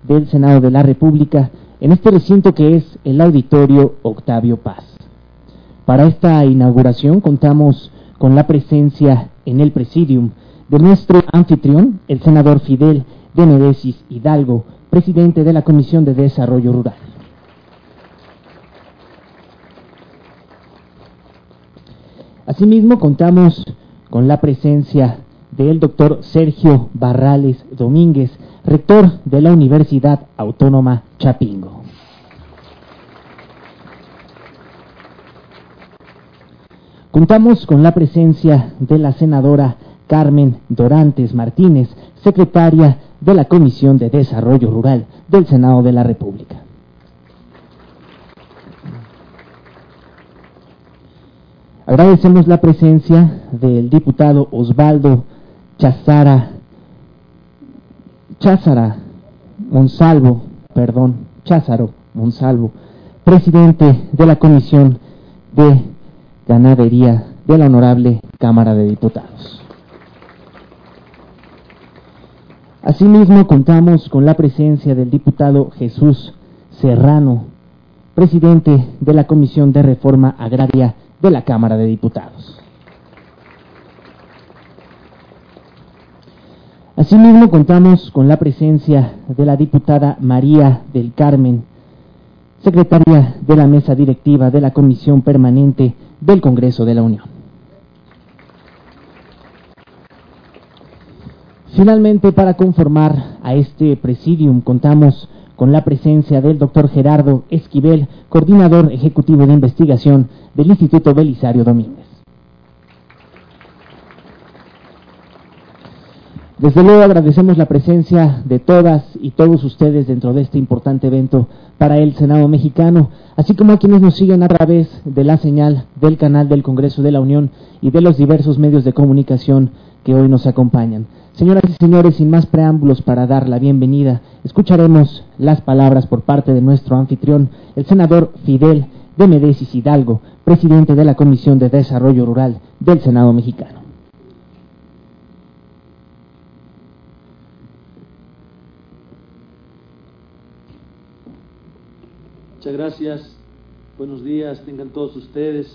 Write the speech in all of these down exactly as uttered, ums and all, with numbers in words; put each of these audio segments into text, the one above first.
del Senado de la República, en este recinto que es el Auditorio Octavio Paz. Para esta inauguración contamos con la presencia en el presidium de nuestro anfitrión, el senador Fidel de Meneses Hidalgo, presidente de la Comisión de Desarrollo Rural. Asimismo, contamos con la presencia del doctor Sergio Barrales Domínguez, rector de la Universidad Autónoma Chapingo. Contamos con la presencia de la senadora Carmen Dorantes Martínez, secretaria de la Comisión de Desarrollo Rural del Senado de la República. Agradecemos la presencia del diputado Osvaldo Cházara, Cházara Monsalvo, perdón, Cházaro Monsalvo, presidente de la Comisión de Ganadería de la Honorable Cámara de Diputados. Asimismo, contamos con la presencia del diputado Jesús Serrano, presidente de la Comisión de Reforma Agraria de la Cámara de Diputados. Asimismo, contamos con la presencia de la diputada María del Carmen, secretaria de la Mesa Directiva de la Comisión Permanente del Congreso de la Unión. Finalmente, para conformar a este presidium, contamos con la presencia del doctor Gerardo Esquivel, coordinador ejecutivo de investigación del Instituto Belisario Domínguez. Desde luego agradecemos la presencia de todas y todos ustedes dentro de este importante evento para el Senado mexicano, así como a quienes nos siguen a través de la señal del canal del Congreso de la Unión y de los diversos medios de comunicación que hoy nos acompañan. Señoras y señores, sin más preámbulos para dar la bienvenida, escucharemos las palabras por parte de nuestro anfitrión, el senador Fidel de Meneses Hidalgo, presidente de la Comisión de Desarrollo Rural del Senado mexicano. Muchas gracias, buenos días, tengan todos ustedes.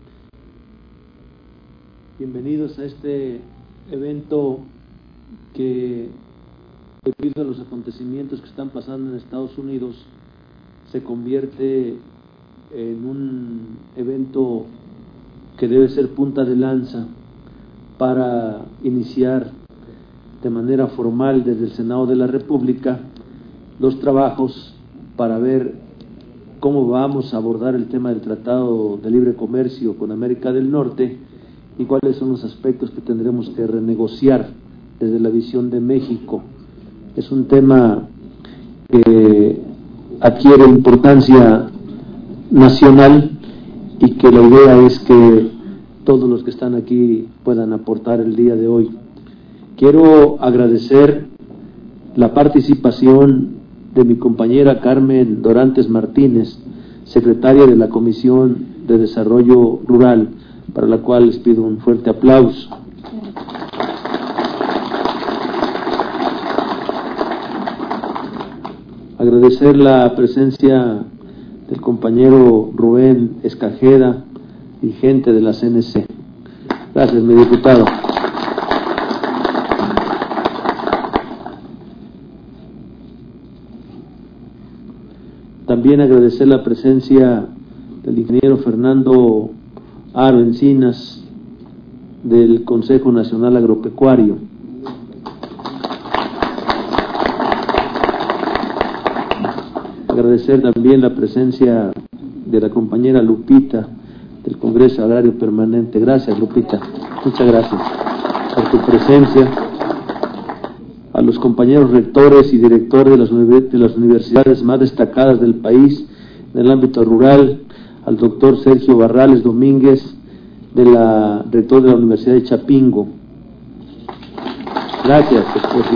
Bienvenidos a este evento que, debido a los acontecimientos que están pasando en Estados Unidos, se convierte en un evento que debe ser punta de lanza para iniciar de manera formal desde el Senado de la República los trabajos para ver cómo vamos a abordar el tema del Tratado de Libre Comercio con América del Norte y cuáles son los aspectos que tendremos que renegociar desde la visión de México. Es un tema que adquiere importancia nacional y que la idea es que todos los que están aquí puedan aportar el día de hoy. Quiero agradecer la participación de mi compañera Carmen Dorantes Martínez, secretaria de la Comisión de Desarrollo Rural, para la cual les pido un fuerte aplauso. Agradecer la presencia del compañero Rubén Escajeda, dirigente de la C N C. Gracias, mi diputado. También agradecer la presencia del ingeniero Fernando Aro Encinas, del Consejo Nacional Agropecuario. Agradecer también la presencia de la compañera Lupita, del Congreso Agrario Permanente. Gracias, Lupita. Muchas gracias por tu presencia. A los compañeros rectores y directores de las, de las universidades más destacadas del país en el ámbito rural, al doctor Sergio Barrales Domínguez, de la rector de la Universidad de Chapingo. Gracias, Sergio.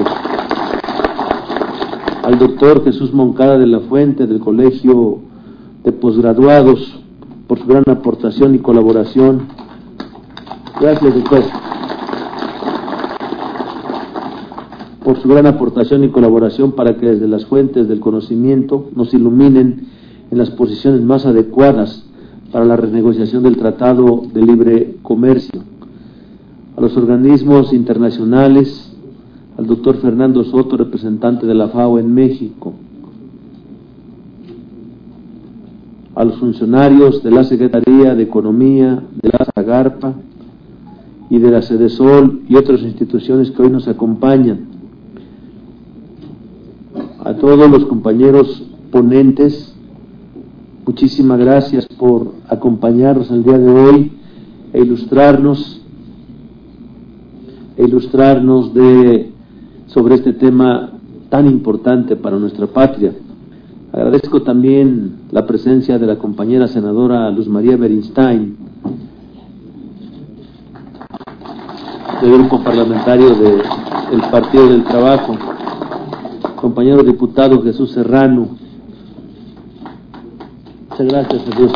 Al doctor Jesús Moncada de la Fuente, del Colegio de Posgraduados, por su gran aportación y colaboración. Gracias, doctor. por su gran aportación y colaboración para que desde las fuentes del conocimiento nos iluminen en las posiciones más adecuadas para la renegociación del Tratado de Libre Comercio. A los organismos internacionales, al doctor Fernando Soto, representante de la FAO en México, a los funcionarios de la Secretaría de Economía, de la SAGARPA y de la Sedesol y otras instituciones que hoy nos acompañan, a todos los compañeros ponentes, muchísimas gracias por acompañarnos el día de hoy e ilustrarnos, e ilustrarnos de, sobre este tema tan importante para nuestra patria. Agradezco también la presencia de la compañera senadora Luz María Beristain, del grupo parlamentario del Partido del Trabajo, compañero diputado Jesús Serrano. Muchas gracias, Jesús.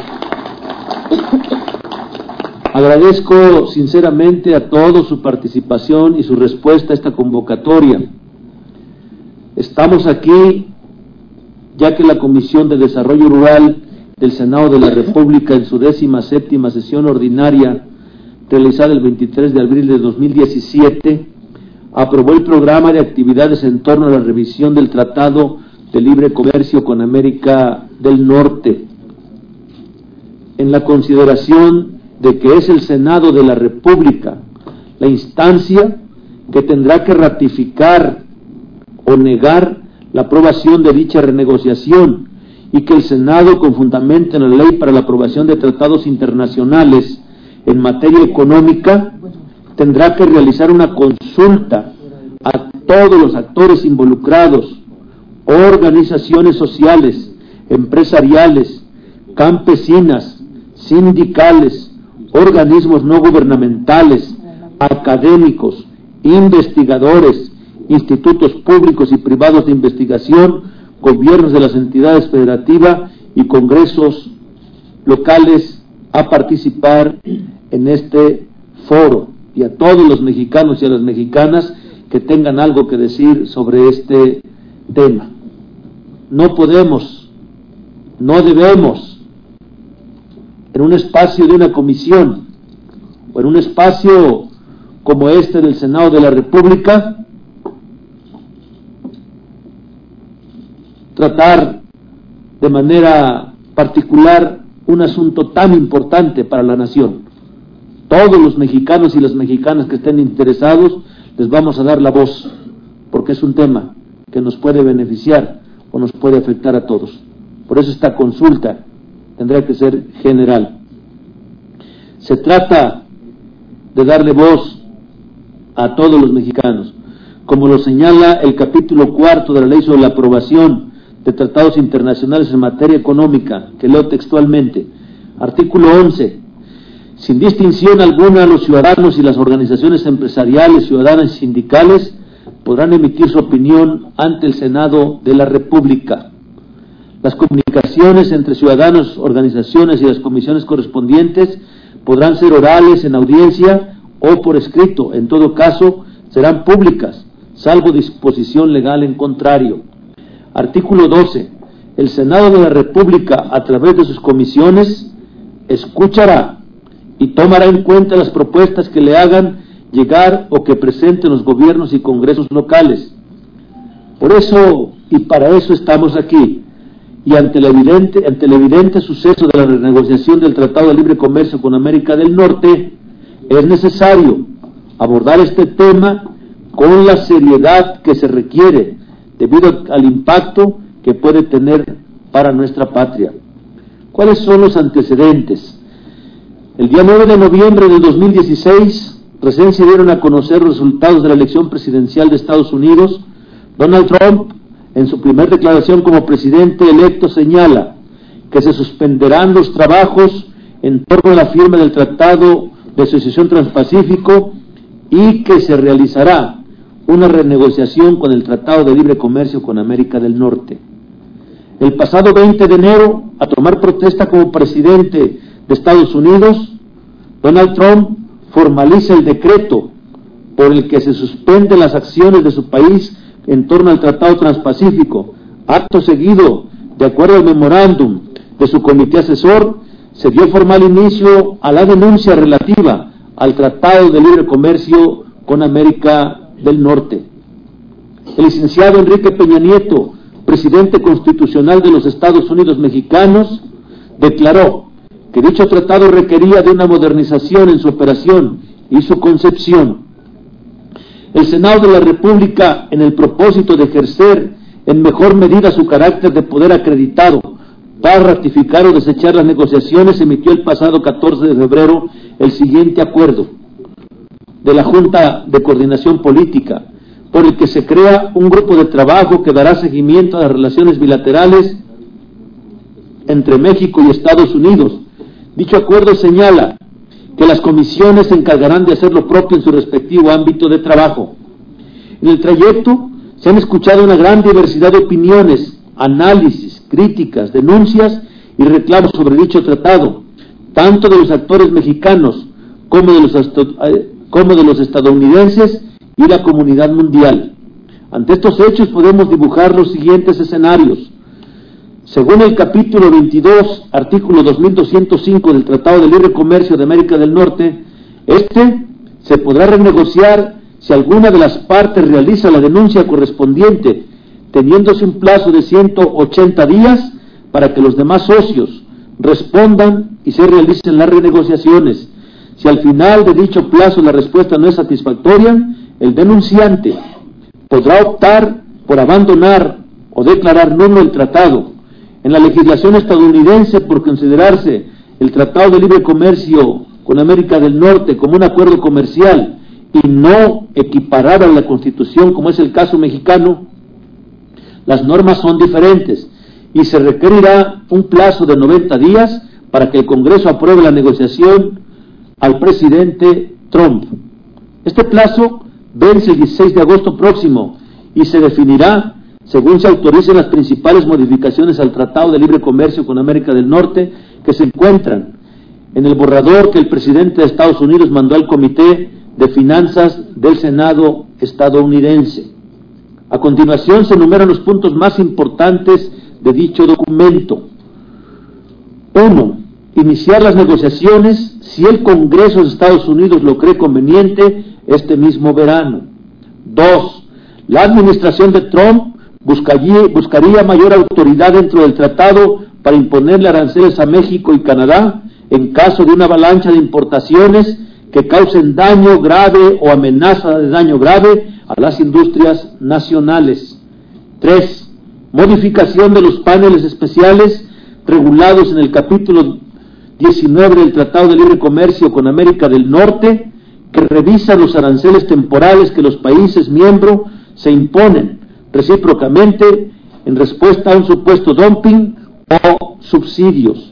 Agradezco sinceramente a todos su participación y su respuesta a esta convocatoria. Estamos aquí ya que la Comisión de Desarrollo Rural del Senado de la República, en su décima séptima sesión ordinaria, realizada el veintitrés de abril de dos mil diecisiete, aprobó el programa de actividades en torno a la revisión del Tratado de Libre Comercio con América del Norte, en la consideración de que es el Senado de la República la instancia que tendrá que ratificar o negar la aprobación de dicha renegociación, y que el Senado, con fundamento en la Ley para la aprobación de tratados internacionales en materia económica, tendrá que realizar una consulta a todos los actores involucrados, organizaciones sociales, empresariales, campesinas, sindicales, organismos no gubernamentales, académicos, investigadores, institutos públicos y privados de investigación, gobiernos de las entidades federativas y congresos locales a participar en este foro, y a todos los mexicanos y a las mexicanas que tengan algo que decir sobre este tema. No podemos, no debemos, en un espacio de una comisión o en un espacio como este del Senado de la República, tratar de manera particular un asunto tan importante para la nación. Todos los mexicanos y las mexicanas que estén interesados, les vamos a dar la voz, porque es un tema que nos puede beneficiar o nos puede afectar a todos. Por eso esta consulta tendrá que ser general. Se trata de darle voz a todos los mexicanos, como lo señala el capítulo cuarto de la Ley sobre la aprobación de tratados internacionales en materia económica, que leo textualmente. Artículo once. Sin distinción alguna, los ciudadanos y las organizaciones empresariales, ciudadanas y sindicales podrán emitir su opinión ante el Senado de la República. Las comunicaciones entre ciudadanos, organizaciones y las comisiones correspondientes podrán ser orales en audiencia o por escrito. En todo caso, serán públicas, salvo disposición legal en contrario. Artículo doce. El Senado de la República, a través de sus comisiones, escuchará y tomará en cuenta las propuestas que le hagan llegar o que presenten los gobiernos y congresos locales. Por eso y para eso estamos aquí, y ante el evidente, ante el evidente suceso de la renegociación del Tratado de Libre Comercio con América del Norte, es necesario abordar este tema con la seriedad que se requiere, debido al impacto que puede tener para nuestra patria. ¿Cuáles son los antecedentes? El día nueve de noviembre del dos mil dieciséis, recién se dieron a conocer los resultados de la elección presidencial de Estados Unidos. Donald Trump, en su primera declaración como presidente electo, señala que se suspenderán los trabajos en torno a la firma del Tratado de Asociación Transpacífico y que se realizará una renegociación con el Tratado de Libre Comercio con América del Norte. El pasado veinte de enero, a tomar protesta como presidente de Estados Unidos, Donald Trump formaliza el decreto por el que se suspenden las acciones de su país en torno al Tratado Transpacífico. Acto seguido, de acuerdo al memorándum de su comité asesor, se dio formal inicio a la denuncia relativa al Tratado de Libre Comercio con América del Norte. El licenciado Enrique Peña Nieto, presidente constitucional de los Estados Unidos mexicanos, declaró que dicho tratado requería de una modernización en su operación y su concepción. El Senado de la República, en el propósito de ejercer en mejor medida su carácter de poder acreditado para ratificar o desechar las negociaciones, emitió el pasado catorce de febrero el siguiente acuerdo de la Junta de Coordinación Política, por el que se crea un grupo de trabajo que dará seguimiento a las relaciones bilaterales entre México y Estados Unidos. Dicho acuerdo señala que las comisiones se encargarán de hacer lo propio en su respectivo ámbito de trabajo. En el trayecto se han escuchado una gran diversidad de opiniones, análisis, críticas, denuncias y reclamos sobre dicho tratado, tanto de los actores mexicanos como de los, como de los estadounidenses y la comunidad mundial. Ante estos hechos podemos dibujar los siguientes escenarios. Según el capítulo veintidós, artículo dos mil doscientos cinco del Tratado de Libre Comercio de América del Norte, este se podrá renegociar si alguna de las partes realiza la denuncia correspondiente, teniéndose un plazo de ciento ochenta días para que los demás socios respondan y se realicen las renegociaciones. Si al final de dicho plazo la respuesta no es satisfactoria, el denunciante podrá optar por abandonar o declarar nulo el tratado. En la legislación estadounidense, por considerarse el Tratado de Libre Comercio con América del Norte como un acuerdo comercial y no equiparar a la Constitución, como es el caso mexicano, las normas son diferentes y se requerirá un plazo de noventa días para que el Congreso apruebe la negociación al presidente Trump. Este plazo vence el dieciséis de agosto próximo y se definirá según se autoricen las principales modificaciones al Tratado de Libre Comercio con América del Norte, que se encuentran en el borrador que el presidente de Estados Unidos mandó al Comité de Finanzas del Senado estadounidense. A continuación se enumeran los puntos más importantes de dicho documento. uno. Iniciar las negociaciones si el Congreso de Estados Unidos lo cree conveniente este mismo verano. dos. La administración de Trump buscaría, buscaría mayor autoridad dentro del tratado para imponerle aranceles a México y Canadá en caso de una avalancha de importaciones que causen daño grave o amenaza de daño grave a las industrias nacionales. tres. Modificación de los paneles especiales regulados en el capítulo diecinueve del Tratado de Libre Comercio con América del Norte, que revisan los aranceles temporales que los países miembros se imponen recíprocamente en respuesta a un supuesto dumping o subsidios.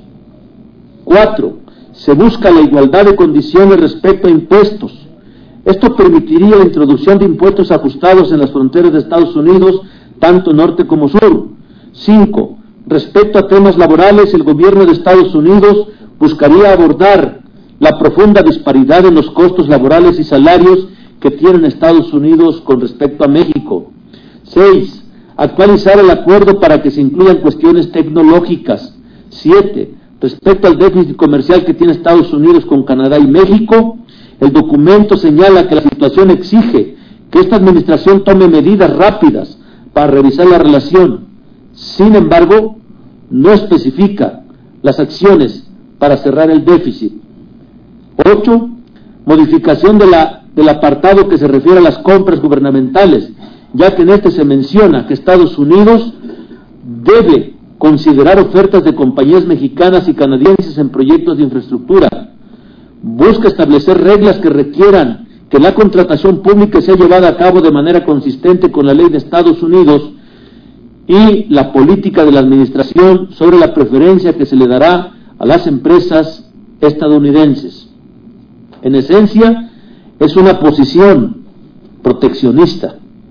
cuatro. Se busca la igualdad de condiciones respecto a impuestos. Esto permitiría la introducción de impuestos ajustados en las fronteras de Estados Unidos, tanto norte como sur. cinco. Respecto a temas laborales, el gobierno de Estados Unidos buscaría abordar la profunda disparidad en los costos laborales y salarios que tienen Estados Unidos con respecto a México. seis. Actualizar el acuerdo para que se incluyan cuestiones tecnológicas. siete. Respecto al déficit comercial que tiene Estados Unidos con Canadá y México, el documento señala que la situación exige que esta administración tome medidas rápidas para revisar la relación. Sin embargo, no especifica las acciones para cerrar el déficit. ocho. Modificación de la, del apartado que se refiere a las compras gubernamentales, ya que en este se menciona que Estados Unidos debe considerar ofertas de compañías mexicanas y canadienses en proyectos de infraestructura. Busca establecer reglas que requieran que la contratación pública sea llevada a cabo de manera consistente con la ley de Estados Unidos y la política de la administración sobre la preferencia que se le dará a las empresas estadounidenses. En esencia, es una posición proteccionista.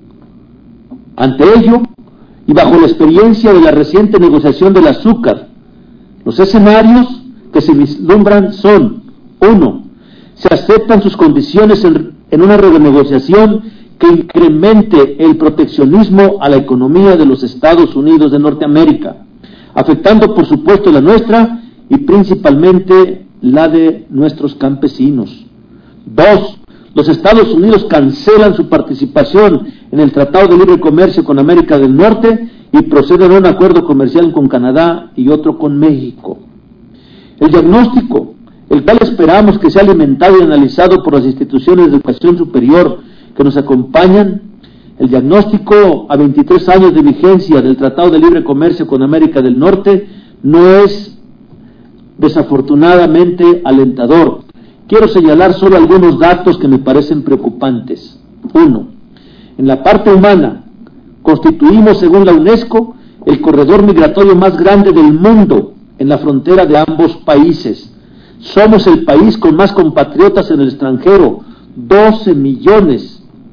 Ante ello, y bajo la experiencia de la reciente negociación del azúcar, los escenarios que se vislumbran son: uno. Se aceptan sus condiciones en, en una renegociación que incremente el proteccionismo a la economía de los Estados Unidos de Norteamérica, afectando por supuesto la nuestra y principalmente la de nuestros campesinos. Dos, los Estados Unidos cancelan su participación en el Tratado de Libre Comercio con América del Norte y proceden a un acuerdo comercial con Canadá y otro con México. El diagnóstico, el cual esperamos que sea alimentado y analizado por las instituciones de educación superior que nos acompañan, el diagnóstico a veintitrés años de vigencia del Tratado de Libre Comercio con América del Norte no es desafortunadamente alentador. Quiero señalar solo algunos datos que me parecen preocupantes. Uno, en la parte humana, constituimos, según la UNESCO, el corredor migratorio más grande del mundo en la frontera de ambos países. Somos el país con más compatriotas en el extranjero, doce millones,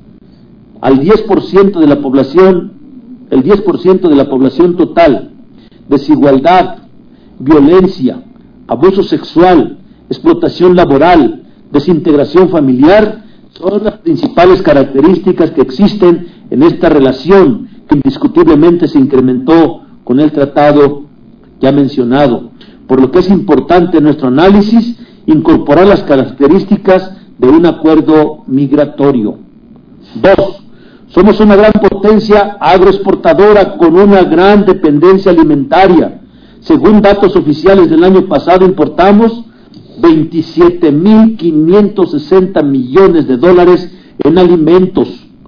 al diez por ciento de la población, el diez por ciento de la población total. Desigualdad, violencia, abuso sexual, explotación laboral, desintegración familiar, son las principales características que existen en esta relación que indiscutiblemente se incrementó con el tratado ya mencionado, por lo que es importante en nuestro análisis incorporar las características de un acuerdo migratorio. Dos, somos una gran potencia agroexportadora con una gran dependencia alimentaria. Según datos oficiales del año pasado, importamos veintisiete mil quinientos sesenta millones de dólares en alimentos,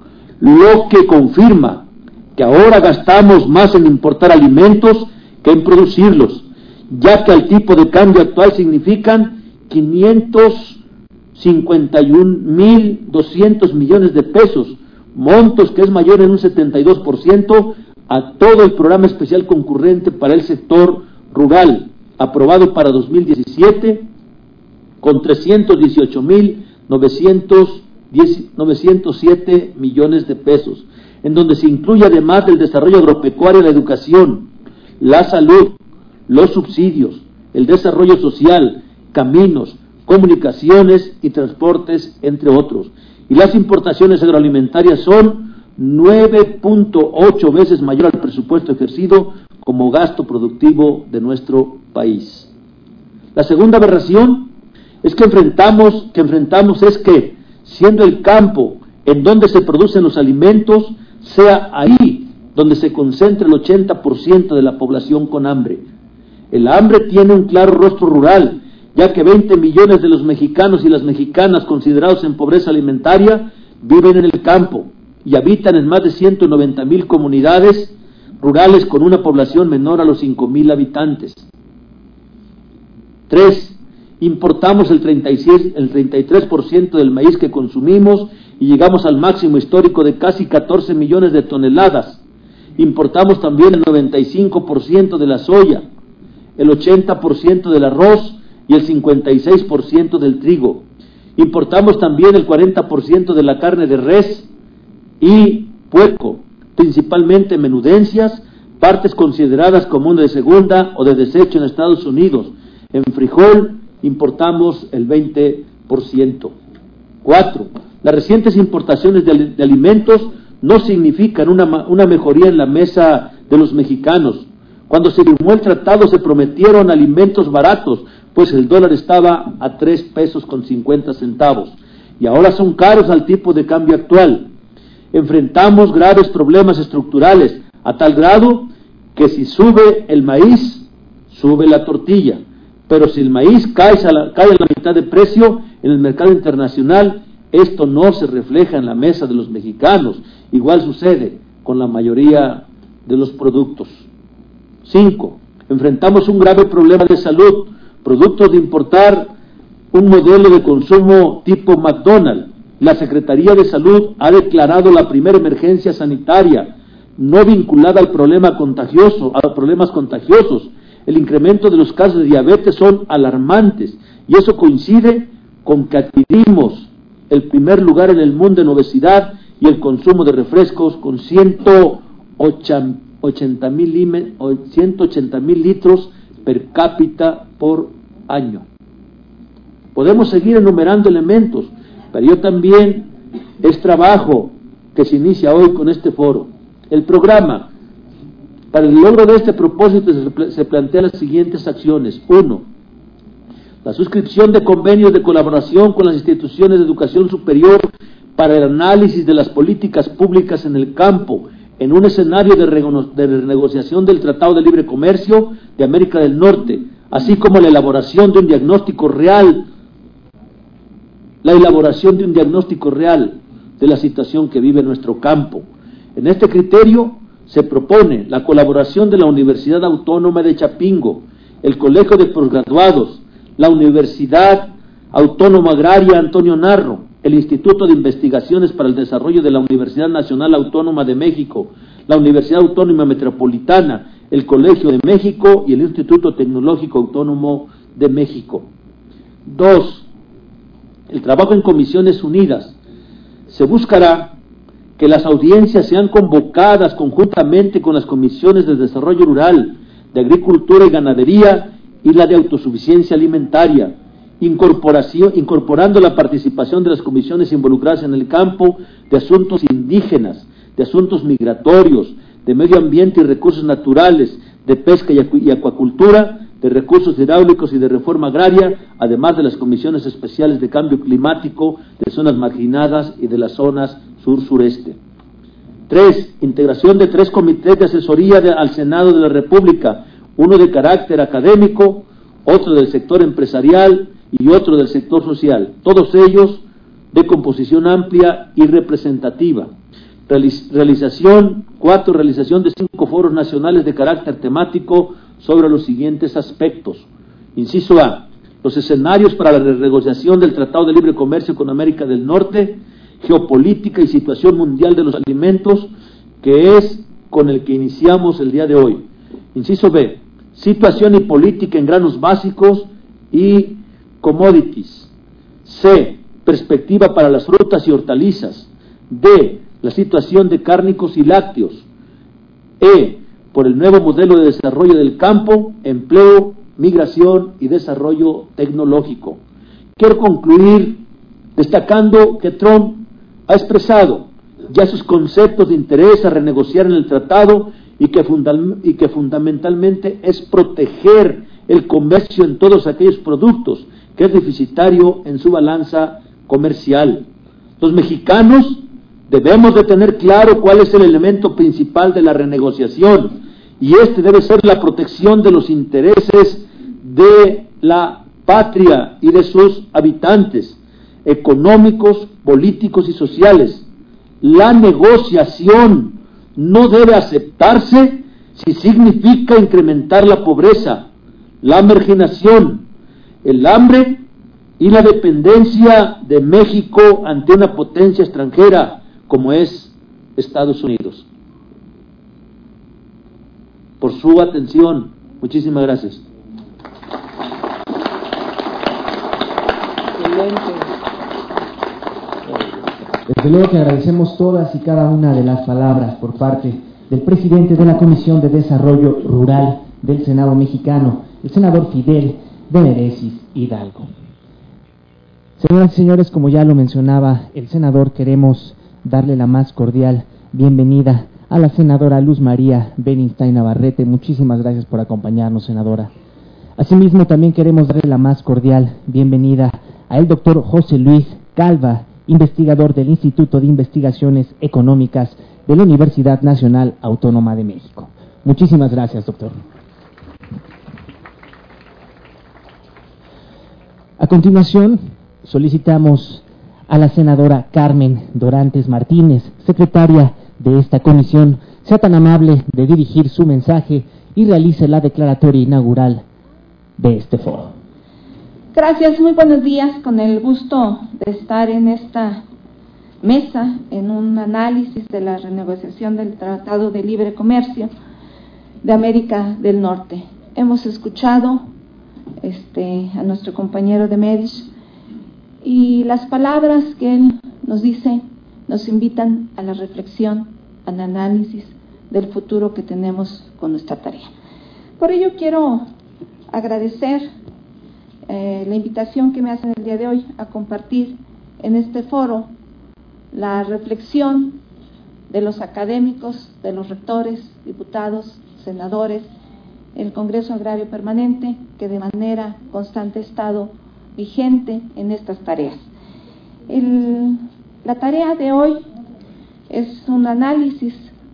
lo que confirma que ahora gastamos más en importar alimentos que en producirlos, ya que al tipo de cambio actual significan quinientos cincuenta y un mil doscientos millones de pesos, montos que es mayor en un setenta y dos por ciento a todo el programa especial concurrente para el sector rural, aprobado para dos mil diecisiete, con trescientos dieciocho mil novecientos siete millones de pesos, en donde se incluye además del desarrollo agropecuario, la educación, la salud, los subsidios, el desarrollo social, caminos, comunicaciones y transportes, entre otros. Y las importaciones agroalimentarias son nueve punto ocho veces mayor al presupuesto ejercido como gasto productivo de nuestro país. La segunda aberración es que enfrentamos, que enfrentamos es que, siendo el campo en donde se producen los alimentos, sea ahí donde se concentra el ochenta por ciento de la población con hambre. El hambre tiene un claro rostro rural, ya que veinte millones de los mexicanos y las mexicanas considerados en pobreza alimentaria viven en el campo y habitan en más de ciento noventa mil comunidades rurales con una población menor a los cinco mil habitantes. Tres, importamos el treinta y seis, el treinta y tres por ciento del maíz que consumimos y llegamos al máximo histórico de casi catorce millones de toneladas. Importamos también el noventa y cinco por ciento de la soya, el ochenta por ciento del arroz y el cincuenta y seis por ciento del trigo. Importamos también el cuarenta por ciento de la carne de res y puerco, principalmente menudencias, partes consideradas como de segunda o de desecho en Estados Unidos. En frijol importamos el veinte por ciento. Cuatro, las recientes importaciones de, de alimentos no significan una, una mejoría en la mesa de los mexicanos. Cuando se firmó el tratado se prometieron alimentos baratos, pues el dólar estaba a tres pesos con cincuenta centavos y ahora son caros al tipo de cambio actual. Enfrentamos graves problemas estructurales a tal grado que si sube el maíz, sube la tortilla, pero si el maíz cae a la, cae a la mitad de precio en el mercado internacional, esto no se refleja en la mesa de los mexicanos. Igual sucede con la mayoría de los productos. Cinco, enfrentamos un grave problema de salud, producto de importar un modelo de consumo tipo McDonald's. La Secretaría de Salud ha declarado la primera emergencia sanitaria, no vinculada al problema contagioso, a los problemas contagiosos. El incremento de los casos de diabetes son alarmantes, y eso coincide con que adquirimos el primer lugar en el mundo en obesidad y el consumo de refrescos con ciento ochenta mil litros per cápita por año. Podemos seguir enumerando elementos, pero yo también Es trabajo que se inicia hoy con este foro. El programa, para el logro de este propósito, se plantean las siguientes acciones. Uno, la suscripción de convenios de colaboración con las instituciones de educación superior para el análisis de las políticas públicas en el campo, en un escenario de, de renegociación del Tratado de Libre Comercio de América del Norte, así como la elaboración de un diagnóstico real, la elaboración de un diagnóstico real de la situación que vive nuestro campo. En este criterio se propone la colaboración de la Universidad Autónoma de Chapingo, el Colegio de Posgraduados, la Universidad Autónoma Agraria Antonio Narro, el Instituto de Investigaciones para el Desarrollo de la Universidad Nacional Autónoma de México, la Universidad Autónoma Metropolitana, el Colegio de México y el Instituto Tecnológico Autónomo de México. Dos, el trabajo en comisiones unidas. Se buscará que las audiencias sean convocadas conjuntamente con las comisiones de desarrollo rural, de agricultura y ganadería y la de autosuficiencia alimentaria, incorporación, incorporando la participación de las comisiones involucradas en el campo de asuntos indígenas, de asuntos migratorios, de medio ambiente y recursos naturales, de pesca y, acu y acuacultura, de recursos hidráulicos y de reforma agraria, además de las comisiones especiales de cambio climático, de zonas marginadas y de las zonas sur-sureste. Tres, integración de tres comités de asesoría de, al Senado de la República, uno de carácter académico, otro del sector empresarial y otro del sector social, todos ellos de composición amplia y representativa. Realiz realización, cuatro, realización de cinco foros nacionales de carácter temático sobre los siguientes aspectos. Inciso A, los escenarios para la renegociación del Tratado de Libre Comercio con América del Norte, geopolítica y situación mundial de los alimentos, que es con el que iniciamos el día de hoy. Inciso B, situación y política en granos básicos y commodities. C, perspectiva para las frutas y hortalizas. D, la situación de cárnicos y lácteos. E, por el nuevo modelo de desarrollo del campo, empleo, migración y desarrollo tecnológico. Quiero concluir destacando que Trump ha expresado ya sus conceptos de interés a renegociar en el tratado y que, fundam y que fundamentalmente es proteger el comercio en todos aquellos productos que es deficitario en su balanza comercial. Los mexicanos debemos de tener claro cuál es el elemento principal de la renegociación, y este debe ser la protección de los intereses de la patria y de sus habitantes, económicos, políticos y sociales. La negociación no debe aceptarse si significa incrementar la pobreza, la marginación, el hambre y la dependencia de México ante una potencia extranjera como es Estados Unidos. Por su atención, muchísimas gracias. Desde luego que agradecemos todas y cada una de las palabras por parte del presidente de la Comisión de Desarrollo Rural del Senado mexicano, el senador Fidel de Merecis Hidalgo. Señoras y señores, como ya lo mencionaba el senador, queremos darle la más cordial bienvenida a la senadora Luz María Beninstein Navarrete. Muchísimas gracias por acompañarnos, senadora. Asimismo, también queremos darle la más cordial bienvenida al doctor José Luis Calva, investigador del Instituto de Investigaciones Económicas de la Universidad Nacional Autónoma de México. Muchísimas gracias, doctor. A continuación, solicitamos a la senadora Carmen Dorantes Martínez, secretaria de esta comisión, sea tan amable de dirigir su mensaje y realice la declaratoria inaugural de este foro. Gracias, muy buenos días, con el gusto de estar en esta mesa, en un análisis de la renegociación del Tratado de Libre Comercio de América del Norte. Hemos escuchado este, a nuestro compañero de Medish, y las palabras que él nos dice nos invitan a la reflexión, al análisis del futuro que tenemos con nuestra tarea. Por ello quiero agradecer eh, la invitación que me hacen el día de hoy a compartir en este foro la reflexión de los académicos, de los rectores, diputados, senadores, el Congreso Agrario Permanente, que de manera constante ha estado vigente en estas tareas. El, la tarea de hoy es un análisis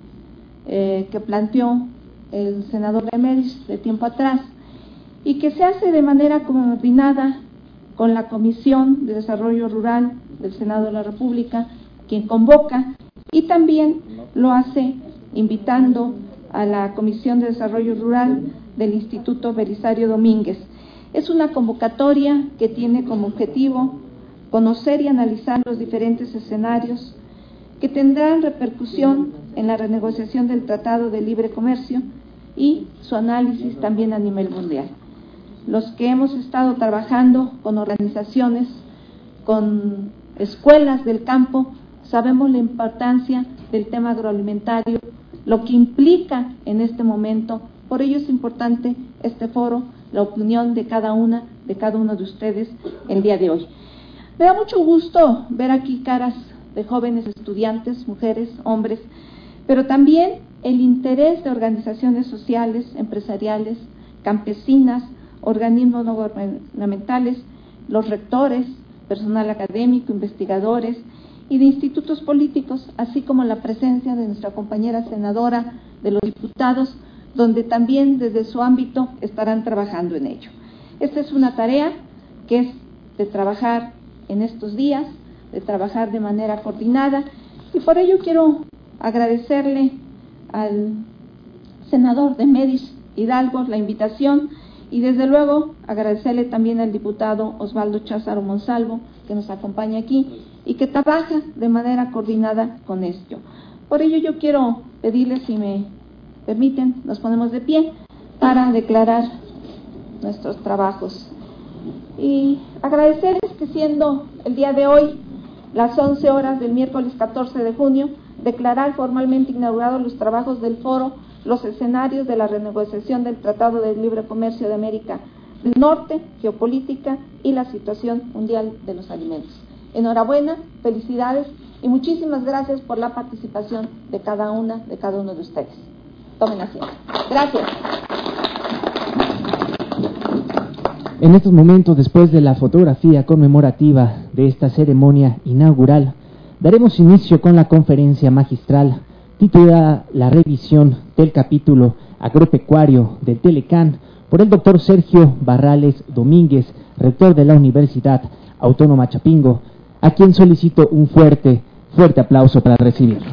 eh, que planteó el senador Remédiz de tiempo atrás y que se hace de manera coordinada con la Comisión de Desarrollo Rural del Senado de la República, quien convoca, y también lo hace invitando a la Comisión de Desarrollo Rural del Instituto Belisario Domínguez. Es una convocatoria que tiene como objetivo conocer y analizar los diferentes escenarios que tendrán repercusión en la renegociación del Tratado de Libre Comercio y su análisis también a nivel mundial. Los que hemos estado trabajando con organizaciones, con escuelas del campo, sabemos la importancia del tema agroalimentario, lo que implica en este momento. Por ello es importante este foro, la opinión de cada una, de cada uno de ustedes el día de hoy. Me da mucho gusto ver aquí caras de jóvenes estudiantes, mujeres, hombres, pero también el interés de organizaciones sociales, empresariales, campesinas, organismos no gubernamentales, los rectores, personal académico, investigadores y de institutos políticos, así como la presencia de nuestra compañera senadora, de los diputados, donde también desde su ámbito estarán trabajando en ello. Esta es una tarea que es de trabajar en estos días, de trabajar de manera coordinada, y por ello quiero agradecerle al senador Remédiz Hidalgo la invitación, y desde luego agradecerle también al diputado Osvaldo Cházaro Monsalvo, que nos acompaña aquí y que trabaja de manera coordinada con esto. Por ello yo quiero pedirles, si me permiten, nos ponemos de pie para declarar nuestros trabajos. Y agradecerles que siendo el día de hoy las once horas del miércoles catorce de junio, declarar formalmente inaugurados los trabajos del foro, los escenarios de la renegociación del Tratado de Libre Comercio de América del Norte, geopolítica y la situación mundial de los alimentos. Enhorabuena, felicidades y muchísimas gracias por la participación de cada una, de cada uno de ustedes. Tomen asiento. Gracias. En estos momentos, después de la fotografía conmemorativa de esta ceremonia inaugural, daremos inicio con la conferencia magistral titulada La revisión del capítulo agropecuario del Telecán por el doctor Sergio Barrales Domínguez, rector de la Universidad Autónoma Chapingo, a quien solicito un fuerte, fuerte aplauso para recibirlo.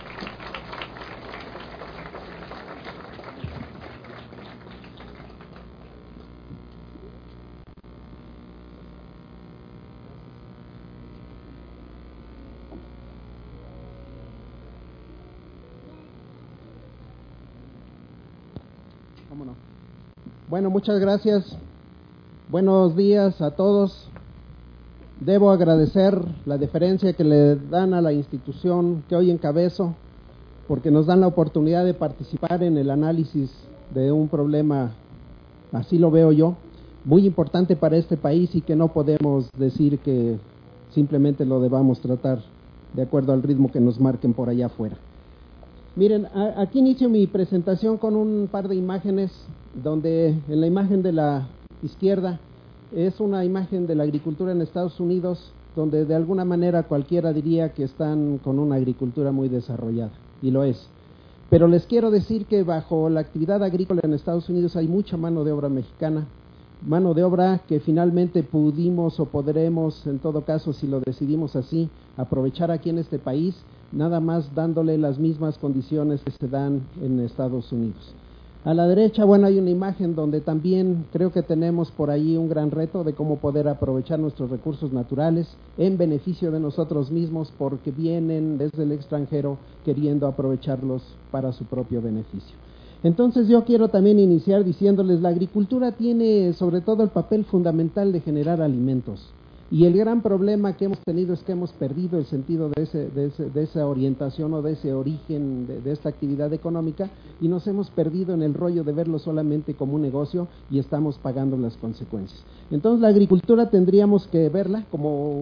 Bueno, muchas gracias. Buenos días a todos. Debo agradecer la deferencia que le dan a la institución que hoy encabezo, porque nos dan la oportunidad de participar en el análisis de un problema, así lo veo yo, muy importante para este país y que no podemos decir que simplemente lo debamos tratar de acuerdo al ritmo que nos marquen por allá afuera. Miren, a, aquí inicio mi presentación con un par de imágenes, donde en la imagen de la izquierda es una imagen de la agricultura en Estados Unidos, donde de alguna manera cualquiera diría que están con una agricultura muy desarrollada, y lo es. Pero les quiero decir que bajo la actividad agrícola en Estados Unidos hay mucha mano de obra mexicana, mano de obra que finalmente pudimos o podremos, en todo caso, si lo decidimos así, aprovechar aquí en este país, nada más dándole las mismas condiciones que se dan en Estados Unidos. A la derecha, bueno, hay una imagen donde también creo que tenemos por ahí un gran reto de cómo poder aprovechar nuestros recursos naturales en beneficio de nosotros mismos, porque vienen desde el extranjero queriendo aprovecharlos para su propio beneficio. Entonces yo quiero también iniciar diciéndoles, la agricultura tiene sobre todo el papel fundamental de generar alimentos. Y el gran problema que hemos tenido es que hemos perdido el sentido de, ese, de, ese, de esa orientación o de ese origen de, de esta actividad económica, y nos hemos perdido en el rollo de verlo solamente como un negocio y estamos pagando las consecuencias. Entonces la agricultura tendríamos que verla como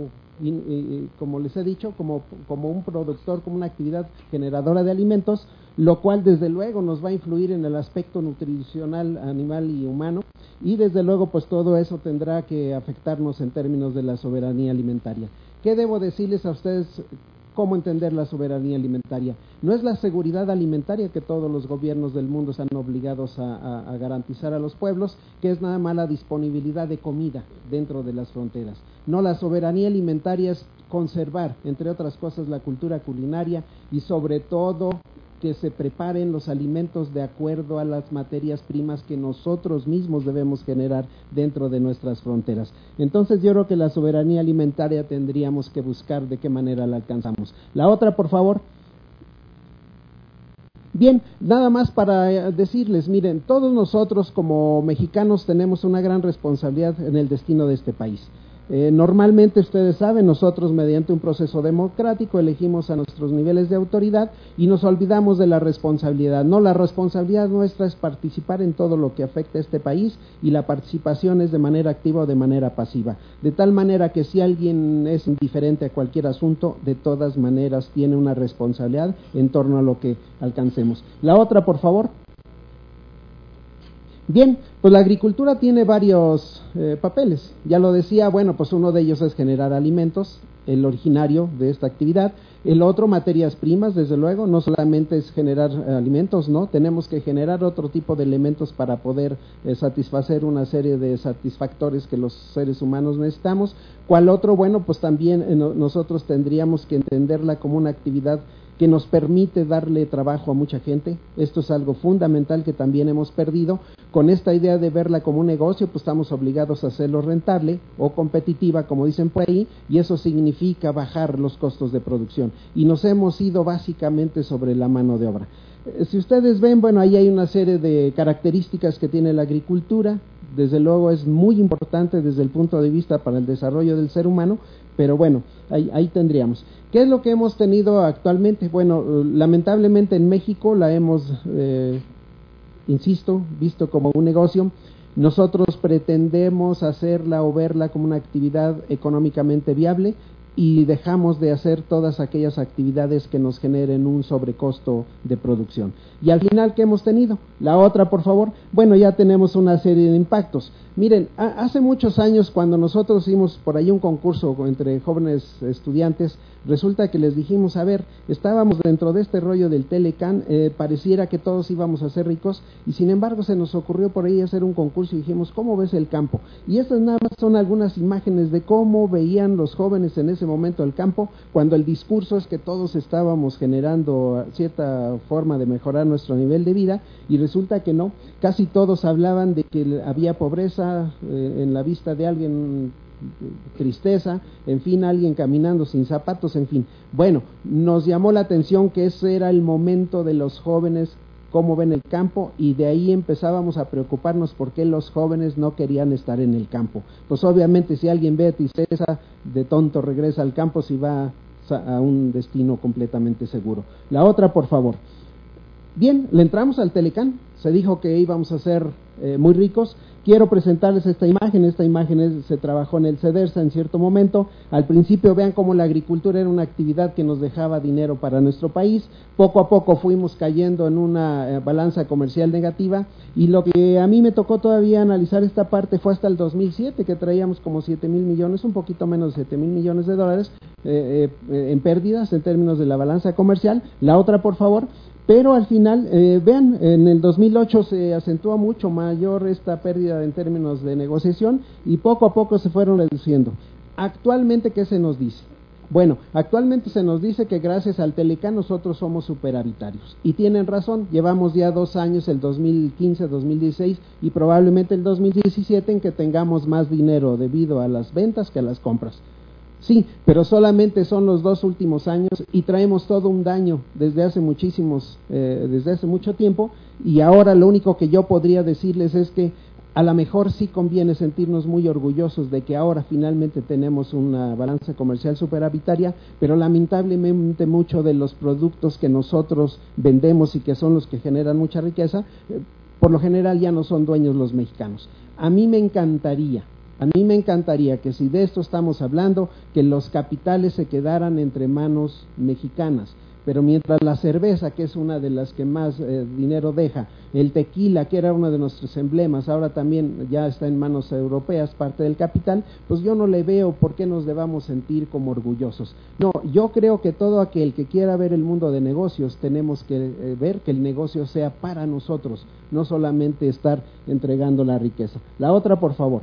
y, y, como les he dicho, como, como un productor, como una actividad generadora de alimentos, lo cual desde luego nos va a influir en el aspecto nutricional animal y humano, y desde luego pues todo eso tendrá que afectarnos en términos de la soberanía alimentaria. ¿Qué debo decirles a ustedes? ¿Cómo entender la soberanía alimentaria? No es la seguridad alimentaria que todos los gobiernos del mundo están obligados a, a, a garantizar a los pueblos, que es nada más la disponibilidad de comida dentro de las fronteras. No, la soberanía alimentaria es conservar, entre otras cosas, la cultura culinaria y sobre todo que se preparen los alimentos de acuerdo a las materias primas que nosotros mismos debemos generar dentro de nuestras fronteras. Entonces yo creo que la soberanía alimentaria tendríamos que buscar de qué manera la alcanzamos. La otra, por favor. Bien, nada más para decirles, miren, todos nosotros como mexicanos tenemos una gran responsabilidad en el destino de este país. Eh, normalmente, ustedes saben, nosotros mediante un proceso democrático elegimos a nuestros niveles de autoridad y nos olvidamos de la responsabilidad. No, la responsabilidad nuestra es participar en todo lo que afecta a este país, y la participación es de manera activa o de manera pasiva. De tal manera que si alguien es indiferente a cualquier asunto, de todas maneras tiene una responsabilidad en torno a lo que alcancemos. La otra, por favor. Bien, pues la agricultura tiene varios eh, papeles. Ya lo decía, bueno, pues uno de ellos es generar alimentos, el originario de esta actividad. El otro, materias primas, desde luego, no solamente es generar eh, alimentos, ¿no? Tenemos que generar otro tipo de elementos para poder eh, satisfacer una serie de satisfactores que los seres humanos necesitamos. ¿Cuál otro? Bueno, pues también eh, no, nosotros tendríamos que entenderla como una actividad que nos permite darle trabajo a mucha gente. Esto es algo fundamental que también hemos perdido. Con esta idea de verla como un negocio, pues estamos obligados a hacerlo rentable o competitiva, como dicen por ahí, y eso significa bajar los costos de producción. Y nos hemos ido básicamente sobre la mano de obra. Eh, si ustedes ven, bueno, ahí hay una serie de características que tiene la agricultura. Desde luego es muy importante desde el punto de vista para el desarrollo del ser humano, pero bueno, ahí, ahí tendríamos. ¿Qué es lo que hemos tenido actualmente? Bueno, lamentablemente en México la hemos, eh, insisto, visto como un negocio. Nosotros pretendemos hacerla o verla como una actividad económicamente viable, y dejamos de hacer todas aquellas actividades que nos generen un sobrecosto de producción. Y al final, ¿qué hemos tenido? La otra, por favor. Bueno, ya tenemos una serie de impactos. Miren, a, hace muchos años, cuando nosotros hicimos por ahí un concurso entre jóvenes estudiantes, resulta que les dijimos, a ver, estábamos dentro de este rollo del Telecán, eh, pareciera que todos íbamos a ser ricos, y sin embargo se nos ocurrió por ahí hacer un concurso y dijimos, ¿cómo ves el campo? Y estas nada más son algunas imágenes de cómo veían los jóvenes en ese momento el campo, cuando el discurso es que todos estábamos generando cierta forma de mejorar nuestro nivel de vida, y resulta que no. Casi todos hablaban de que había pobreza eh, en la vista de alguien, tristeza, en fin, alguien caminando sin zapatos, en fin. Bueno, nos llamó la atención que ese era el momento de los jóvenes, cómo ven el campo, y de ahí empezábamos a preocuparnos por qué los jóvenes no querían estar en el campo. Pues obviamente si alguien ve tristeza, de tonto regresa al campo si va a un destino completamente seguro. La otra, por favor. Bien, le entramos al Telecán, se dijo que íbamos a ser eh, muy ricos. Quiero presentarles esta imagen. Esta imagen es, se trabajó en el CEDERSA en cierto momento. Al principio vean cómo la agricultura era una actividad que nos dejaba dinero para nuestro país. Poco a poco fuimos cayendo en una eh, balanza comercial negativa, y lo que a mí me tocó todavía analizar esta parte fue hasta el dos mil siete, que traíamos como siete mil millones, un poquito menos de siete mil millones de dólares eh, eh, en pérdidas en términos de la balanza comercial. La otra, por favor. Pero al final, eh, vean, en el dos mil ocho se acentúa mucho mayor esta pérdida en términos de negociación, y poco a poco se fueron reduciendo. Actualmente, ¿qué se nos dice? Bueno, actualmente se nos dice que gracias al Telecán nosotros somos superavitarios. Y tienen razón, llevamos ya dos años, el dos mil quince, dos mil dieciséis y probablemente el dos mil diecisiete, en que tengamos más dinero debido a las ventas que a las compras. Sí, pero solamente son los dos últimos años, y traemos todo un daño desde hace muchísimos, eh, desde hace mucho tiempo, y ahora lo único que yo podría decirles es que a lo mejor sí conviene sentirnos muy orgullosos de que ahora finalmente tenemos una balanza comercial superavitaria, pero lamentablemente muchos de los productos que nosotros vendemos y que son los que generan mucha riqueza, eh, por lo general ya no son dueños los mexicanos. A mí me encantaría A mí me encantaría que si de esto estamos hablando, que los capitales se quedaran entre manos mexicanas. Pero mientras la cerveza, que es una de las que más eh, dinero deja, el tequila, que era uno de nuestros emblemas, ahora también ya está en manos europeas, parte del capital, pues yo no le veo por qué nos debamos sentir como orgullosos. No, yo creo que todo aquel que quiera ver el mundo de negocios, tenemos que eh, ver que el negocio sea para nosotros, no solamente estar entregando la riqueza. La otra, por favor.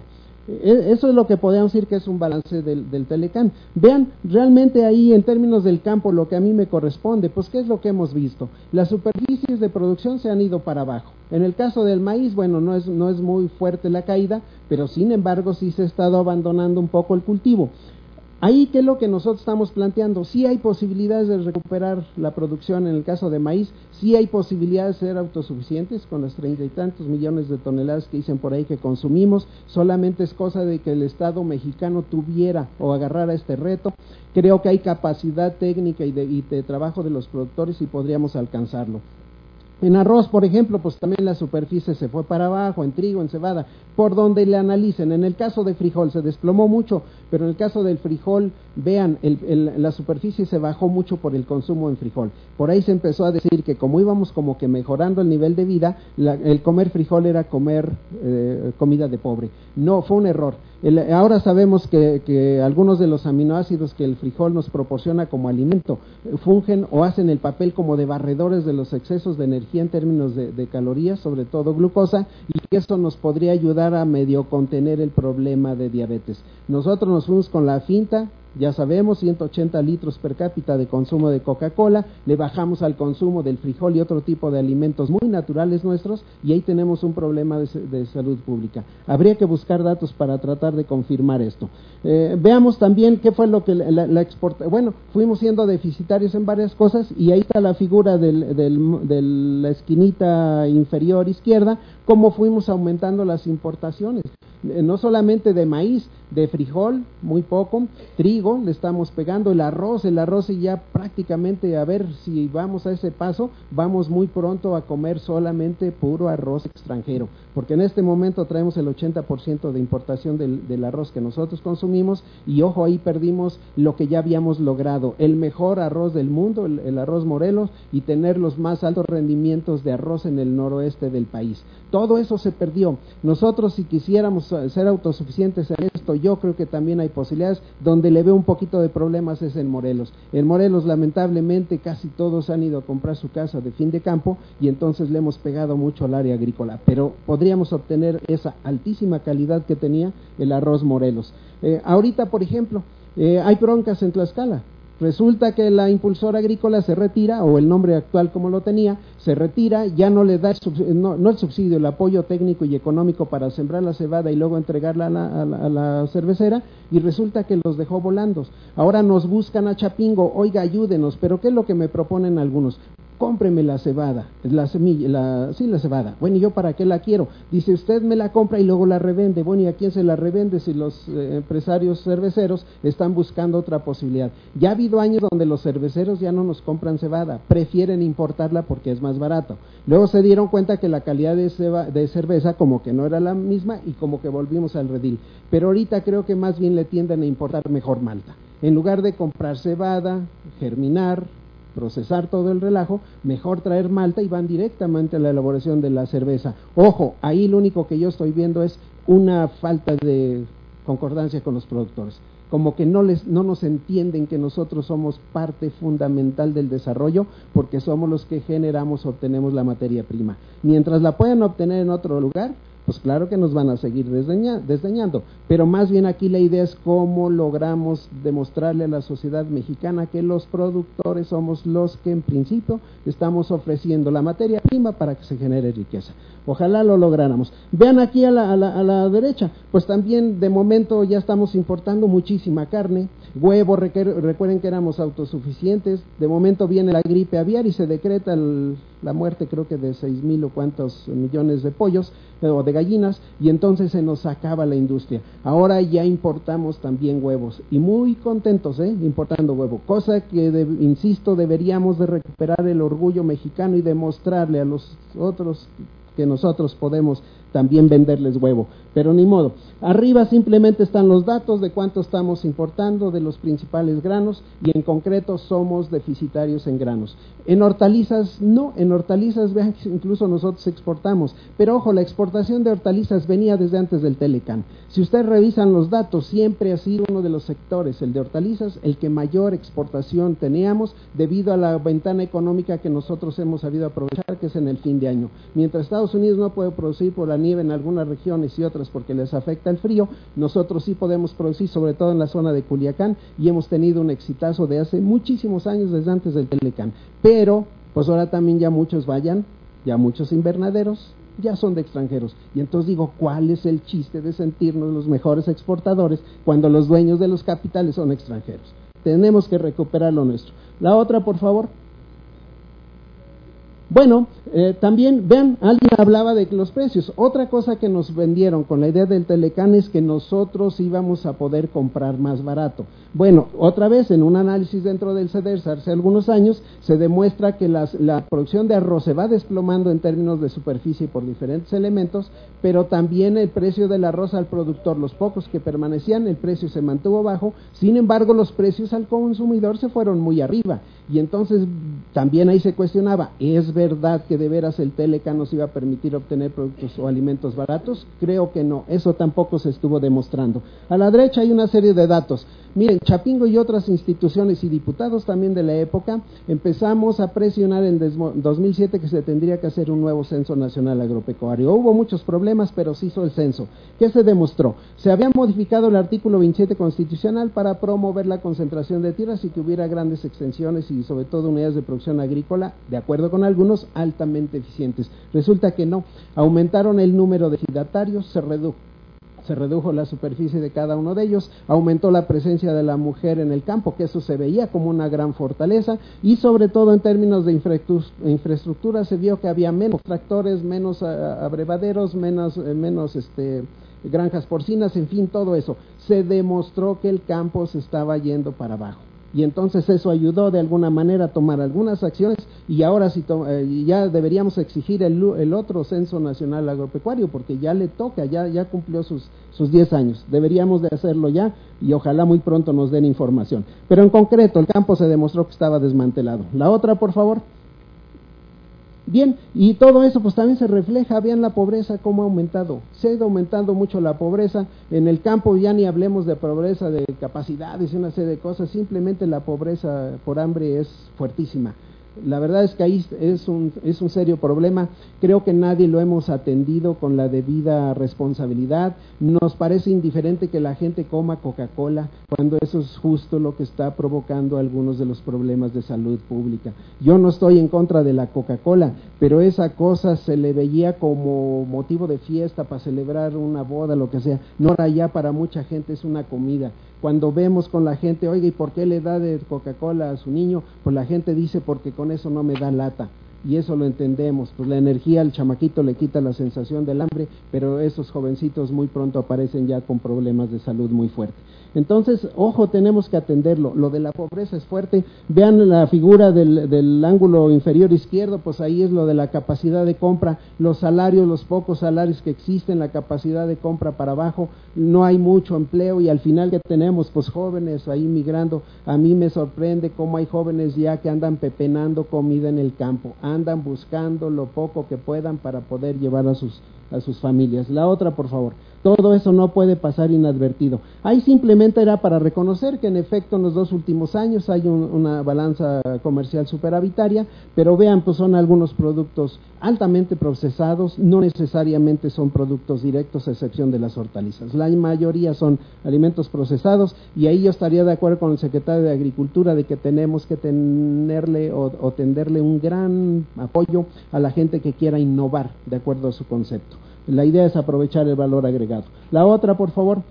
Eso es lo que podemos decir que es un balance del, del Telecán. Vean, realmente ahí en términos del campo, lo que a mí me corresponde, pues ¿qué es lo que hemos visto? Las superficies de producción se han ido para abajo. En el caso del maíz, bueno, no es, no es muy fuerte la caída, pero sin embargo sí se ha estado abandonando un poco el cultivo. Ahí, ¿qué es lo que nosotros estamos planteando? Sí hay posibilidades de recuperar la producción en el caso de maíz, sí hay posibilidades de ser autosuficientes con las treinta y tantos millones de toneladas que dicen por ahí que consumimos, solamente es cosa de que el Estado mexicano tuviera o agarrara este reto. Creo que hay capacidad técnica y de, y de trabajo de los productores y podríamos alcanzarlo. En arroz, por ejemplo, pues también la superficie se fue para abajo, en trigo, en cebada, por donde le analicen. En el caso de frijol se desplomó mucho, pero en el caso del frijol, vean, el, el, la superficie se bajó mucho por el consumo en frijol. Por ahí se empezó a decir que como íbamos como que mejorando el nivel de vida, la, el comer frijol era comer eh, comida de pobre. No, fue un error. El, ahora sabemos que, que algunos de los aminoácidos que el frijol nos proporciona como alimento fungen o hacen el papel como de barredores de los excesos de energía en términos de, de calorías, sobre todo glucosa, y que eso nos podría ayudar a medio contener el problema de diabetes. Nosotros nos fuimos con la finta, ya sabemos, ciento ochenta litros per cápita de consumo de Coca-Cola, le bajamos al consumo del frijol y otro tipo de alimentos muy naturales nuestros, y ahí tenemos un problema de, de salud pública. Habría que buscar datos para tratar de confirmar esto. Eh, veamos también qué fue lo que la, la exporta. Bueno, fuimos siendo deficitarios en varias cosas, y ahí está la figura del, del, de la esquinita inferior izquierda, cómo fuimos aumentando las importaciones. No solamente de maíz, de frijol, muy poco, trigo, le estamos pegando, el arroz, el arroz y ya prácticamente, a ver si vamos a ese paso, vamos muy pronto a comer solamente puro arroz extranjero, porque en este momento traemos el ochenta por ciento de importación del, del arroz que nosotros consumimos, y ojo, ahí perdimos lo que ya habíamos logrado, el mejor arroz del mundo, el, el arroz Morelos, y tener los más altos rendimientos de arroz en el noroeste del país. Todo eso se perdió. Nosotros, si quisiéramos ser autosuficientes en esto, yo creo que también hay posibilidades. Donde le veo un poquito de problemas es en Morelos. En Morelos, lamentablemente, casi todos han ido a comprar su casa de fin de campo, y entonces le hemos pegado mucho al área agrícola, pero podríamos obtener esa altísima calidad que tenía el arroz Morelos. Eh, ahorita, por ejemplo, eh, hay broncas en Tlaxcala. Resulta que la impulsora agrícola se retira, o el nombre actual como lo tenía, se retira, ya no le da el subsidio, no, no el subsidio, el apoyo técnico y económico para sembrar la cebada y luego entregarla a la, a la, a la cervecera, y resulta que los dejó volando. Ahora nos buscan a Chapingo, oiga, ayúdenos, pero ¿qué es lo que me proponen algunos? Cómpreme la cebada, la semilla, la, sí, la cebada. Bueno, ¿y yo para qué la quiero? Dice, usted me la compra y luego la revende. Bueno, ¿y a quién se la revende si los eh, empresarios cerveceros están buscando otra posibilidad? Ya ha habido años donde los cerveceros ya no nos compran cebada, prefieren importarla porque es más barato. Luego se dieron cuenta que la calidad de, ceba, de cerveza como que no era la misma, y como que volvimos al redil. Pero ahorita creo que más bien le tienden a importar mejor malta. En lugar de comprar cebada, germinar, procesar todo el relajo, mejor traer malta y van directamente a la elaboración de la cerveza. Ojo, ahí lo único que yo estoy viendo es una falta de concordancia con los productores, como que no les no nos entienden que nosotros somos parte fundamental del desarrollo, porque somos los que generamos, obtenemos la materia prima. Mientras la puedan obtener en otro lugar, pues claro que nos van a seguir desdeña, desdeñando, pero más bien aquí la idea es cómo logramos demostrarle a la sociedad mexicana que los productores somos los que en principio estamos ofreciendo la materia prima para que se genere riqueza. Ojalá lo lográramos. Vean aquí a la, a la, a la derecha, pues también de momento ya estamos importando muchísima carne, huevo, recuerden que éramos autosuficientes, de momento viene la gripe aviar y se decreta el, la muerte creo que de seis mil o cuantos millones de pollos o de gallinas, y entonces se nos acaba la industria. Ahora ya importamos también huevos, y muy contentos, ¿eh? Importando huevo, cosa que, de, insisto, deberíamos de recuperar el orgullo mexicano y demostrarle a los otros que nosotros podemos también venderles huevo, pero ni modo. Arriba simplemente están los datos de cuánto estamos importando de los principales granos y en concreto somos deficitarios en granos. En hortalizas no, en hortalizas vean que incluso nosotros exportamos, pero ojo, la exportación de hortalizas venía desde antes del Telecán. Si ustedes revisan los datos, siempre ha sido uno de los sectores, el de hortalizas, el que mayor exportación teníamos debido a la ventana económica que nosotros hemos sabido aprovechar, que es en el fin de año. Mientras Estados Unidos no puede producir por la nieve en algunas regiones y otras porque les afecta el frío, nosotros sí podemos producir, sobre todo en la zona de Culiacán, y hemos tenido un exitazo de hace muchísimos años, desde antes del Telecán. Pero, pues ahora también ya muchos vayan, ya muchos invernaderos ya son de extranjeros. Y entonces digo, ¿cuál es el chiste de sentirnos los mejores exportadores cuando los dueños de los capitales son extranjeros? Tenemos que recuperar lo nuestro. La otra, por favor. Bueno, eh, también, vean, alguien hablaba de los precios. Otra cosa que nos vendieron con la idea del Telecán es que nosotros íbamos a poder comprar más barato. Bueno, otra vez, en un análisis dentro del CEDERS hace algunos años, se demuestra que las, la producción de arroz se va desplomando en términos de superficie por diferentes elementos, pero también el precio del arroz al productor, los pocos que permanecían, el precio se mantuvo bajo, sin embargo los precios al consumidor se fueron muy arriba. Y entonces también ahí se cuestionaba, ¿es verdad que de veras el Telecán nos iba a permitir obtener productos o alimentos baratos? Creo que no, eso tampoco se estuvo demostrando. A la derecha hay una serie de datos. Miren, Chapingo y otras instituciones y diputados también de la época empezamos a presionar en dos mil siete que se tendría que hacer un nuevo censo nacional agropecuario. Hubo muchos problemas, pero se hizo el censo. ¿Qué se demostró? Se había modificado el artículo veintisiete constitucional para promover la concentración de tierras y que hubiera grandes extensiones y sobre todo unidades de producción agrícola, de acuerdo con algunos, altamente eficientes. Resulta que no, aumentaron el número de ejidatarios, se redujo. Se redujo la superficie de cada uno de ellos, aumentó la presencia de la mujer en el campo, que eso se veía como una gran fortaleza, y sobre todo en términos de infraestructura se vio que había menos tractores, menos abrevaderos, menos, menos este, granjas porcinas, en fin, todo eso. Se demostró que el campo se estaba yendo para abajo. Y entonces eso ayudó de alguna manera a tomar algunas acciones y ahora sí eh, ya deberíamos exigir el, el otro censo nacional agropecuario porque ya le toca, ya, ya cumplió sus, sus diez años, deberíamos de hacerlo ya y ojalá muy pronto nos den información. Pero en concreto el campo se demostró que estaba desmantelado. La otra, por favor. Bien, y todo eso pues también se refleja, vean la pobreza cómo ha aumentado, se ha ido aumentando mucho la pobreza, en el campo ya ni hablemos de pobreza de capacidades y una serie de cosas, simplemente la pobreza por hambre es fuertísima. La verdad es que ahí es un, es un serio problema, creo que nadie lo hemos atendido con la debida responsabilidad, nos parece indiferente que la gente coma Coca-Cola, cuando eso es justo lo que está provocando algunos de los problemas de salud pública. Yo no estoy en contra de la Coca-Cola, pero esa cosa se le veía como motivo de fiesta para celebrar una boda, lo que sea, no era ya para mucha gente, es una comida. Cuando vemos con la gente, oiga, ¿y por qué le da de Coca-Cola a su niño? Pues la gente dice, porque con eso no me da lata. Y eso lo entendemos, pues la energía al chamaquito le quita la sensación del hambre, pero esos jovencitos muy pronto aparecen ya con problemas de salud muy fuertes. Entonces, ojo, tenemos que atenderlo. Lo de la pobreza es fuerte. Vean la figura del, del ángulo inferior izquierdo, pues ahí es lo de la capacidad de compra, los salarios, los pocos salarios que existen, la capacidad de compra para abajo, no hay mucho empleo y al final que tenemos, pues jóvenes ahí migrando. A mí me sorprende cómo hay jóvenes ya que andan pepenando comida en el campo, andan buscando lo poco que puedan para poder llevar a sus a sus familias. La otra, por favor. Todo eso no puede pasar inadvertido. Ahí simplemente era para reconocer que en efecto en los dos últimos años hay un, una balanza comercial superavitaria, pero vean, pues son algunos productos altamente procesados, no necesariamente son productos directos a excepción de las hortalizas. La mayoría son alimentos procesados y ahí yo estaría de acuerdo con el secretario de Agricultura de que tenemos que tenerle o, o tenderle un gran apoyo a la gente que quiera innovar de acuerdo a su concepto. La idea es aprovechar el valor agregado. La otra, por favor.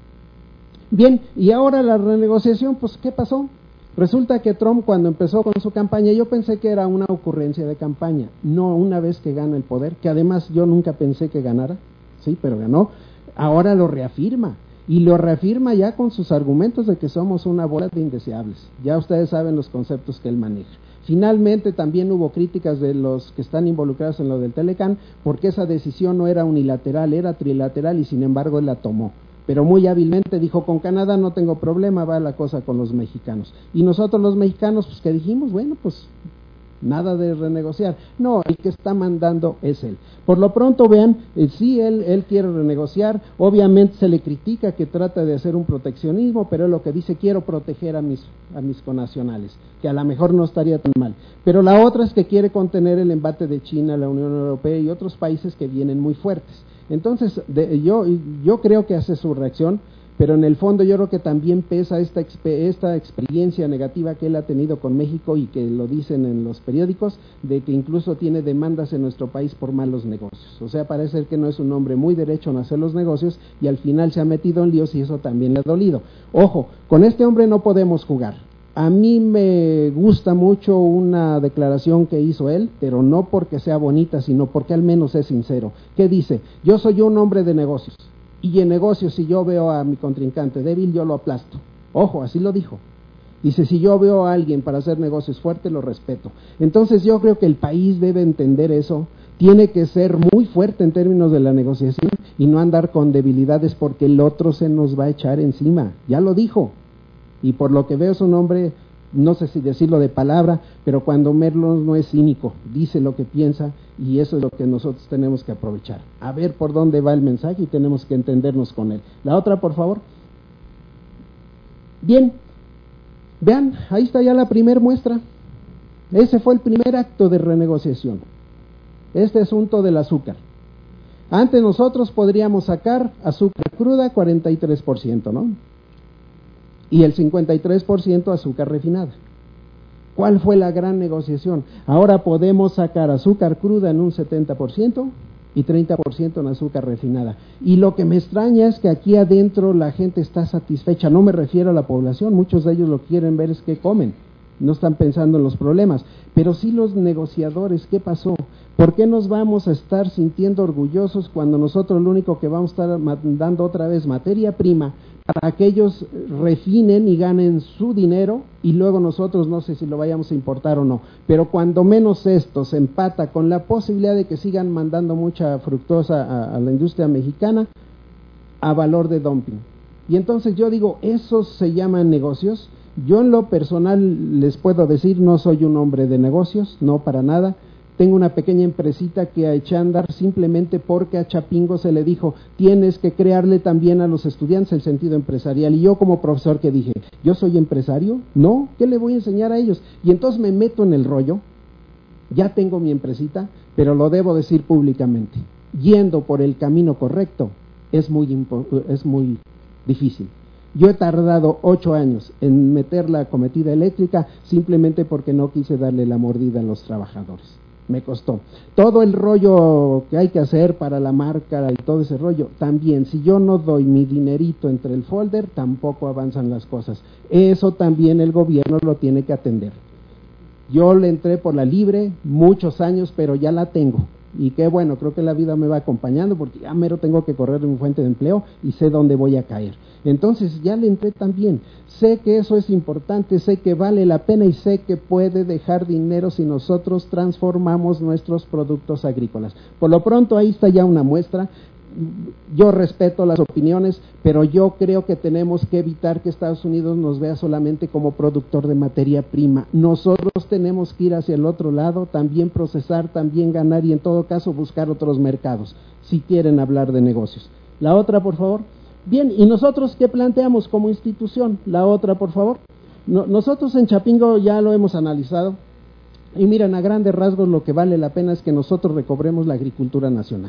Bien, y ahora la renegociación, pues, ¿qué pasó? Resulta que Trump, cuando empezó con su campaña, yo pensé que era una ocurrencia de campaña, no una vez que gana el poder, que además yo nunca pensé que ganara, sí, pero ganó, ahora lo reafirma, y lo reafirma ya con sus argumentos de que somos una bola de indeseables. Ya ustedes saben los conceptos que él maneja. Finalmente también hubo críticas de los que están involucrados en lo del Telecán, porque esa decisión no era unilateral, era trilateral y sin embargo él la tomó. Pero muy hábilmente dijo, con Canadá no tengo problema, va la cosa con los mexicanos. Y nosotros los mexicanos, pues que dijimos, bueno, pues nada de renegociar. No, el que está mandando es él. Por lo pronto, vean, eh, sí, él, él quiere renegociar, obviamente se le critica que trata de hacer un proteccionismo, pero él lo que dice, quiero proteger a mis, a mis connacionales, que a lo mejor no estaría tan mal. Pero la otra es que quiere contener el embate de China, la Unión Europea y otros países que vienen muy fuertes. Entonces, de, yo, yo creo que hace su reacción, pero en el fondo yo creo que también pesa esta, esta experiencia negativa que él ha tenido con México y que lo dicen en los periódicos, de que incluso tiene demandas en nuestro país por malos negocios. O sea, parece que no es un hombre muy derecho en hacer los negocios y al final se ha metido en líos y eso también le ha dolido. Ojo, con este hombre no podemos jugar. A mí me gusta mucho una declaración que hizo él, pero no porque sea bonita, sino porque al menos es sincero. ¿Qué dice? Yo soy un hombre de negocios, y en negocios si yo veo a mi contrincante débil, yo lo aplasto. Ojo, así lo dijo. Dice, si yo veo a alguien para hacer negocios fuerte, lo respeto. Entonces yo creo que el país debe entender eso, tiene que ser muy fuerte en términos de la negociación y no andar con debilidades porque el otro se nos va a echar encima. Ya lo dijo. Y por lo que veo es un hombre, no sé si decirlo de palabra, pero cuando menos no es cínico, dice lo que piensa y eso es lo que nosotros tenemos que aprovechar. A ver por dónde va el mensaje y tenemos que entendernos con él. La otra, por favor. Bien, vean, ahí está ya la primer muestra. Ese fue el primer acto de renegociación. Este asunto del azúcar. Antes nosotros podríamos sacar azúcar cruda cuarenta y tres por ciento, ¿no? Y el cincuenta y tres por ciento azúcar refinada. ¿Cuál fue la gran negociación? Ahora podemos sacar azúcar cruda en un setenta por ciento y treinta por ciento en azúcar refinada. Y lo que me extraña es que aquí adentro la gente está satisfecha. No me refiero a la población, muchos de ellos lo que quieren ver es qué comen. No están pensando en los problemas. Pero sí los negociadores, ¿qué pasó? ¿Por qué nos vamos a estar sintiendo orgullosos cuando nosotros lo único que vamos a estar mandando otra vez materia prima para que ellos refinen y ganen su dinero y luego nosotros no sé si lo vayamos a importar o no, pero cuando menos esto se empata con la posibilidad de que sigan mandando mucha fructosa a, a la industria mexicana a valor de dumping? Y entonces yo digo, ¿esos se llaman negocios? Yo en lo personal les puedo decir, no soy un hombre de negocios, no para nada. Tengo una pequeña empresita que eché a andar simplemente porque a Chapingo se le dijo, tienes que crearle también a los estudiantes el sentido empresarial. Y yo como profesor que dije, ¿yo soy empresario? No, ¿qué le voy a enseñar a ellos? Y entonces me meto en el rollo, ya tengo mi empresita, pero lo debo decir públicamente. Yendo por el camino correcto es muy, es muy difícil. Yo he tardado ocho años en meter la cometida eléctrica simplemente porque no quise darle la mordida a los trabajadores. Me costó. Todo el rollo que hay que hacer para la marca y todo ese rollo, también, si yo no doy mi dinerito entre el folder, tampoco avanzan las cosas. Eso también el gobierno lo tiene que atender. Yo le entré por la libre muchos años, pero ya la tengo. Y qué bueno, creo que la vida me va acompañando porque ya mero tengo que correr de mi fuente de empleo y sé dónde voy a caer. Entonces ya le entré también. Sé que eso es importante, sé que vale la pena y sé que puede dejar dinero si nosotros transformamos nuestros productos agrícolas. Por lo pronto ahí está ya una muestra. Yo respeto las opiniones, pero yo creo que tenemos que evitar que Estados Unidos nos vea solamente como productor de materia prima. Nosotros tenemos que ir hacia el otro lado, también procesar, también ganar y en todo caso buscar otros mercados, si quieren hablar de negocios. La otra, por favor. Bien, ¿y nosotros qué planteamos como institución? La otra, por favor. No, nosotros en Chapingo ya lo hemos analizado y miren, a grandes rasgos lo que vale la pena es que nosotros recobremos la agricultura nacional.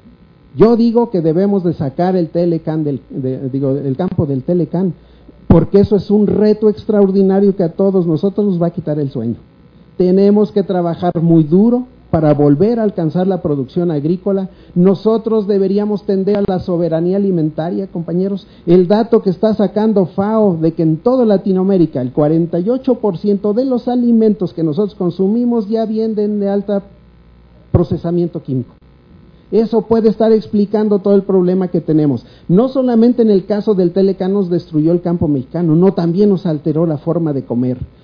Yo digo que debemos de sacar el Telecán del, de, digo, el campo del Telecán, porque eso es un reto extraordinario que a todos nosotros nos va a quitar el sueño. Tenemos que trabajar muy duro para volver a alcanzar la producción agrícola. Nosotros deberíamos tender a la soberanía alimentaria, compañeros. El dato que está sacando FAO de que en toda Latinoamérica el cuarenta y ocho por ciento de los alimentos que nosotros consumimos ya vienen de alto procesamiento químico. Eso puede estar explicando todo el problema que tenemos. No solamente en el caso del Telecán nos destruyó el campo mexicano, no, también nos alteró la forma de comer.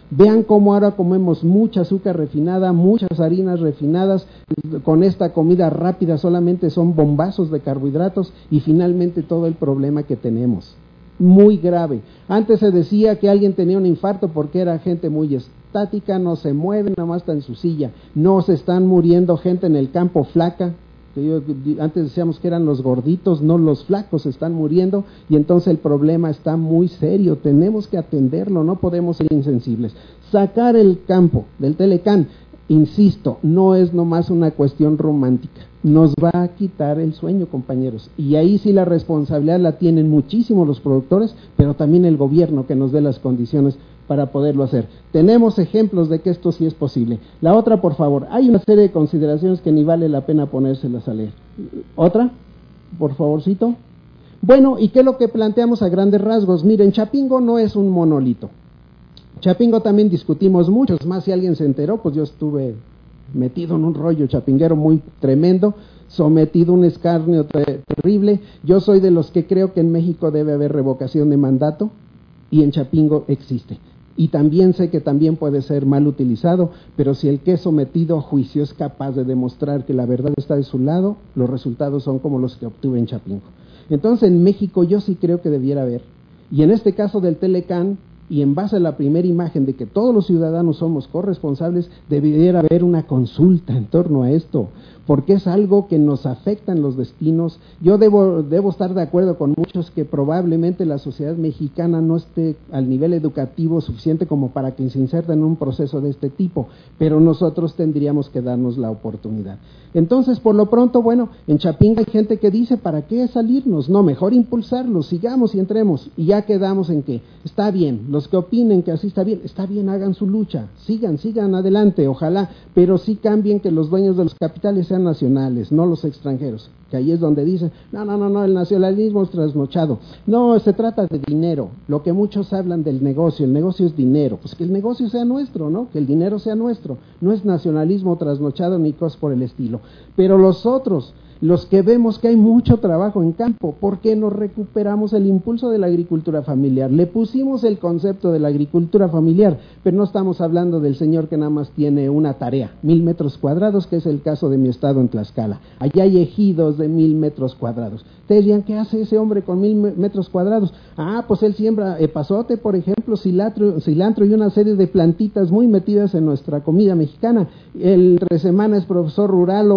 Vean cómo ahora comemos mucha azúcar refinada, muchas harinas refinadas, con esta comida rápida solamente son bombazos de carbohidratos y finalmente todo el problema que tenemos. Muy grave. Antes se decía que alguien tenía un infarto porque era gente muy estática, no se mueve, nada más está en su silla. No se están muriendo gente en el campo flaca. Que yo, antes decíamos que eran los gorditos, no los flacos, se están muriendo y entonces el problema está muy serio. Tenemos que atenderlo, no podemos ser insensibles. Sacar el campo del Telecán, insisto, no es nomás una cuestión romántica. Nos va a quitar el sueño, compañeros, y ahí sí la responsabilidad la tienen muchísimo los productores, pero también el gobierno que nos dé las condiciones para poderlo hacer. Tenemos ejemplos de que esto sí es posible. La otra, por favor, hay una serie de consideraciones que ni vale la pena ponérselas a leer. ¿Otra? Por favorcito. Bueno, ¿y qué es lo que planteamos a grandes rasgos? Miren, Chapingo no es un monolito. Chapingo también discutimos muchos, más si alguien se enteró, pues yo estuve metido en un rollo chapinguero muy tremendo, sometido a un escarnio ter terrible. Yo soy de los que creo que en México debe haber revocación de mandato y en Chapingo existe. Y también sé que también puede ser mal utilizado, pero si el que es sometido a juicio es capaz de demostrar que la verdad está de su lado, los resultados son como los que obtuve en Chapingo. Entonces en México yo sí creo que debiera haber, y en este caso del Telecán, y en base a la primera imagen de que todos los ciudadanos somos corresponsables, debiera haber una consulta en torno a esto, porque es algo que nos afecta en los destinos. Yo debo, debo estar de acuerdo con muchos que probablemente la sociedad mexicana no esté al nivel educativo suficiente como para que se inserta en un proceso de este tipo, pero nosotros tendríamos que darnos la oportunidad. Entonces, por lo pronto, bueno, en Chapingo hay gente que dice, ¿para qué salirnos? No, mejor impulsarlos, sigamos y entremos, y ya quedamos en que está bien, los que opinen que así está bien, está bien, hagan su lucha, sigan, sigan adelante, ojalá, pero sí cambien que los dueños de los capitales sean nacionales, no los extranjeros, que ahí es donde dicen, no, no, no, no, el nacionalismo es trasnochado, no, se trata de dinero, lo que muchos hablan del negocio, el negocio es dinero, pues que el negocio sea nuestro, ¿no? Que el dinero sea nuestro, no es nacionalismo trasnochado ni cosas por el estilo, pero los otros, los que vemos que hay mucho trabajo en campo, ¿por qué no recuperamos el impulso de la agricultura familiar? Le pusimos el concepto de la agricultura familiar, pero no estamos hablando del señor que nada más tiene una tarea, mil metros cuadrados, que es el caso de mi estado en Tlaxcala. Allá hay ejidos de mil metros cuadrados. Ustedes dirían, ¿qué hace ese hombre con mil metros cuadrados? Ah, pues él siembra epazote, por ejemplo, cilantro, cilantro y una serie de plantitas muy metidas en nuestra comida mexicana. El entre semana es profesor rural o,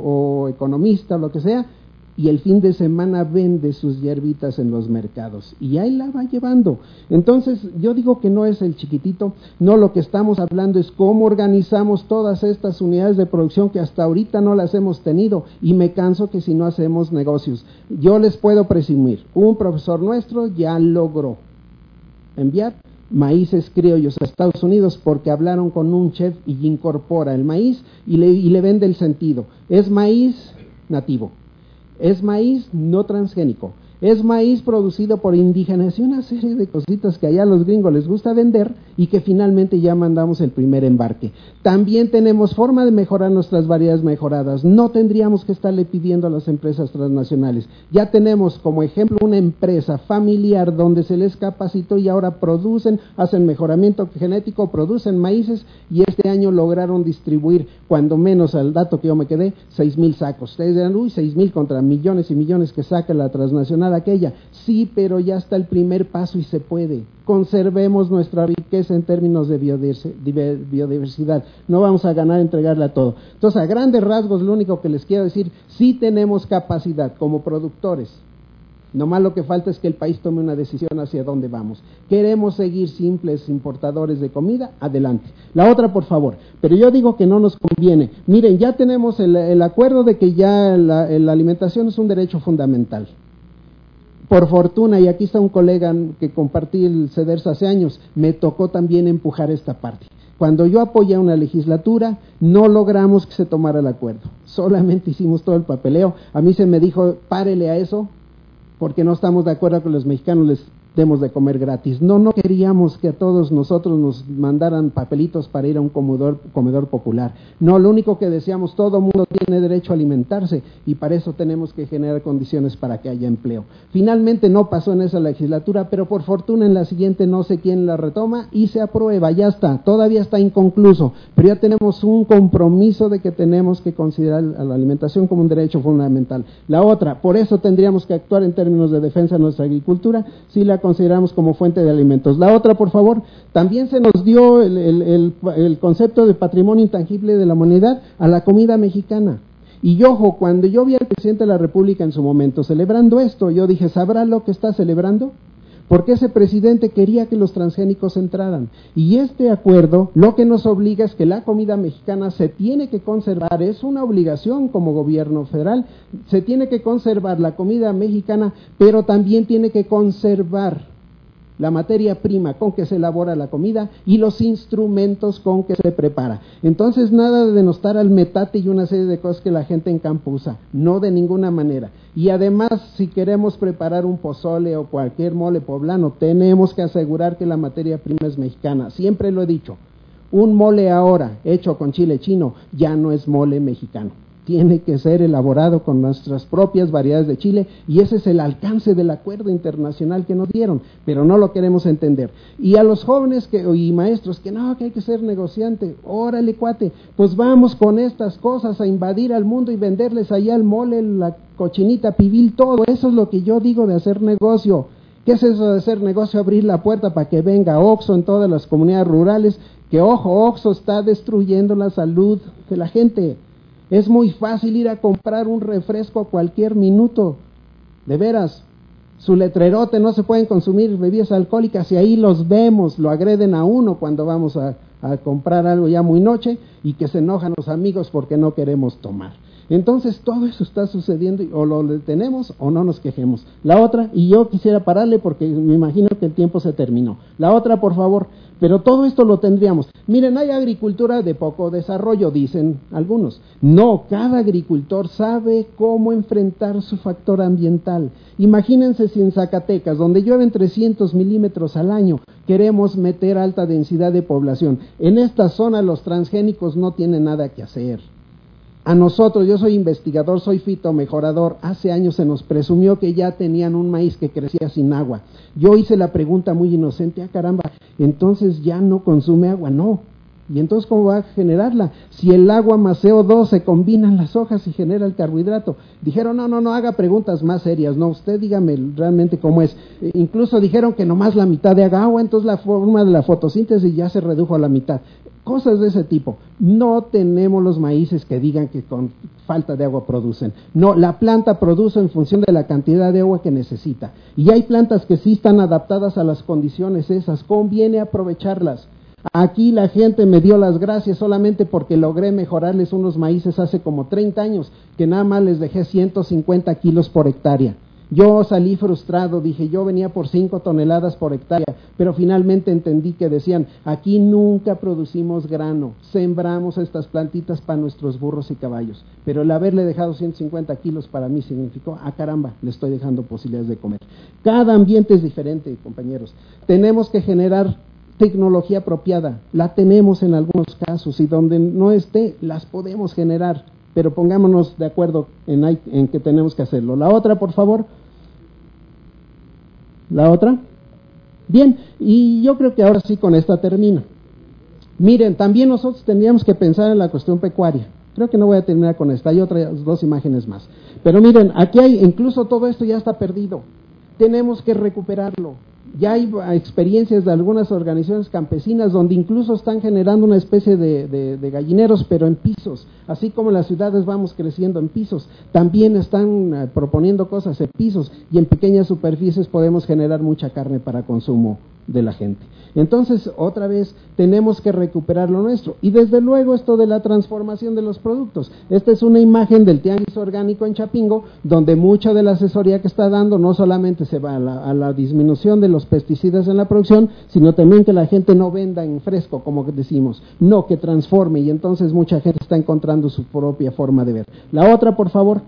o economista, lo que sea, y el fin de semana vende sus hierbitas en los mercados y ahí la va llevando. Entonces yo digo que no es el chiquitito, no, lo que estamos hablando es cómo organizamos todas estas unidades de producción que hasta ahorita no las hemos tenido, y me canso que si no hacemos negocios. Yo les puedo presumir, un profesor nuestro ya logró enviar maíces criollos a Estados Unidos porque hablaron con un chef y incorpora el maíz y le, y le vende el sentido. Es maíz nativo, es maíz no transgénico, es maíz producido por indígenas y una serie de cositas que allá a los gringos les gusta vender y que finalmente ya mandamos el primer embarque. También tenemos forma de mejorar nuestras variedades mejoradas, no tendríamos que estarle pidiendo a las empresas transnacionales. Ya tenemos como ejemplo una empresa familiar donde se les capacitó y ahora producen, hacen mejoramiento genético, producen maíces y este año lograron distribuir, cuando menos al dato que yo me quedé, seis mil sacos. Ustedes dirán, uy, seis mil contra millones y millones que saca la transnacional aquella. Sí, pero ya está el primer paso y se puede. Conservemos nuestra riqueza en términos de biodiversidad. No vamos a ganar entregarla todo. Entonces, a grandes rasgos, lo único que les quiero decir, sí tenemos capacidad como productores. Nomás lo que falta es que el país tome una decisión hacia dónde vamos. ¿Queremos seguir simples importadores de comida? Adelante. La otra, por favor. Pero yo digo que no nos conviene. Miren, ya tenemos el, el acuerdo de que ya la, la alimentación es un derecho fundamental. Por fortuna, y aquí está un colega que compartí el CEDERS hace años, me tocó también empujar esta parte. Cuando yo apoyé una legislatura, no logramos que se tomara el acuerdo. Solamente hicimos todo el papeleo. A mí se me dijo, párele a eso, porque no estamos de acuerdo con los mexicanos, les demos de comer gratis. No, no queríamos que a todos nosotros nos mandaran papelitos para ir a un comedor, comedor popular. No, lo único que decíamos, todo mundo tiene derecho a alimentarse y para eso tenemos que generar condiciones para que haya empleo. Finalmente no pasó en esa legislatura, pero por fortuna en la siguiente no sé quién la retoma y se aprueba, ya está, todavía está inconcluso, pero ya tenemos un compromiso de que tenemos que considerar a la alimentación como un derecho fundamental. La otra, por eso tendríamos que actuar en términos de defensa de nuestra agricultura, si la consideramos como fuente de alimentos. La otra, por favor, también se nos dio el, el, el, el concepto de patrimonio intangible de la humanidad a la comida mexicana. Y ojo, cuando yo vi al presidente de la República en su momento celebrando esto, yo dije, ¿sabrá lo que está celebrando? Porque ese presidente quería que los transgénicos entraran. Y este acuerdo lo que nos obliga es que la comida mexicana se tiene que conservar, es una obligación como gobierno federal, se tiene que conservar la comida mexicana, pero también tiene que conservar la materia prima con que se elabora la comida y los instrumentos con que se prepara. Entonces, nada de denostar al metate y una serie de cosas que la gente en campo usa, no de ninguna manera. Y además, si queremos preparar un pozole o cualquier mole poblano, tenemos que asegurar que la materia prima es mexicana. Siempre lo he dicho, un mole ahora hecho con chile chino ya no es mole mexicano. Tiene que ser elaborado con nuestras propias variedades de chile y ese es el alcance del acuerdo internacional que nos dieron, pero no lo queremos entender. Y a los jóvenes que, y maestros que no, que hay que ser negociante, órale cuate, pues vamos con estas cosas a invadir al mundo y venderles allá el mole, la cochinita pibil, todo. Eso es lo que yo digo de hacer negocio. ¿Qué es eso de hacer negocio? Abrir la puerta para que venga Oxxo en todas las comunidades rurales, que ojo, Oxxo está destruyendo la salud de la gente. Es muy fácil ir a comprar un refresco a cualquier minuto, de veras, su letrerote, no se pueden consumir bebidas alcohólicas y ahí los vemos, lo agreden a uno cuando vamos a, a comprar algo ya muy noche y que se enojan los amigos porque no queremos tomar. Entonces todo eso está sucediendo y o lo detenemos o no nos quejemos. La otra, y yo quisiera pararle porque me imagino que el tiempo se terminó. La otra, por favor, pero todo esto lo tendríamos. Miren, hay agricultura de poco desarrollo, dicen algunos. No, cada agricultor sabe cómo enfrentar su factor ambiental. Imagínense si en Zacatecas, donde llueven trescientos milímetros al año, queremos meter alta densidad de población. En esta zona los transgénicos no tienen nada que hacer. A nosotros, yo soy investigador, soy fitomejorador, hace años se nos presumió que ya tenían un maíz que crecía sin agua. Yo hice la pregunta muy inocente, ah caramba, entonces ya no consume agua, no. ¿Y entonces cómo va a generarla? Si el agua más C O dos se combinan las hojas y genera el carbohidrato. Dijeron, no, no, no, haga preguntas más serias, no, usted dígame realmente cómo es. E incluso dijeron que nomás la mitad de haga agua, entonces la forma de la fotosíntesis ya se redujo a la mitad. Cosas de ese tipo. No tenemos los maíces que digan que con falta de agua producen. No, la planta produce en función de la cantidad de agua que necesita. Y hay plantas que sí están adaptadas a las condiciones esas, conviene aprovecharlas. Aquí la gente me dio las gracias solamente porque logré mejorarles unos maíces hace como treinta años, que nada más les dejé ciento cincuenta kilos por hectárea. Yo salí frustrado, dije, yo venía por cinco toneladas por hectárea, pero finalmente entendí que decían, aquí nunca producimos grano, sembramos estas plantitas para nuestros burros y caballos, pero el haberle dejado ciento cincuenta kilos para mí significó, ah caramba, le estoy dejando posibilidades de comer. Cada ambiente es diferente, compañeros. Tenemos que generar tecnología apropiada, la tenemos en algunos casos y donde no esté, las podemos generar. Pero pongámonos de acuerdo en, en que tenemos que hacerlo. La otra, por favor. La otra. Bien, y yo creo que ahora sí con esta termino. Miren, también nosotros tendríamos que pensar en la cuestión pecuaria. Creo que no voy a terminar con esta, hay otras dos imágenes más. Pero miren, aquí hay, incluso todo esto ya está perdido. Tenemos que recuperarlo. Ya hay experiencias de algunas organizaciones campesinas donde incluso están generando una especie de, de, de gallineros, pero en pisos. Así como en las ciudades vamos creciendo en pisos, también están uh, proponiendo cosas en pisos y en pequeñas superficies podemos generar mucha carne para consumo de la gente. Entonces, otra vez, tenemos que recuperar lo nuestro. Y desde luego esto de la transformación de los productos. Esta es una imagen del tianguis orgánico en Chapingo, donde mucha de la asesoría que está dando no solamente se va a la, a la disminución de los pesticidas en la producción, sino también que la gente no venda en fresco, como decimos, no, que transforme, y entonces mucha gente está encontrando su propia forma de ver. La otra, por favor.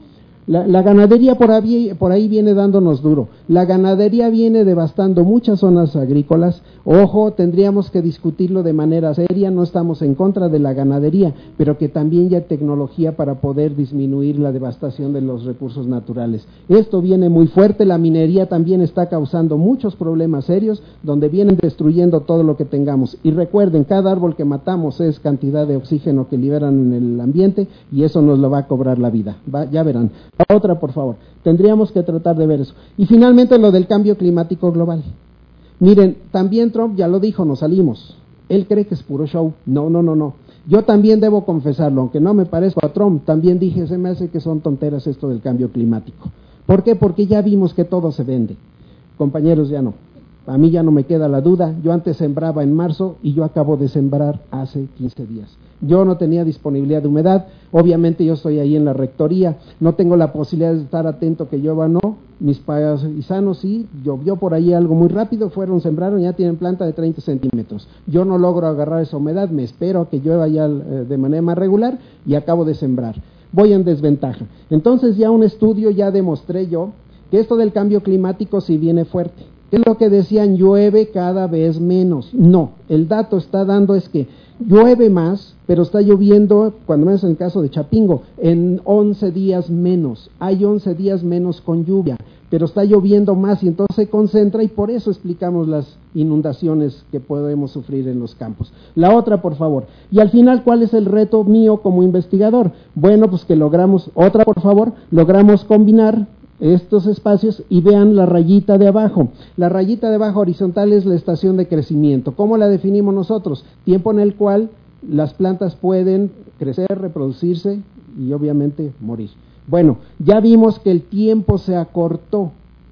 La, la ganadería por ahí, por ahí viene dándonos duro. La ganadería viene devastando muchas zonas agrícolas. Ojo, tendríamos que discutirlo de manera seria. No estamos en contra de la ganadería, pero que también ya hay tecnología para poder disminuir la devastación de los recursos naturales. Esto viene muy fuerte. La minería también está causando muchos problemas serios, donde vienen destruyendo todo lo que tengamos. Y recuerden, cada árbol que matamos es cantidad de oxígeno que liberan en el ambiente, y eso nos lo va a cobrar la vida. Va, ya verán. La otra, por favor. Tendríamos que tratar de ver eso. Y finalmente lo del cambio climático global. Miren, también Trump ya lo dijo, nos salimos. Él cree que es puro show. No, no, no, no. Yo también debo confesarlo, aunque no me parezco a Trump, también dije, se me hace que son tonteras esto del cambio climático. ¿Por qué? Porque ya vimos que todo se vende. Compañeros, ya no. A mí ya no me queda la duda. Yo antes sembraba en marzo y yo acabo de sembrar hace quince días. Yo no tenía disponibilidad de humedad, obviamente yo estoy ahí en la rectoría, no tengo la posibilidad de estar atento que llueva o no, mis paisanos sí, llovió por ahí algo muy rápido, fueron, sembraron, ya tienen planta de treinta centímetros. Yo no logro agarrar esa humedad, me espero a que llueva ya eh, de manera más regular y acabo de sembrar. Voy en desventaja. Entonces ya un estudio ya demostré yo que esto del cambio climático sí viene fuerte. ¿Qué es lo que decían? Llueve cada vez menos. No, el dato está dando es que llueve más, pero está lloviendo, cuando menos en el caso de Chapingo, en once días menos. Hay once días menos con lluvia, pero está lloviendo más y entonces se concentra y por eso explicamos las inundaciones que podemos sufrir en los campos. La otra, por favor. Y al final, ¿cuál es el reto mío como investigador? Bueno, pues que logramos, otra, por favor, logramos combinar estos espacios y vean la rayita de abajo. La rayita de abajo horizontal es la estación de crecimiento. ¿Cómo la definimos nosotros? Tiempo en el cual las plantas pueden crecer, reproducirse y obviamente morir. Bueno, ya vimos que el tiempo se acortó,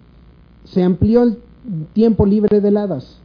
se amplió el tiempo libre de heladas,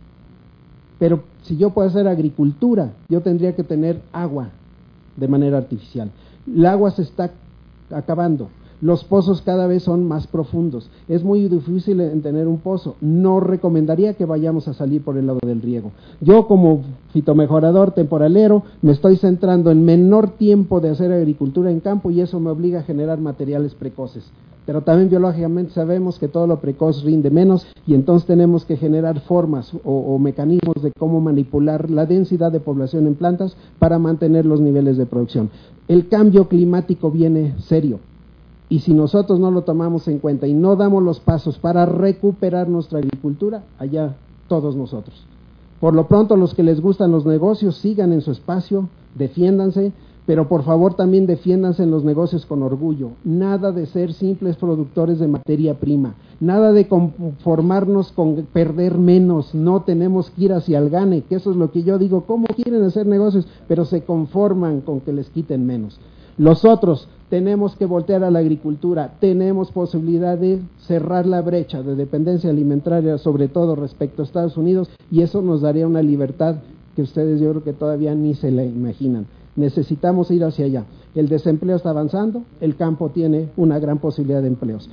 pero si yo puedo hacer agricultura, yo tendría que tener agua de manera artificial. El agua se está acabando. Los pozos cada vez son más profundos. Es muy difícil en tener un pozo. No recomendaría que vayamos a salir por el lado del riego. Yo como fitomejorador temporalero me estoy centrando en menor tiempo de hacer agricultura en campo y eso me obliga a generar materiales precoces. Pero también biológicamente sabemos que todo lo precoz rinde menos y entonces tenemos que generar formas o, o mecanismos de cómo manipular la densidad de población en plantas para mantener los niveles de producción. El cambio climático viene serio. Y si nosotros no lo tomamos en cuenta y no damos los pasos para recuperar nuestra agricultura, allá todos nosotros. Por lo pronto, los que les gustan los negocios, sigan en su espacio, defiéndanse, pero por favor también defiéndanse en los negocios con orgullo. Nada de ser simples productores de materia prima, nada de conformarnos con perder menos, no tenemos que ir hacia el gane, que eso es lo que yo digo, ¿cómo quieren hacer negocios? Pero se conforman con que les quiten menos. Los otros, tenemos que voltear a la agricultura, tenemos posibilidad de cerrar la brecha de dependencia alimentaria, sobre todo respecto a Estados Unidos, y eso nos daría una libertad que ustedes yo creo que todavía ni se la imaginan. Necesitamos ir hacia allá. El desempleo está avanzando, el campo tiene una gran posibilidad de empleos.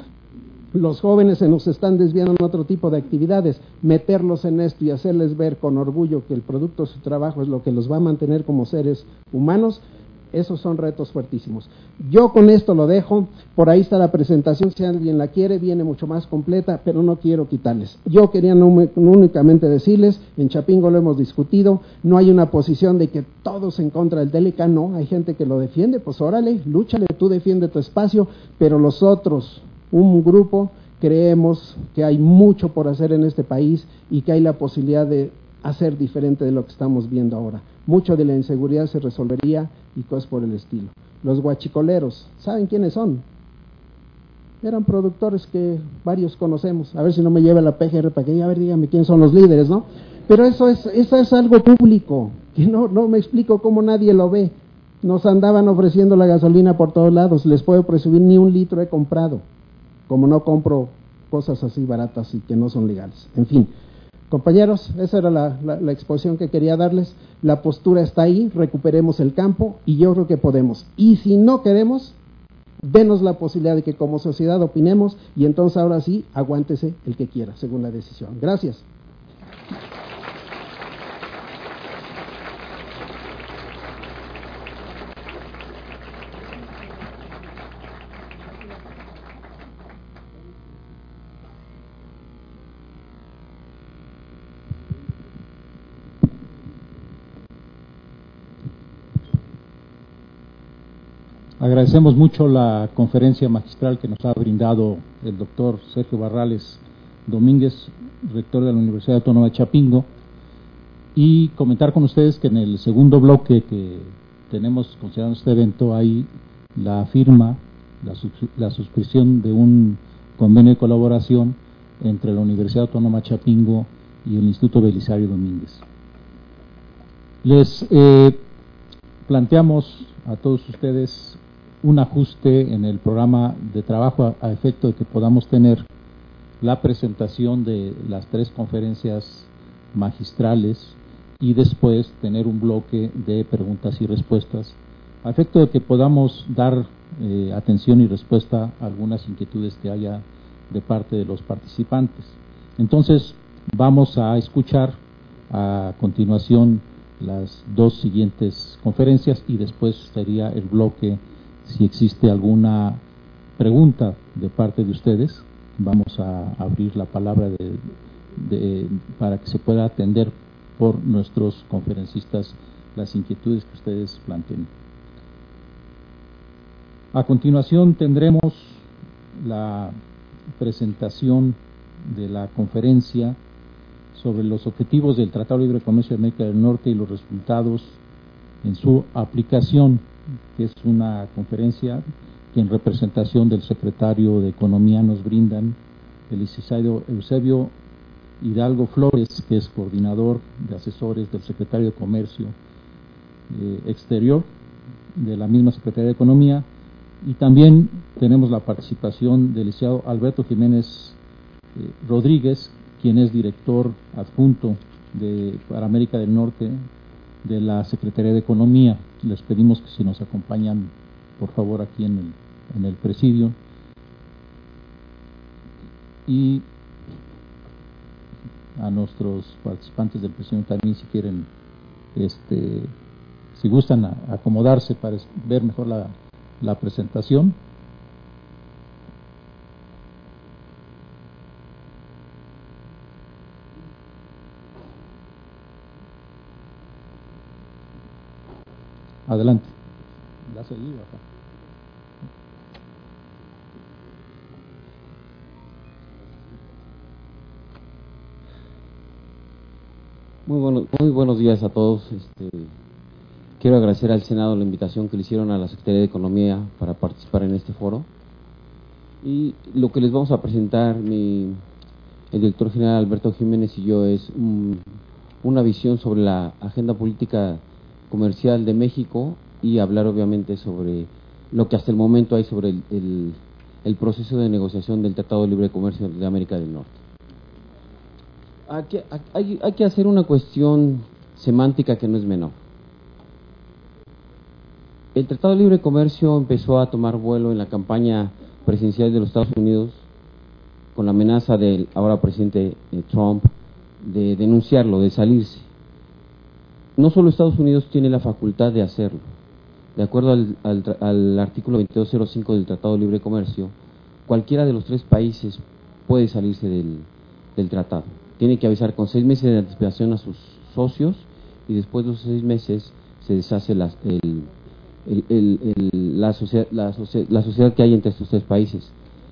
Los jóvenes se nos están desviando en otro tipo de actividades, meterlos en esto y hacerles ver con orgullo que el producto de su trabajo es lo que los va a mantener como seres humanos. Esos son retos fuertísimos. Yo con esto lo dejo, por ahí está la presentación, si alguien la quiere, viene mucho más completa, pero no quiero quitarles. Yo quería no, no únicamente decirles, en Chapingo lo hemos discutido, no hay una posición de que todos en contra del T L C, no, hay gente que lo defiende, pues órale, lúchale, tú defiende tu espacio, pero los otros, un grupo, creemos que hay mucho por hacer en este país y que hay la posibilidad de hacer diferente de lo que estamos viendo ahora. Mucho de la inseguridad se resolvería y cosas por el estilo. Los guachicoleros, ¿saben quiénes son? Eran productores que varios conocemos. A ver si no me lleva la P G R para que diga, a ver, dígame quiénes son los líderes, ¿no? Pero eso es, eso es algo público, que no, no me explico cómo nadie lo ve. Nos andaban ofreciendo la gasolina por todos lados, les puedo presumir, ni un litro he comprado, como no compro cosas así baratas y que no son legales. En fin. Compañeros, esa era la, la, la exposición que quería darles. La postura está ahí, recuperemos el campo y yo creo que podemos. Y si no queremos, denos la posibilidad de que como sociedad opinemos y entonces ahora sí, aguántese el que quiera, según la decisión. Gracias. agradecemos mucho la conferencia magistral que nos ha brindado el doctor Sergio Barrales Domínguez, rector de la Universidad Autónoma de Chapingo, y comentar con ustedes que en el segundo bloque que tenemos considerando este evento hay la firma, la, la suscripción de un convenio de colaboración entre la Universidad Autónoma de Chapingo y el Instituto Belisario Domínguez. Les eh, planteamos a todos ustedes un ajuste en el programa de trabajo a, a efecto de que podamos tener la presentación de las tres conferencias magistrales y después tener un bloque de preguntas y respuestas a efecto de que podamos dar eh, atención y respuesta a algunas inquietudes que haya de parte de los participantes. Entonces vamos a escuchar a continuación las dos siguientes conferencias y después sería el bloque si existe alguna pregunta de parte de ustedes. Vamos a abrir la palabra de, de, para que se pueda atender por nuestros conferencistas las inquietudes que ustedes planteen. A continuación tendremos la presentación de la conferencia sobre los objetivos del Tratado de Libre Comercio de América del Norte y los resultados en su aplicación, que es una conferencia que en representación del secretario de Economía nos brindan el licenciado Eusebio Hidalgo Flores, que es coordinador de asesores del secretario de Comercio eh, Exterior de la misma Secretaría de Economía, y también tenemos la participación del licenciado Alberto Jiménez eh, Rodríguez, quien es director adjunto de, para América del Norte de la Secretaría de Economía. Les pedimos que si nos acompañan, por favor, aquí en el, en el presidio. Y a nuestros participantes del presidio también, si quieren, este, si gustan a, acomodarse para ver mejor la, la presentación. Adelante. ¿La has seguido acá? Muy, bueno, muy buenos días a todos. Este, quiero agradecer al Senado la invitación que le hicieron a la Secretaría de Economía para participar en este foro. Y lo que les vamos a presentar, mi, el director general Alberto Jiménez y yo, es un, una visión sobre la agenda política comercial de México y hablar obviamente sobre lo que hasta el momento hay sobre el, el, el proceso de negociación del Tratado de Libre Comercio de América del Norte. Aquí, hay, hay que hacer una cuestión semántica que no es menor. El Tratado de Libre Comercio empezó a tomar vuelo en la campaña presidencial de los Estados Unidos con la amenaza del ahora presidente eh, Trump de denunciarlo, de salirse. No solo Estados Unidos tiene la facultad de hacerlo. De acuerdo al, al, al artículo veintidós cero cinco del Tratado de Libre Comercio, cualquiera de los tres países puede salirse del, del tratado. Tiene que avisar con seis meses de anticipación a sus socios y después de los seis meses se deshace la, el, el, el, el, la, sociedad, la, sociedad, la sociedad que hay entre estos tres países.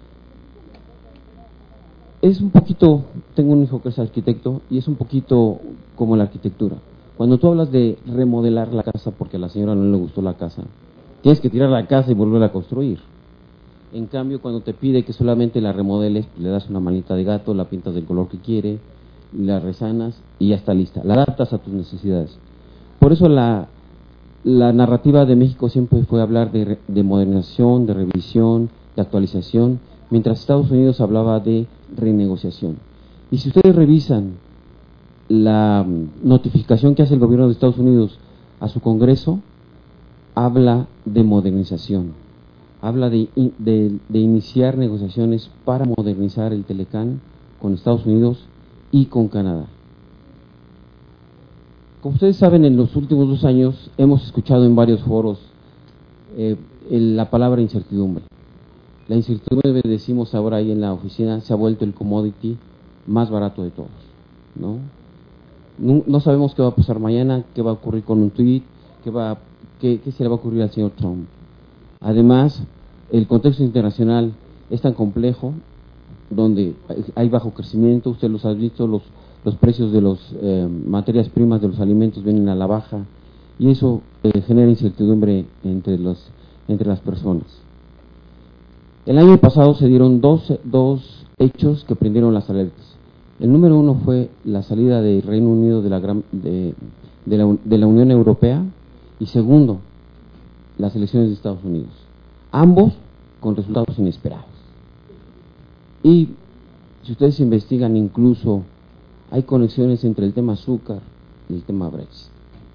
Es un poquito, tengo un hijo que es arquitecto y es un poquito como la arquitectura. Cuando tú hablas de remodelar la casa porque a la señora no le gustó la casa, tienes que tirar la casa y volverla a construir. En cambio, cuando te pide que solamente la remodeles, le das una manita de gato, la pintas del color que quiere, la resanas y ya está lista. La adaptas a tus necesidades. Por eso la, la narrativa de México siempre fue hablar de, de modernización, de revisión, de actualización, mientras Estados Unidos hablaba de renegociación. Y si ustedes revisan la notificación que hace el gobierno de Estados Unidos a su Congreso, habla de modernización, habla de, de, de iniciar negociaciones para modernizar el Telecán con Estados Unidos y con Canadá. Como ustedes saben, en los últimos dos años hemos escuchado en varios foros eh, el, la palabra incertidumbre. La incertidumbre, decimos ahora ahí en la oficina, se ha vuelto el commodity más barato de todos, ¿no? No, no sabemos qué va a pasar mañana, qué va a ocurrir con un tweet, qué, va, qué, qué se le va a ocurrir al señor Trump. Además, el contexto internacional es tan complejo, donde hay bajo crecimiento, usted los ha visto, los, los precios de las eh, materias primas de los alimentos vienen a la baja, y eso eh, genera incertidumbre entre, los, entre las personas. El año pasado se dieron dos, dos hechos que prendieron las alertas. El número uno fue la salida del Reino Unido de la, gran, de, de, la, de la Unión Europea, y segundo, las elecciones de Estados Unidos. Ambos con resultados inesperados. Y si ustedes investigan, incluso hay conexiones entre el tema azúcar y el tema Brexit.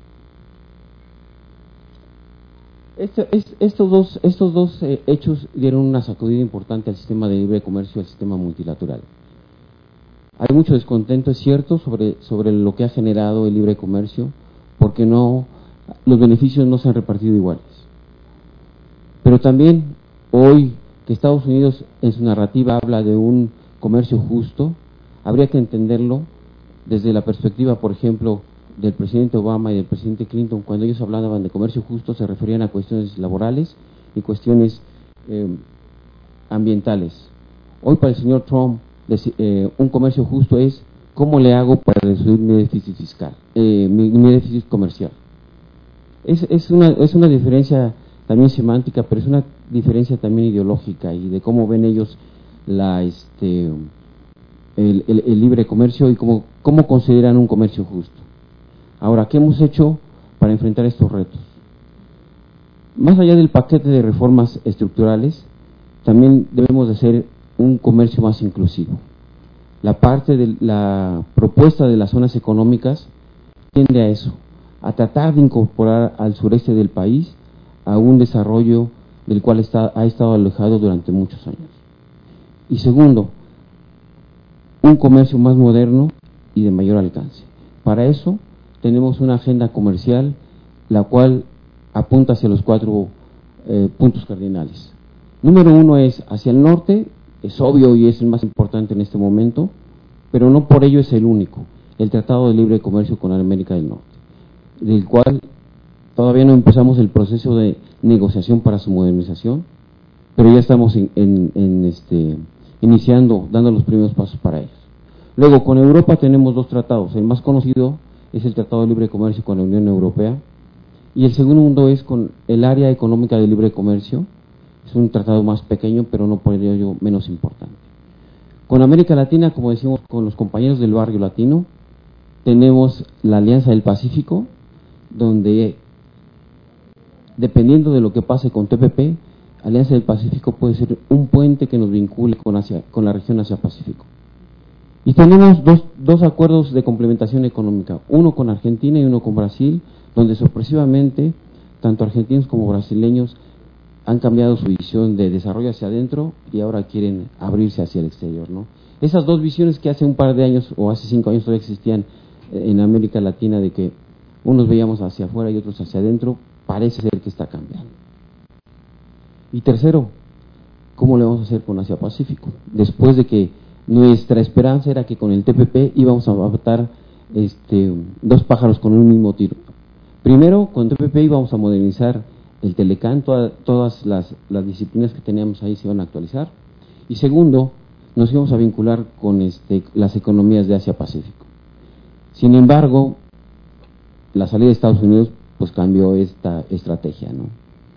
Este, es, estos dos, estos dos eh, hechos dieron una sacudida importante al sistema de libre comercio y al sistema multilateral. Hay mucho descontento, es cierto, sobre, sobre lo que ha generado el libre comercio, porque no, los beneficios no se han repartido iguales. Pero también hoy que Estados Unidos en su narrativa habla de un comercio justo, habría que entenderlo desde la perspectiva, por ejemplo, del presidente Obama y del presidente Clinton. Cuando ellos hablaban de comercio justo se referían a cuestiones laborales y cuestiones eh, ambientales. Hoy para el señor Trump eh, un comercio justo es cómo le hago para reducir mi déficit fiscal, eh, mi, mi déficit comercial. Es, es, una, es una diferencia también semántica, pero es una diferencia también ideológica y de cómo ven ellos la este el, el, el libre comercio y cómo, cómo consideran un comercio justo. Ahora, ¿qué hemos hecho para enfrentar estos retos? Más allá del paquete de reformas estructurales, también debemos de hacer un comercio más inclusivo. La parte de la propuesta de las zonas económicas tiende a eso, a tratar de incorporar al sureste del país a un desarrollo del cual está, ha estado alejado durante muchos años. Y segundo, un comercio más moderno y de mayor alcance. Para eso tenemos una agenda comercial la cual apunta hacia los cuatro eh, puntos cardinales. Número uno es hacia el norte, es obvio y es el más importante en este momento, pero no por ello es el único, el Tratado de Libre Comercio con América del Norte, del cual todavía no empezamos el proceso de negociación para su modernización, pero ya estamos en, en, en este, iniciando, dando los primeros pasos para ellos. Luego, con Europa tenemos dos tratados, el más conocido es el Tratado de Libre Comercio con la Unión Europea, y el segundo es con el Área Económica de Libre Comercio. Es un tratado más pequeño, pero no por ello menos importante. Con América Latina, como decimos con los compañeros del barrio latino, tenemos la Alianza del Pacífico, donde dependiendo de lo que pase con T P P, Alianza del Pacífico puede ser un puente que nos vincule con, Asia, con la región Asia-Pacífico. Y tenemos dos, dos acuerdos de complementación económica, uno con Argentina y uno con Brasil, donde sorpresivamente tanto argentinos como brasileños han cambiado su visión de desarrollo hacia adentro y ahora quieren abrirse hacia el exterior, ¿no? Esas dos visiones que hace un par de años o hace cinco años todavía existían en América Latina, de que unos veíamos hacia afuera y otros hacia adentro, parece ser que está cambiando. Y tercero, ¿cómo le vamos a hacer con Asia Pacífico? Después de que nuestra esperanza era que con el T P P íbamos a matar este, dos pájaros con un mismo tiro. Primero, con T P P íbamos a modernizar el Telecán, toda, todas las, las disciplinas que teníamos ahí se iban a actualizar. Y segundo, nos íbamos a vincular con este, las economías de Asia Pacífico. Sin embargo, la salida de Estados Unidos pues cambió esta estrategia, ¿no?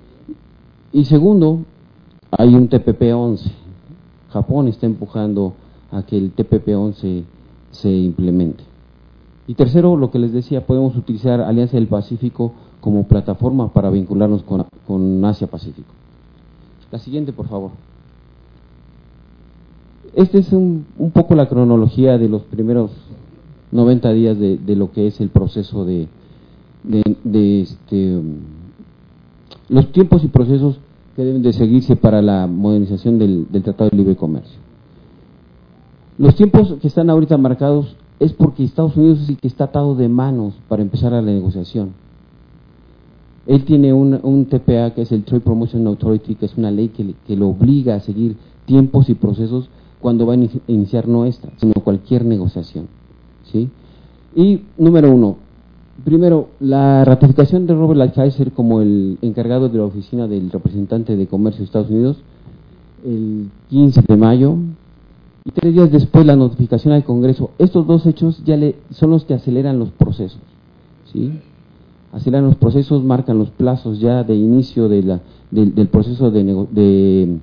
Y segundo, hay un T P P once. Japón está empujando a que el T P P once se implemente. Y tercero, lo que les decía, podemos utilizar Alianza del Pacífico como plataforma para vincularnos con, con Asia Pacífico. La siguiente, por favor. Este es un, un poco la cronología de los primeros noventa días de, de lo que es el proceso de, de, de este, los tiempos y procesos que deben de seguirse para la modernización del, del Tratado de Libre Comercio. Los tiempos que están ahorita marcados es porque Estados Unidos es el que está atado de manos para empezar a la negociación. Él tiene un, un T P A que es el Trade Promotion Authority, que es una ley que, que lo obliga a seguir tiempos y procesos cuando va a iniciar no esta, sino cualquier negociación, ¿sí? Y número uno, Primero, la ratificación de Robert Lighthizer como el encargado de la oficina del representante de comercio de Estados Unidos el quince de mayo, y tres días después la notificación al Congreso. Estos dos hechos ya le, son los que aceleran los procesos, ¿sí? Aceleran los procesos, marcan los plazos ya de inicio de la, de, del proceso de, nego, de,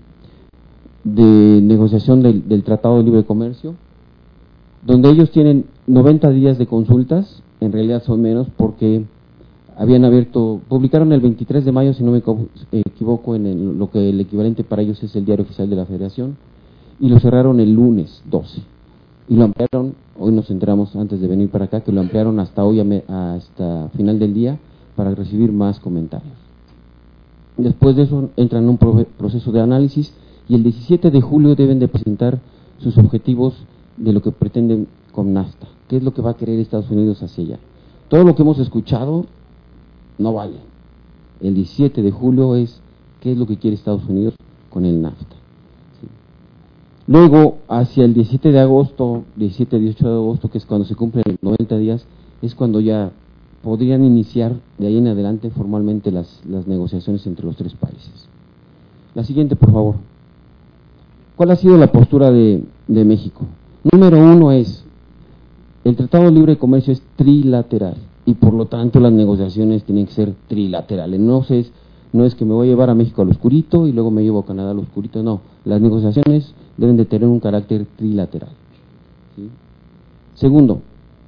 de negociación del, del Tratado de Libre Comercio, donde ellos tienen noventa días de consultas. En realidad son menos porque habían abierto, publicaron el veintitrés de mayo, si no me equivoco, en el, lo que el equivalente para ellos es el Diario Oficial de la Federación, y lo cerraron el lunes doce, y lo ampliaron, hoy nos enteramos antes de venir para acá, que lo ampliaron hasta hoy, hasta final del día, para recibir más comentarios. Después de eso entran en un proceso de análisis, y el diecisiete de julio deben de presentar sus objetivos de lo que pretenden con NAFTA, qué es lo que va a querer Estados Unidos hacia allá. Todo lo que hemos escuchado no vale. El diecisiete de julio es qué es lo que quiere Estados Unidos con el NAFTA. ¿Sí? Luego, hacia el diecisiete de agosto, diecisiete, dieciocho de agosto, que es cuando se cumplen noventa días, es cuando ya podrían iniciar de ahí en adelante formalmente las, las negociaciones entre los tres países. La siguiente, por favor. ¿Cuál ha sido la postura de, de México? Número uno es, el Tratado de Libre Comercio es trilateral, y por lo tanto las negociaciones tienen que ser trilaterales. No es, no es que me voy a llevar a México al oscurito y luego me llevo a Canadá al oscurito, no. Las negociaciones deben de tener un carácter trilateral. ¿Sí? Segundo,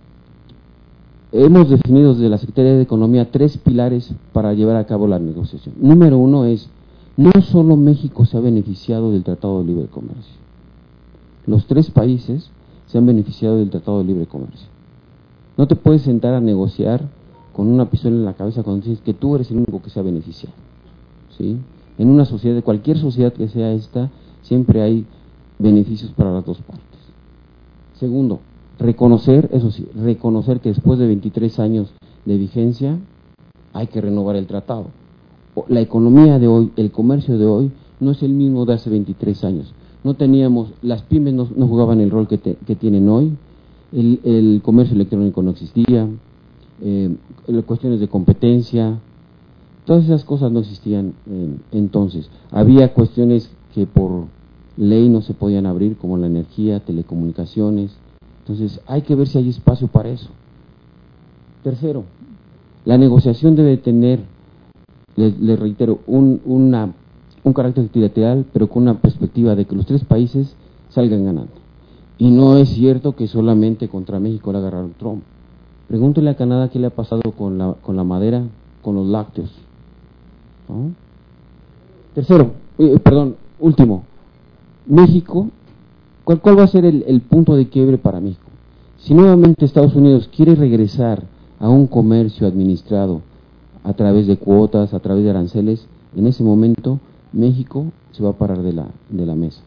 hemos definido desde la Secretaría de Economía tres pilares para llevar a cabo la negociación. Número uno es, no solo México se ha beneficiado del Tratado de Libre Comercio. Los tres países se han beneficiado del Tratado de Libre Comercio. No te puedes sentar a negociar con una pistola en la cabeza cuando dices que tú eres el único que se ha beneficiado. ¿Sí? En una sociedad, de cualquier sociedad que sea esta, siempre hay beneficios para las dos partes. Segundo, reconocer, eso sí, reconocer que después de veintitrés años de vigencia hay que renovar el tratado. La economía de hoy, el comercio de hoy, no es el mismo de hace veintitrés años. No teníamos, las pymes no, no jugaban el rol que, te, que tienen hoy, el, el comercio electrónico no existía, eh, cuestiones de competencia, todas esas cosas no existían eh, entonces. Había cuestiones que por ley no se podían abrir, como la energía, telecomunicaciones. Entonces hay que ver si hay espacio para eso. Tercero, la negociación debe tener, les, les reitero, un, una, un carácter trilateral, pero con una perspectiva de que los tres países salgan ganando. Y no es cierto que solamente contra México le agarraron Trump. Pregúntele a Canadá qué le ha pasado con la, con la madera, con los lácteos. ¿No? Tercero, eh, perdón, último, México, ¿cuál, cuál va a ser el, el punto de quiebre para México? Si nuevamente Estados Unidos quiere regresar a un comercio administrado a través de cuotas, a través de aranceles, en ese momento México se va a parar de la, de la mesa.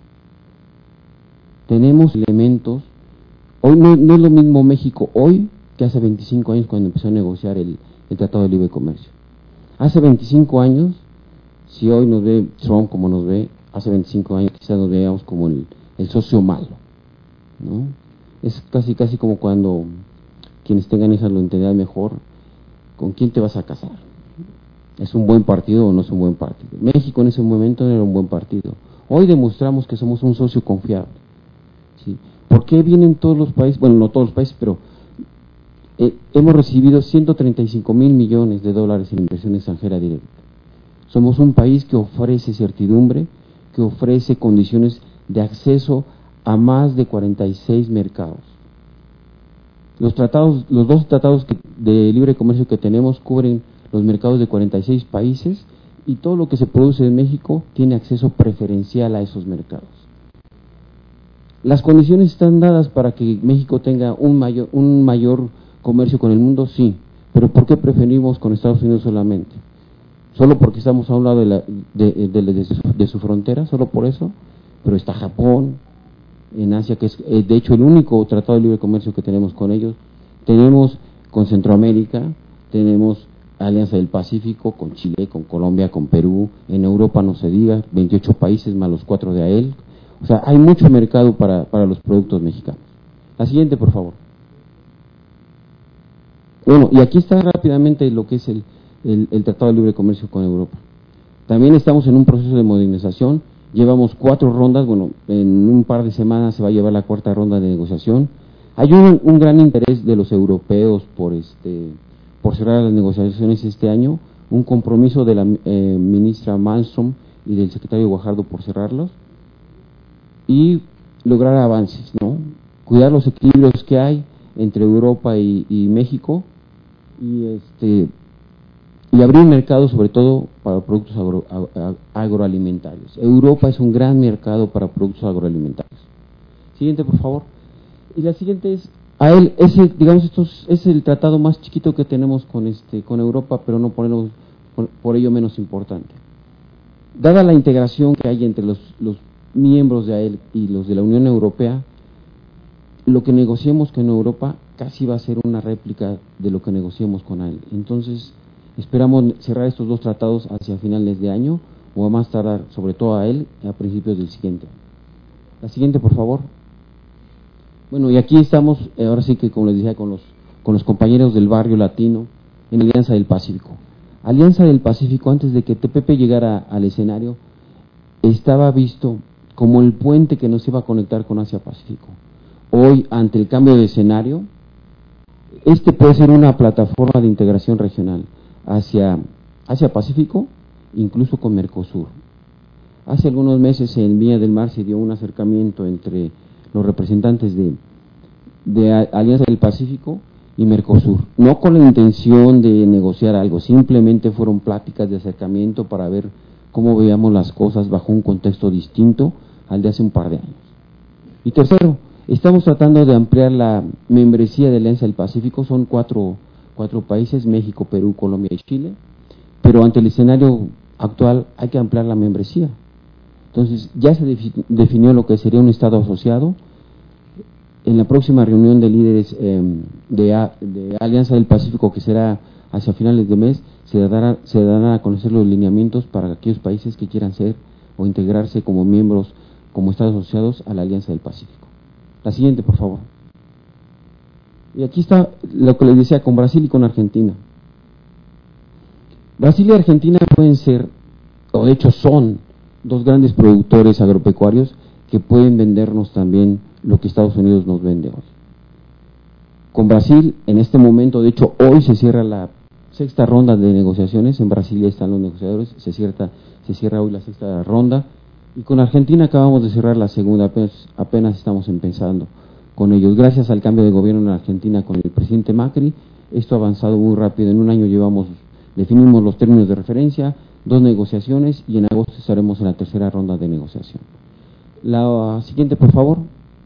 Tenemos elementos, hoy no, no es lo mismo México hoy que hace veinticinco años cuando empezó a negociar el, el Tratado de Libre Comercio. Hace veinticinco años, si hoy nos ve Trump como nos ve, hace veinticinco años quizás nos veamos como el, el socio malo, ¿no? Es casi casi como cuando quienes tengan hijas lo entenderán mejor, ¿con quién te vas a casar? ¿Es un buen partido o no es un buen partido? México en ese momento no era un buen partido. Hoy demostramos que somos un socio confiable. ¿Sí? ¿Por qué vienen todos los países? Bueno, no todos los países, pero eh, hemos recibido ciento treinta y cinco mil millones de dólares en inversión extranjera directa. Somos un país que ofrece certidumbre, que ofrece condiciones de acceso a más de cuarenta y seis mercados. Los tratados, los dos tratados que, de libre comercio que tenemos cubren los mercados de cuarenta y seis países, y todo lo que se produce en México tiene acceso preferencial a esos mercados. ¿Las condiciones están dadas para que México tenga un mayor, un mayor comercio con el mundo? Sí, pero ¿por qué preferimos con Estados Unidos solamente? ¿Solo porque estamos a un lado de, la, de, de, de, de, su, de su frontera? ¿Solo por eso? Pero está Japón, en Asia, que es eh, de hecho el único tratado de libre comercio que tenemos con ellos. Tenemos con Centroamérica, tenemos Alianza del Pacífico, con Chile, con Colombia, con Perú. En Europa no se diga, veintiocho países más los cuatro de A E L. O sea, hay mucho mercado para, para los productos mexicanos. La siguiente, por favor. bueno, y aquí está rápidamente lo que es el, el, el Tratado de Libre Comercio con Europa. También estamos en un proceso de modernización, llevamos cuatro rondas, bueno, en un par de semanas se va a llevar la cuarta ronda de negociación. Hay un, un gran interés de los europeos por este por cerrar las negociaciones este año, un compromiso de la eh, ministra Malmström y del secretario Guajardo por cerrarlos y lograr avances, ¿no? Cuidar los equilibrios que hay entre Europa y, y México y este y abrir mercados sobre todo para productos agro, agro, agroalimentarios. Europa es un gran mercado para productos agroalimentarios. Siguiente, por favor. Y la siguiente es a él ese digamos estos es el tratado más chiquito que tenemos con este con Europa, pero no por ello, por, por ello menos importante. Dada la integración que hay entre los, los miembros de A E L y los de la Unión Europea, lo que negociemos con Europa casi va a ser una réplica de lo que negociemos con A E L. Entonces, esperamos cerrar estos dos tratados hacia finales de año o a más tardar, sobre todo a A E L, a principios del siguiente. La siguiente, por favor. Bueno, y aquí estamos, ahora sí que como les decía, con los, con los compañeros del barrio latino en Alianza del Pacífico. Alianza del Pacífico, antes de que T P P llegara al escenario, estaba visto como el puente que nos iba a conectar con Asia-Pacífico. Hoy, ante el cambio de escenario, este puede ser una plataforma de integración regional hacia Asia-Pacífico, incluso con Mercosur. Hace algunos meses en Viña del Mar se dio un acercamiento entre los representantes de, de Alianza del Pacífico y Mercosur, no con la intención de negociar algo, simplemente fueron pláticas de acercamiento para ver cómo veíamos las cosas bajo un contexto distinto al de hace un par de años. Y tercero, estamos tratando de ampliar la membresía de Alianza del Pacífico, son cuatro, cuatro países, México, Perú, Colombia y Chile, pero ante el escenario actual hay que ampliar la membresía. Entonces, ya se definió lo que sería un Estado asociado. En la próxima reunión de líderes eh, de, A, de Alianza del Pacífico, que será hacia finales de mes, se dará, se darán a conocer los lineamientos para aquellos países que quieran ser o integrarse como miembros, como Estados asociados a la Alianza del Pacífico. La siguiente, por favor. Y aquí está lo que les decía con Brasil y con Argentina. Brasil y Argentina pueden ser, o de hecho son, dos grandes productores agropecuarios que pueden vendernos también lo que Estados Unidos nos vende hoy. Con Brasil, en este momento, de hecho, hoy se cierra la sexta ronda de negociaciones, en Brasil ya están los negociadores, se cierra, se cierra hoy la sexta ronda, y con Argentina acabamos de cerrar la segunda, apenas, apenas estamos empezando con ellos. Gracias al cambio de gobierno en Argentina con el presidente Macri, esto ha avanzado muy rápido, en un año llevamos, definimos los términos de referencia, dos negociaciones, y en agosto estaremos en la tercera ronda de negociación. La siguiente, por favor.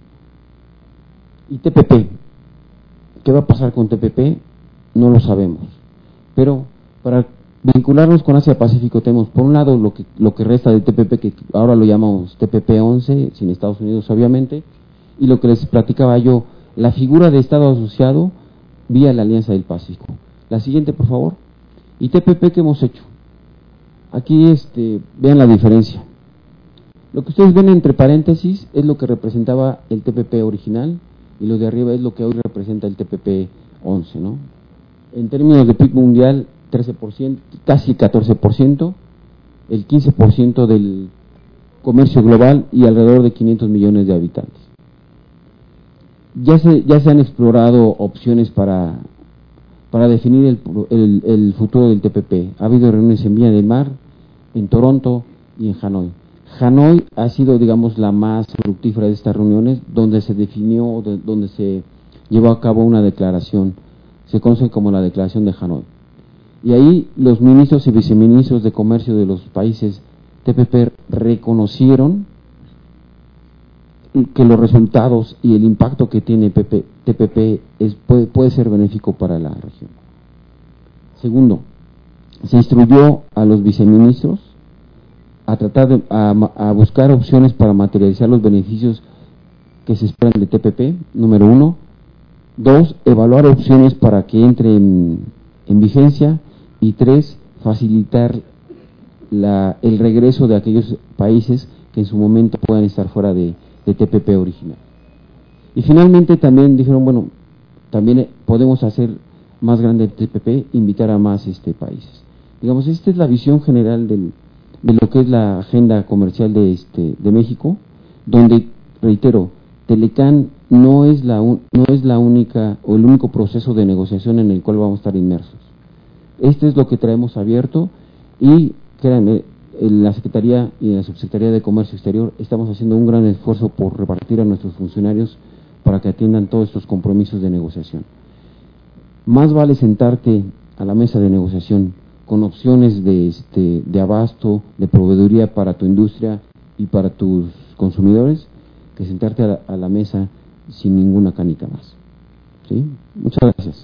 Y T P P. ¿Qué va a pasar con T P P? No lo sabemos. Pero para vincularnos con Asia-Pacífico tenemos, por un lado, lo que, lo que resta de T P P, que ahora lo llamamos T P P once, sin Estados Unidos obviamente, y lo que les platicaba yo, la figura de Estado asociado vía la Alianza del Pacífico. La siguiente, por favor. ¿Y T P P qué hemos hecho? Aquí este, vean la diferencia. Lo que ustedes ven entre paréntesis es lo que representaba el T P P original, y lo de arriba es lo que hoy representa el T P P once, ¿no? En términos de P I B mundial, trece por ciento, casi catorce por ciento, el quince por ciento del comercio global y alrededor de quinientos millones de habitantes. Ya se, ya se han explorado opciones para, para definir el, el, el futuro del T P P. Ha habido reuniones en Viña del Mar, en Toronto y en Hanoi. Hanoi ha sido, digamos, la más fructífera de estas reuniones, donde se definió, donde se llevó a cabo una declaración, se conoce como la Declaración de Hanoi. Y ahí los ministros y viceministros de comercio de los países T P P reconocieron que los resultados y el impacto que tiene T P P es, puede, puede ser benéfico para la región. Segundo, se instruyó a los viceministros a tratar de a, a buscar opciones para materializar los beneficios que se esperan de T P P, número uno. Dos, evaluar opciones para que entre en, en vigencia. Y tres, facilitar la, el regreso de aquellos países que en su momento puedan estar fuera de, de T P P original. Y finalmente también dijeron, bueno, también podemos hacer más grande del T P P, invitar a más este, países. Digamos, esta es la visión general del, de lo que es la agenda comercial de, este, de México, donde, reitero, Telecán no es, la un, no es la única o el único proceso de negociación en el cual vamos a estar inmersos. Este es lo que traemos abierto y, créanme, en la Secretaría y en la Subsecretaría de Comercio Exterior estamos haciendo un gran esfuerzo por repartir a nuestros funcionarios para que atiendan todos estos compromisos de negociación. Más vale sentarte a la mesa de negociación con opciones de, este, de abasto, de proveeduría para tu industria y para tus consumidores, que sentarte a la, a la mesa sin ninguna canica más. ¿Sí? Muchas gracias.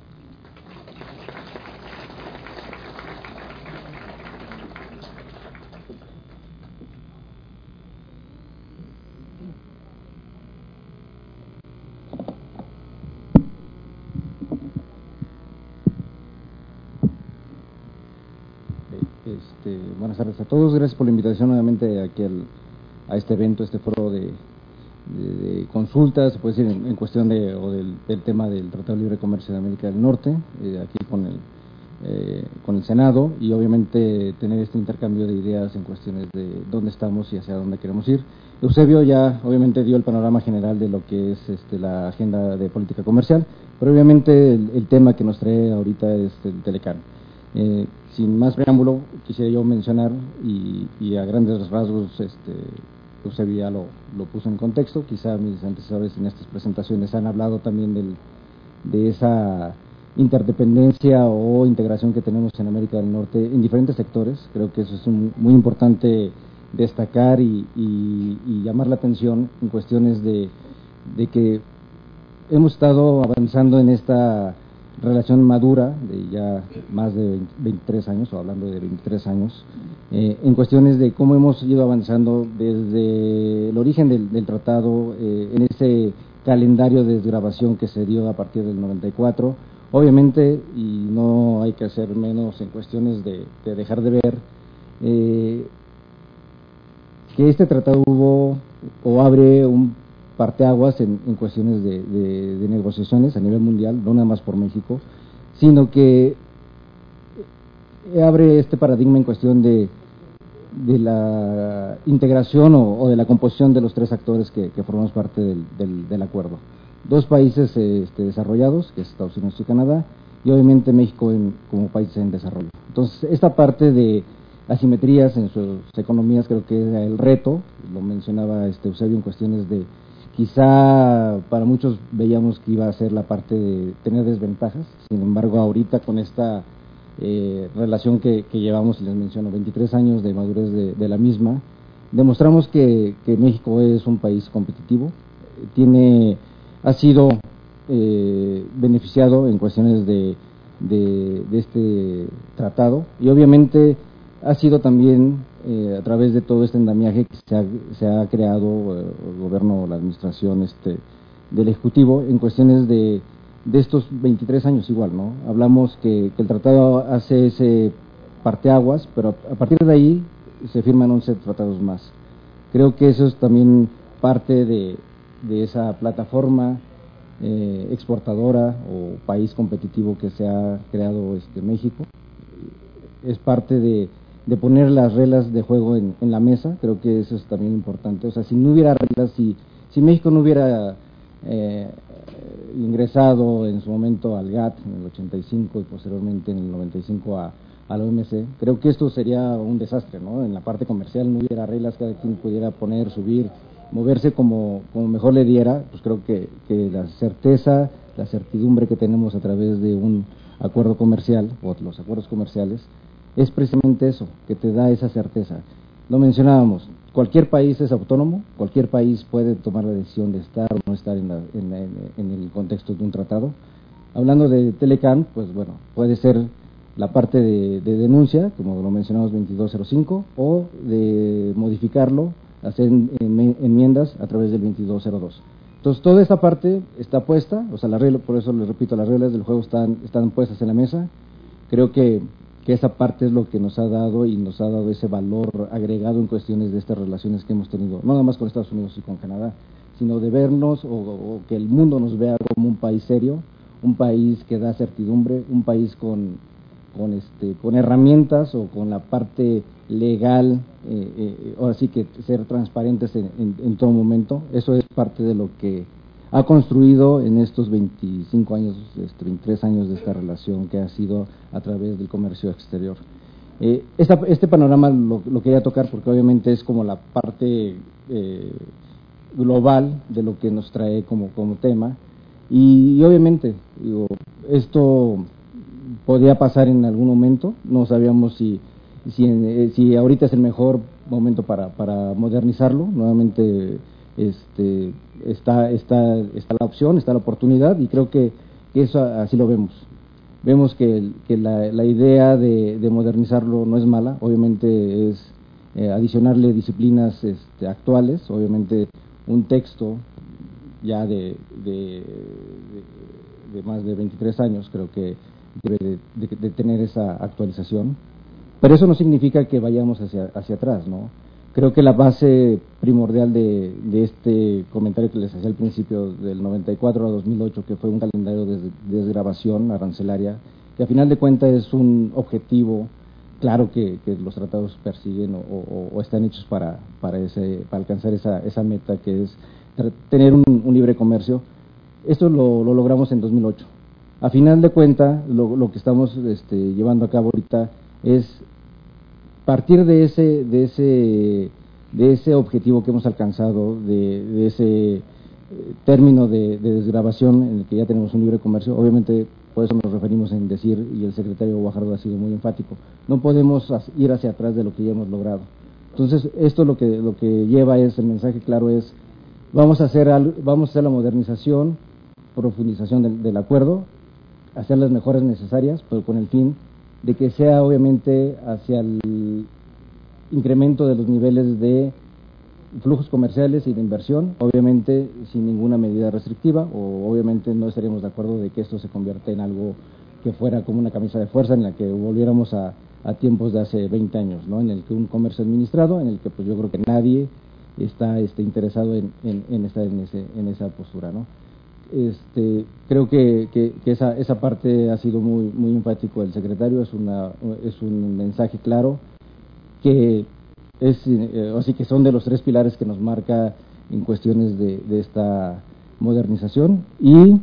Este, buenas tardes a todos, gracias por la invitación nuevamente aquí al, a este evento, este foro de, de, de consultas, se puede decir en, en cuestión de, o del, del tema del Tratado de Libre Comercio de América del Norte, eh, aquí con el, eh, con el Senado, y obviamente tener este intercambio de ideas en cuestiones de dónde estamos y hacia dónde queremos ir. Eusebio ya obviamente dio el panorama general de lo que es este, la agenda de política comercial, pero obviamente el, el tema que nos trae ahorita es el Telecán. Eh, sin más preámbulo, quisiera yo mencionar, y, y a grandes rasgos, este, Eusebio ya lo, lo puso en contexto, quizá mis antecesores en estas presentaciones han hablado también del, de esa interdependencia o integración que tenemos en América del Norte en diferentes sectores. Creo que eso es un, muy importante destacar y, y, y llamar la atención en cuestiones de, de que hemos estado avanzando en esta relación madura de ya más de veintitrés años, o hablando de veintitrés años, eh, en cuestiones de cómo hemos ido avanzando desde el origen del, del tratado, eh, en ese calendario de desgravación que se dio a partir del noventa y cuatro, obviamente, y no hay que hacer menos en cuestiones de, de dejar de ver, eh, que este tratado hubo o abre un parteaguas en, en cuestiones de, de, de negociaciones a nivel mundial, no nada más por México, sino que abre este paradigma en cuestión de, de la integración o, o de la composición de los tres actores que, que formamos parte del, del, del acuerdo. Dos países este, desarrollados, que es Estados Unidos y Canadá, y obviamente México en, como país en desarrollo. Entonces, esta parte de asimetrías en sus economías creo que es el reto, lo mencionaba este Eusebio en cuestiones de quizá para muchos veíamos que iba a ser la parte de tener desventajas, sin embargo ahorita con esta eh, relación que, que llevamos, y les menciono, veintitrés años de madurez de, de la misma, demostramos que, que México es un país competitivo, tiene, ha sido eh, beneficiado en cuestiones de, de, de este tratado, y obviamente ha sido también eh, a través de todo este andamiaje que se ha, se ha creado eh, el gobierno, la administración este, del Ejecutivo en cuestiones de, de estos veintitrés años igual, ¿no? Hablamos que, que el tratado hace ese parteaguas, pero a partir de ahí se firman once tratados más. Creo que eso es también parte de, de esa plataforma eh, exportadora o país competitivo que se ha creado este, México. Es parte de de poner las reglas de juego en, en la mesa, creo que eso es también importante. O sea, si no hubiera reglas, si, si México no hubiera eh, ingresado en su momento al GATT en el ochenta y cinco y posteriormente en el noventa y cinco a, a la O M C, creo que esto sería un desastre, ¿no? En la parte comercial no hubiera reglas, cada quien pudiera poner, subir, moverse como, como mejor le diera. Pues creo que, que la certeza, la certidumbre que tenemos a través de un acuerdo comercial, o los acuerdos comerciales, es precisamente eso, que te da esa certeza. Lo mencionábamos, cualquier país es autónomo, cualquier país puede tomar la decisión de estar o no estar en, la, en, la, en el contexto de un tratado. Hablando de Telecán, pues bueno, puede ser la parte de, de denuncia, como lo mencionamos veintidós cero cinco, o de modificarlo, hacer en, en, enmiendas a través del veintidós cero dos. Entonces, toda esta parte está puesta, o sea, la regla, por eso les repito, las reglas del juego están, están puestas en la mesa. Creo que que esa parte es lo que nos ha dado y nos ha dado ese valor agregado en cuestiones de estas relaciones que hemos tenido, no nada más con Estados Unidos y con Canadá, sino de vernos o, o que el mundo nos vea como un país serio, un país que da certidumbre, un país con, con, este, con herramientas o con la parte legal, eh, eh, ahora sí que ser transparentes en, en, en todo momento. Eso es parte de lo que ha construido en estos veinticinco años, este, veintitrés años de esta relación que ha sido a través del comercio exterior. Eh, esta, este panorama lo, lo quería tocar porque obviamente es como la parte eh, global de lo que nos trae como, como tema y, y obviamente digo, esto podía pasar en algún momento, no sabíamos si, si, eh, si ahorita es el mejor momento para, para modernizarlo, nuevamente este, está, está, está la opción, está la oportunidad y creo que, que eso así lo vemos. Vemos que, que la, la idea de, de modernizarlo no es mala, obviamente es eh, adicionarle disciplinas este, actuales, obviamente un texto ya de, de, de, de más de veintitrés años creo que debe de, de, de tener esa actualización, pero eso no significa que vayamos hacia, hacia atrás, ¿no? Creo que la base primordial de, de este comentario que les hacía al principio del noventa y cuatro a dos mil ocho, que fue un calendario de desgravación arancelaria, que a final de cuentas es un objetivo claro que, que los tratados persiguen o, o, o están hechos para, para, ese, para alcanzar esa, esa meta que es tener un, un libre comercio. Esto lo, lo logramos en dos mil ocho. A final de cuentas, lo, lo que estamos este, llevando a cabo ahorita es partir de ese de ese de ese objetivo que hemos alcanzado, de, de ese eh, término de, de desgravación en el que ya tenemos un libre comercio. Obviamente por eso nos referimos en decir, y el secretario Guajardo ha sido muy enfático, no podemos ir hacia atrás de lo que ya hemos logrado. Entonces esto lo que lo que lleva es, el mensaje claro es, vamos a hacer algo, vamos a hacer la modernización, profundización del, del acuerdo, hacer las mejoras necesarias, pero con el fin de que sea obviamente hacia el incremento de los niveles de flujos comerciales y de inversión, obviamente sin ninguna medida restrictiva, o obviamente no estaríamos de acuerdo de que esto se convierta en algo que fuera como una camisa de fuerza en la que volviéramos a, a tiempos de hace veinte años, ¿no? En el que un comercio administrado, en el que pues yo creo que nadie está este, interesado en, en, en estar en, ese, en esa postura, ¿no? Este, creo que, que, que esa, esa parte ha sido muy, muy enfático el secretario, es, una, es un mensaje claro que es, eh, así que son de los tres pilares que nos marca en cuestiones de, de esta modernización. Y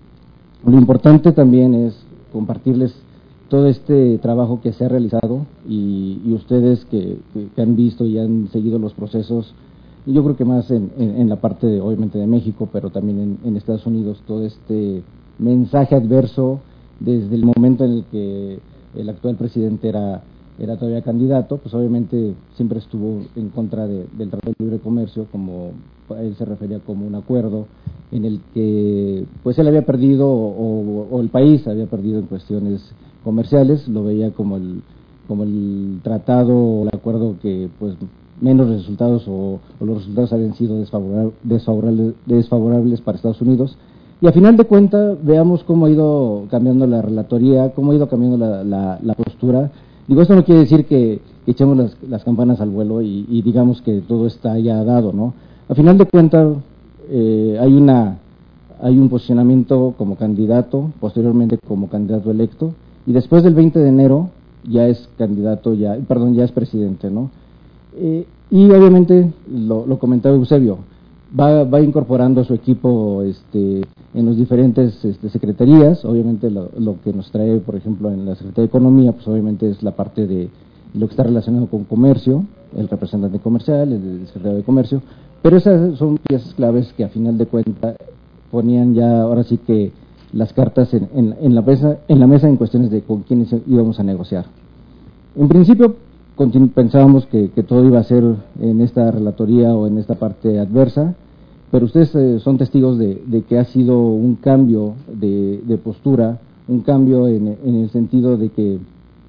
lo importante también es compartirles todo este trabajo que se ha realizado y, y ustedes que, que, que han visto y han seguido los procesos. Y yo creo que más en, en, en la parte, de, obviamente, de México, pero también en, en Estados Unidos, todo este mensaje adverso desde el momento en el que el actual presidente era, era todavía candidato, pues obviamente siempre estuvo en contra de, del Tratado de Libre Comercio, como él se refería como un acuerdo en el que pues él había perdido o, o el país había perdido en cuestiones comerciales, lo veía como el, como el tratado o el acuerdo que pues menos resultados o, o los resultados habían sido desfavorable, desfavorables, desfavorables para Estados Unidos. Y a final de cuentas, veamos cómo ha ido cambiando la relatoría, cómo ha ido cambiando la, la, la postura. Digo, esto no quiere decir que, que echemos las, las campanas al vuelo y, y digamos que todo está ya dado, ¿no? A final de cuentas, eh, hay una hay un posicionamiento como candidato, posteriormente como candidato electo, y después del veinte de enero ya es candidato, ya perdón, ya es presidente, ¿no? Eh, y obviamente, lo, lo comentaba Eusebio, va, va incorporando a su equipo este, en las diferentes este, secretarías. Obviamente lo, lo que nos trae, por ejemplo, en la Secretaría de Economía, pues obviamente es la parte de lo que está relacionado con comercio, el representante comercial, el secretario de Comercio, pero esas son piezas claves que a final de cuentas ponían ya, ahora sí que las cartas en, en, en, la mesa, en la mesa en cuestiones de con quiénes íbamos a negociar. En principio, pensábamos que, que todo iba a ser en esta relatoría o en esta parte adversa, pero ustedes eh, son testigos de, de que ha sido un cambio de, de postura, un cambio en, en el sentido de que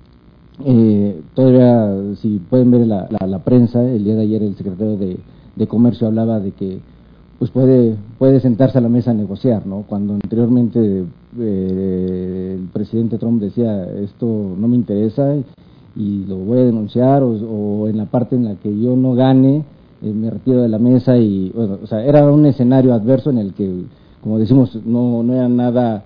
eh, todavía, si pueden ver la, la, la prensa, el día de ayer el secretario de, de Comercio hablaba de que pues puede puede sentarse a la mesa a negociar, ¿no? Cuando anteriormente eh, el presidente Trump decía, esto no me interesa y lo voy a denunciar, o, o en la parte en la que yo no gane, eh, me retiro de la mesa, y bueno, o sea, era un escenario adverso en el que, como decimos, no, no era nada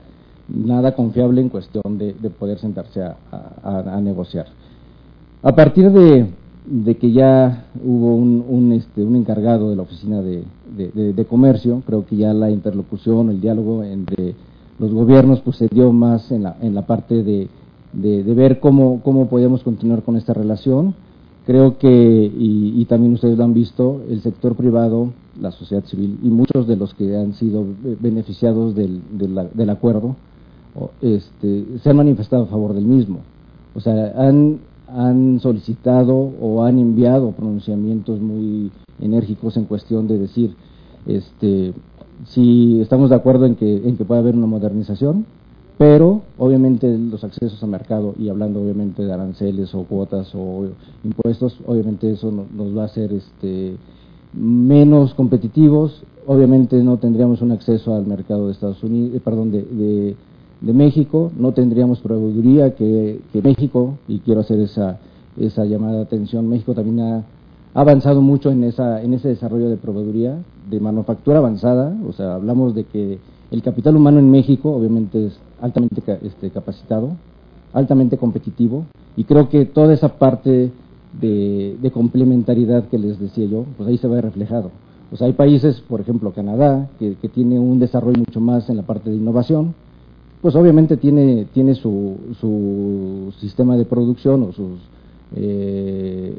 nada confiable en cuestión de, de poder sentarse a, a, a negociar. A partir de, de que ya hubo un, un, este, un encargado de la Oficina de, de, de, de Comercio, creo que ya la interlocución, el diálogo entre los gobiernos pues se dio más en la, en la parte de, de, de ver cómo, cómo podíamos continuar con esta relación. Creo que, y, y también ustedes lo han visto, el sector privado, la sociedad civil y muchos de los que han sido beneficiados del, del, del acuerdo este, se han manifestado a favor del mismo. O sea, han, han solicitado o han enviado pronunciamientos muy enérgicos en cuestión de decir, este, si estamos de acuerdo en que, en que pueda haber una modernización, pero obviamente los accesos al mercado, y hablando obviamente de aranceles o cuotas o impuestos, obviamente eso no, nos va a hacer este, menos competitivos. Obviamente no tendríamos un acceso al mercado de Estados Unidos, eh, perdón, de, de, de México, no tendríamos proveeduría que, que México, y quiero hacer esa, esa llamada de atención, México también ha avanzado mucho en, esa, en ese desarrollo de proveeduría, de manufactura avanzada. O sea, hablamos de que el capital humano en México obviamente es altamente este, capacitado, altamente competitivo, y creo que toda esa parte de, de complementariedad que les decía yo, pues ahí se ve reflejado. O sea, hay países, por ejemplo Canadá, que, que tiene un desarrollo mucho más en la parte de innovación, pues obviamente tiene, tiene su, su sistema de producción o sus, eh,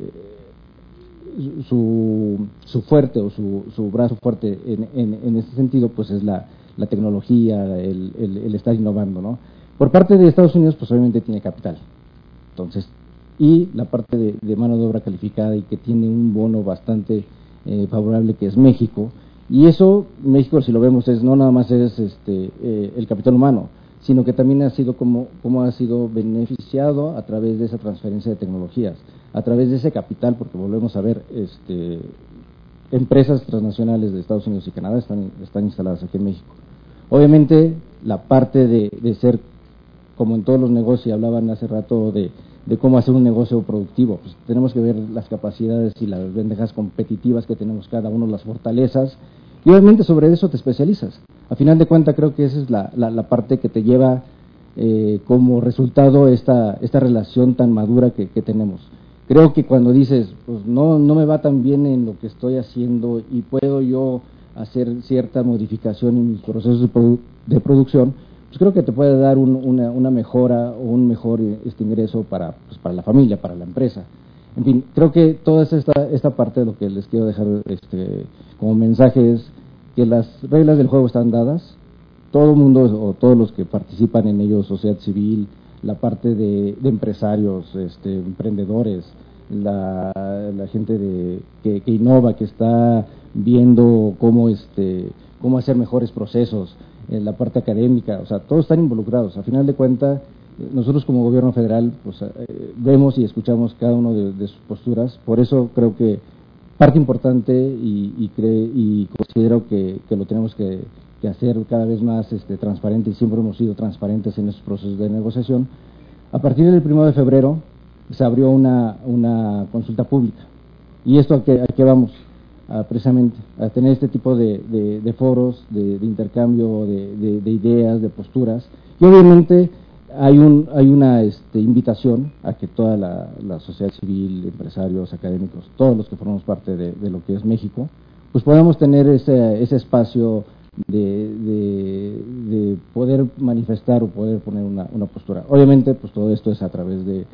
su, su fuerte o su, su brazo fuerte en, en, en ese sentido, pues es la la tecnología, el, el, el estar innovando, ¿no? Por parte de Estados Unidos, pues obviamente tiene capital, entonces, y la parte de, de mano de obra calificada y que tiene un bono bastante eh, favorable, que es México, y eso, México, si lo vemos, es no nada más es este eh, el capital humano, sino que también ha sido como, como ha sido beneficiado a través de esa transferencia de tecnologías, a través de ese capital, porque volvemos a ver, este empresas transnacionales de Estados Unidos y Canadá están, están instaladas aquí en México. Obviamente, la parte de, de ser, como en todos los negocios, hablaban hace rato de, de cómo hacer un negocio productivo, pues tenemos que ver las capacidades y las ventajas competitivas que tenemos cada uno, las fortalezas, y obviamente sobre eso te especializas. A final de cuentas, creo que esa es la, la, la parte que te lleva eh, como resultado esta, esta relación tan madura que, que tenemos. Creo que cuando dices, pues no, no me va tan bien en lo que estoy haciendo y puedo yo hacer cierta modificación en mis procesos de, produ de producción, pues creo que te puede dar un, una, una mejora o un mejor este ingreso para, pues para la familia, para la empresa. En fin, creo que toda esta, esta parte de lo que les quiero dejar este, como mensaje es que las reglas del juego están dadas, todo el mundo o todos los que participan en ello, sociedad civil, la parte de, de empresarios, este, emprendedores, la, la gente de, que, que innova, que está viendo cómo, este, cómo hacer mejores procesos, en la parte académica, o sea, todos están involucrados. A final de cuentas, nosotros como gobierno federal pues, eh, vemos y escuchamos cada uno de, de sus posturas, por eso creo que parte importante y, y, cree, y considero que, que lo tenemos que, que hacer cada vez más este, transparente, y siempre hemos sido transparentes en estos procesos de negociación. A partir del primero de febrero se abrió una, una consulta pública, y esto a qué, a qué vamos, a, precisamente a tener este tipo de, de, de foros, de, de intercambio de, de, de ideas, de posturas, y obviamente hay un hay una este, invitación a que toda la, la sociedad civil, empresarios, académicos, todos los que formamos parte de, de lo que es México, pues podamos tener ese, ese espacio de, de, de poder manifestar o poder poner una, una postura. Obviamente, pues todo esto es a través de,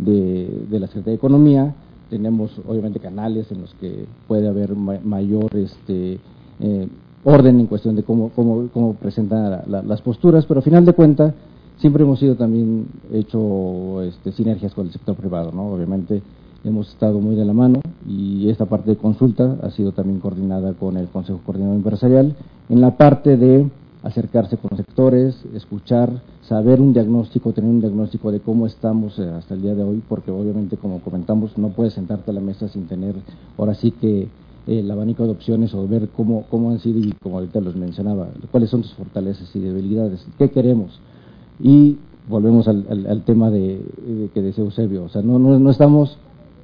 de, de la Secretaría de Economía. Tenemos obviamente canales en los que puede haber ma mayor este, eh, orden en cuestión de cómo, cómo, cómo presentan la, la, las posturas, pero al final de cuentas siempre hemos sido también hecho este, sinergias con el sector privado, ¿no? Obviamente hemos estado muy de la mano, y esta parte de consulta ha sido también coordinada con el Consejo Coordinador Empresarial en la parte de acercarse con los sectores, escuchar, saber un diagnóstico, tener un diagnóstico de cómo estamos hasta el día de hoy, porque obviamente, como comentamos, no puedes sentarte a la mesa sin tener ahora sí que el abanico de opciones, o ver cómo, cómo han sido, y como ahorita los mencionaba, cuáles son tus fortalezas y debilidades, qué queremos. Y volvemos al, al, al tema de, de que decía Eusebio, o sea, no, no, no estamos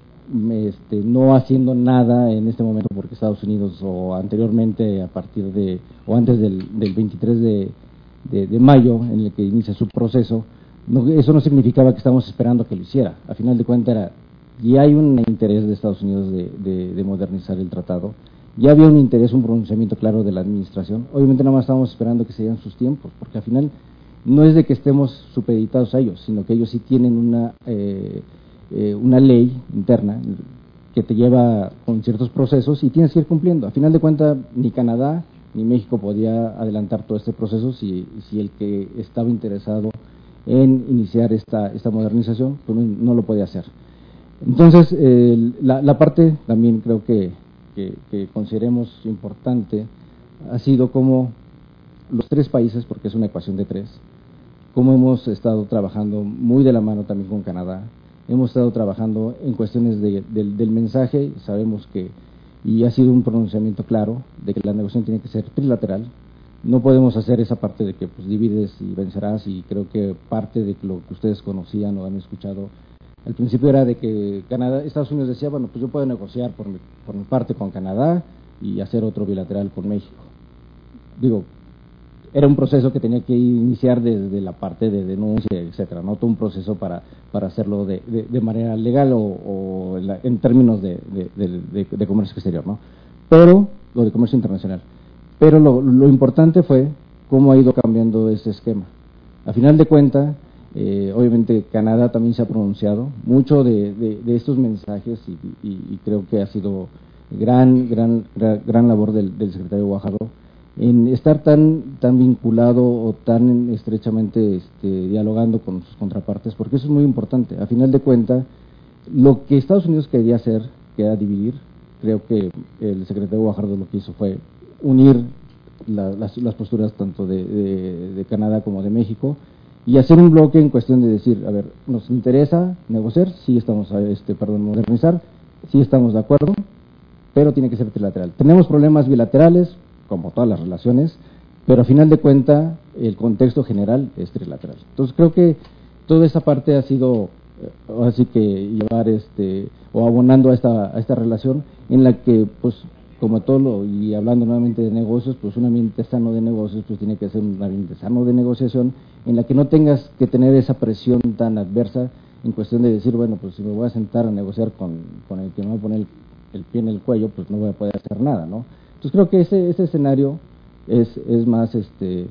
este, no haciendo nada en este momento porque Estados Unidos, o anteriormente a partir de, o antes del, del veintitrés de, de, de mayo, en el que inicia su proceso, no, eso no significaba que estábamos esperando que lo hiciera. A final de cuentas era, ya hay un interés de Estados Unidos de, de, de modernizar el tratado, ya había un interés, un pronunciamiento claro de la administración. Obviamente nada más estábamos esperando que se dieran sus tiempos, porque al final no es de que estemos supeditados a ellos, sino que ellos sí tienen una, eh, eh, una ley interna que te lleva con ciertos procesos y tienes que ir cumpliendo. A final de cuentas, ni Canadá ni México podía adelantar todo este proceso si, si el que estaba interesado en iniciar esta, esta modernización pues no, no lo podía hacer. Entonces, eh, la, la parte también creo que, que, que consideremos importante ha sido como los tres países, porque es una ecuación de tres, como hemos estado trabajando muy de la mano también con Canadá, hemos estado trabajando en cuestiones de, de, del mensaje, sabemos que, y ha sido un pronunciamiento claro, de que la negociación tiene que ser trilateral, no podemos hacer esa parte de que pues divides y vencerás, y creo que parte de lo que ustedes conocían o han escuchado al principio era de que Canadá, Estados Unidos decía, bueno, pues yo puedo negociar por mi, por mi parte con Canadá y hacer otro bilateral con México. Digo, era un proceso que tenía que iniciar desde la parte de denuncia, etcétera, no todo un proceso para, para hacerlo de, de, de manera legal o, o en, la, en términos de, de, de, de comercio exterior, ¿no? Pero, lo de comercio internacional. Pero lo, lo importante fue cómo ha ido cambiando ese esquema. A final de cuentas, eh, obviamente Canadá también se ha pronunciado mucho de, de, de estos mensajes y, y, y creo que ha sido gran, gran, gran, gran labor del, del secretario Guajardo en estar tan tan vinculado o tan estrechamente este, dialogando con sus contrapartes, porque eso es muy importante. A final de cuentas, lo que Estados Unidos quería hacer, que era dividir, creo que el secretario Guajardo lo que hizo fue unir la, las, las posturas tanto de, de, de Canadá como de México y hacer un bloque en cuestión de decir, a ver, nos interesa negociar, sí estamos, este, perdón, modernizar, sí estamos de acuerdo, pero tiene que ser trilateral. Tenemos problemas bilaterales, como todas las relaciones, pero a final de cuentas el contexto general es trilateral. Entonces creo que toda esa parte ha sido así que llevar este o abonando a esta a esta relación en la que pues como todo lo, y hablando nuevamente de negocios, pues un ambiente sano de negocios pues tiene que ser un ambiente sano de negociación en la que no tengas que tener esa presión tan adversa en cuestión de decir, bueno, pues si me voy a sentar a negociar con, con el que me va a poner el, el pie en el cuello, pues no voy a poder hacer nada, ¿no? Entonces creo que ese, ese escenario es, es más este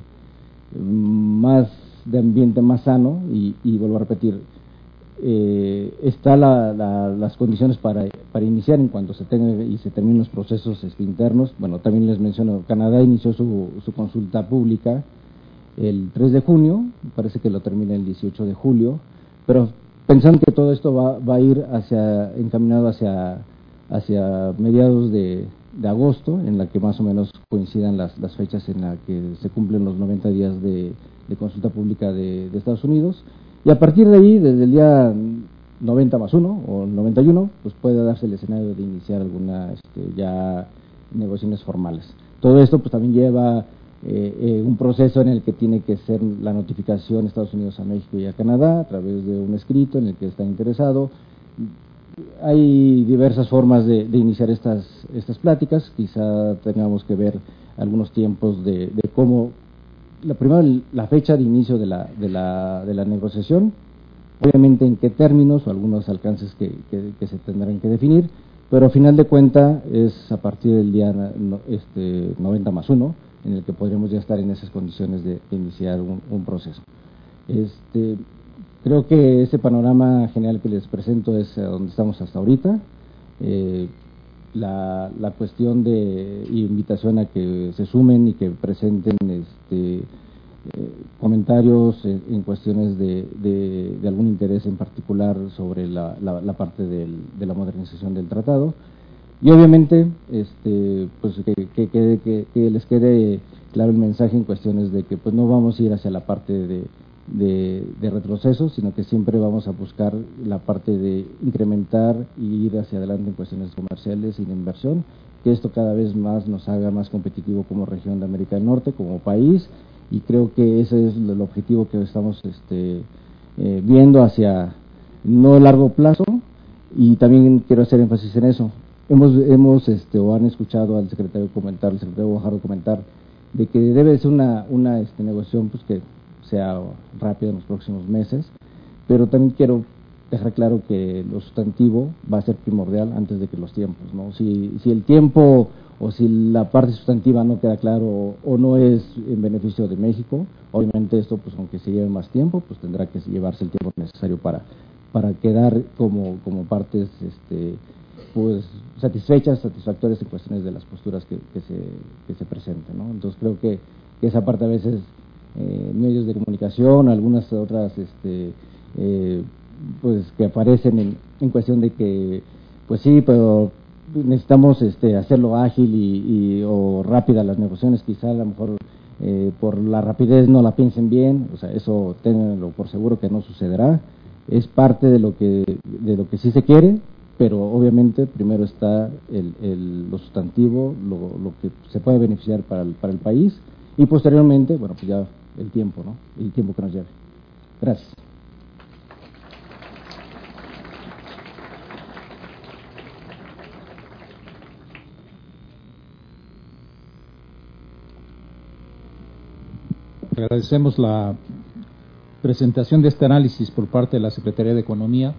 más de ambiente más sano y, y vuelvo a repetir, eh, está la, la, las condiciones para, para iniciar en cuanto se tenga y se terminen los procesos este, internos. Bueno, también les menciono, Canadá inició su, su consulta pública el tres de junio, parece que lo termina el dieciocho de julio, pero pensando que todo esto va, va a ir hacia encaminado hacia, hacia mediados de de agosto, en la que más o menos coincidan las, las fechas en las que se cumplen los noventa días de, de consulta pública de, de Estados Unidos, y a partir de ahí, desde el día noventa más uno o noventa y uno, pues puede darse el escenario de iniciar alguna este, ya negociaciones formales. Todo esto pues también lleva eh, eh, un proceso en el que tiene que ser la notificación de Estados Unidos a México y a Canadá a través de un escrito en el que está interesado. Hay diversas formas de, de iniciar estas estas pláticas, quizá tengamos que ver algunos tiempos de, de cómo, la primera, la fecha de inicio de la, de la, de la negociación, obviamente en qué términos o algunos alcances que, que, que se tendrán que definir, pero a final de cuentas es a partir del día no, este, noventa más uno, en el que podremos ya estar en esas condiciones de, de iniciar un, un proceso. Este, Creo que ese panorama general que les presento es a donde estamos hasta ahorita. Eh, la, la cuestión de invitación a que se sumen y que presenten este, eh, comentarios en, en cuestiones de, de, de algún interés en particular sobre la, la, la parte del, de la modernización del tratado. Y obviamente este, pues que, que, que, que, que les quede claro el mensaje en cuestiones de que pues no vamos a ir hacia la parte de De, de retroceso, sino que siempre vamos a buscar la parte de incrementar y ir hacia adelante en cuestiones comerciales y de inversión, que esto cada vez más nos haga más competitivo como región de América del Norte, como país, y creo que ese es el objetivo que estamos este, eh, viendo hacia no largo plazo, y también quiero hacer énfasis en eso. Hemos, hemos este, o han escuchado al secretario comentar, al secretario Guajardo comentar de que debe ser una, una este, negociación pues que sea rápida en los próximos meses, pero también quiero dejar claro que lo sustantivo va a ser primordial antes de que los tiempos, ¿no? Si, si el tiempo o si la parte sustantiva no queda claro o, o no es en beneficio de México, obviamente esto, pues aunque se lleve más tiempo, pues tendrá que llevarse el tiempo necesario para, para quedar como, como partes este, pues satisfechas, satisfactorias en cuestiones de las posturas que, que, se, que se presenten, ¿no? Entonces creo que, que esa parte a veces, eh, medios de comunicación, algunas otras este, eh, pues que aparecen en, en cuestión de que pues sí, pero necesitamos este hacerlo ágil y, y o rápida las negociaciones, quizá a lo mejor eh, por la rapidez no la piensen bien, o sea, eso ténganlo por seguro que no sucederá, es parte de lo que de lo que sí se quiere, pero obviamente primero está el, el, lo sustantivo, lo, lo que se puede beneficiar para el, para el país, y posteriormente, bueno, pues ya el tiempo, ¿no? El tiempo que nos lleve. Gracias. Agradecemos la presentación de este análisis por parte de la Secretaría de Economía.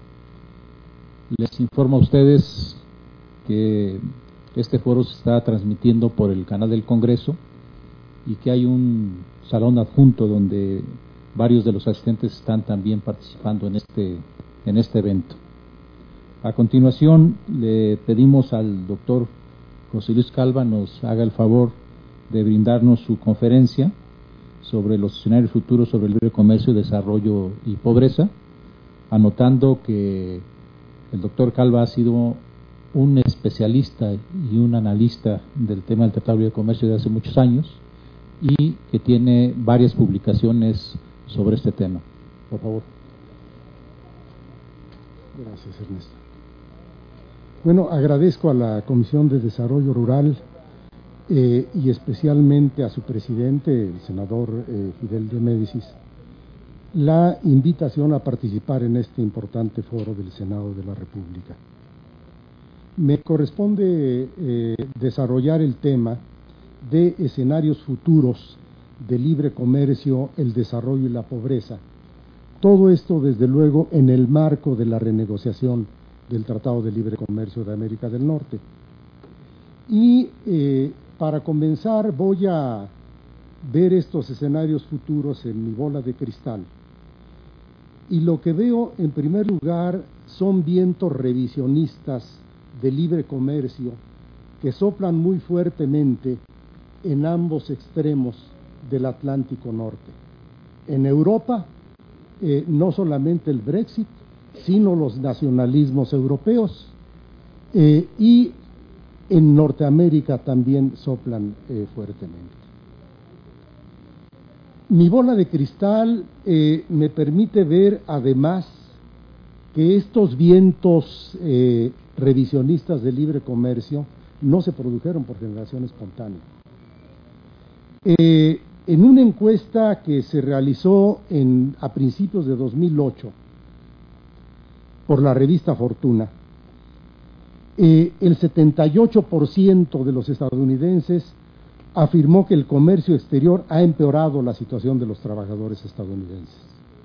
Les informo a ustedes que este foro se está transmitiendo por el canal del Congreso y que hay un salón adjunto donde varios de los asistentes están también participando en este, en este evento. A continuación, le pedimos al doctor José Luis Calva nos haga el favor de brindarnos su conferencia sobre los escenarios futuros sobre el libre comercio, desarrollo y pobreza, anotando que el doctor Calva ha sido un especialista y un analista del tema del Tratado de Libre Comercio desde hace muchos años y que tiene varias publicaciones sobre este tema. Por favor. Gracias, Ernesto. Bueno, agradezco a la Comisión de Desarrollo Rural Eh, y especialmente a su presidente, el senador eh, Fidel de Médicis, la invitación a participar en este importante foro del Senado de la República. Me corresponde eh, desarrollar el tema de escenarios futuros de libre comercio, el desarrollo y la pobreza. Todo esto, desde luego, en el marco de la renegociación del Tratado de Libre Comercio de América del Norte. Y eh, para comenzar voy a ver estos escenarios futuros en mi bola de cristal. Y lo que veo en primer lugar son vientos revisionistas de libre comercio que soplan muy fuertemente en ambos extremos del Atlántico Norte. En Europa, eh, no solamente el Brexit, sino los nacionalismos europeos eh, y en Norteamérica también soplan eh, fuertemente. Mi bola de cristal eh, me permite ver además que estos vientos eh, revisionistas de libre comercio no se produjeron por generación espontánea. Eh, en una encuesta que se realizó en, a principios de dos mil ocho por la revista Fortuna, Eh, el setenta y ocho por ciento de los estadounidenses afirmó que el comercio exterior ha empeorado la situación de los trabajadores estadounidenses.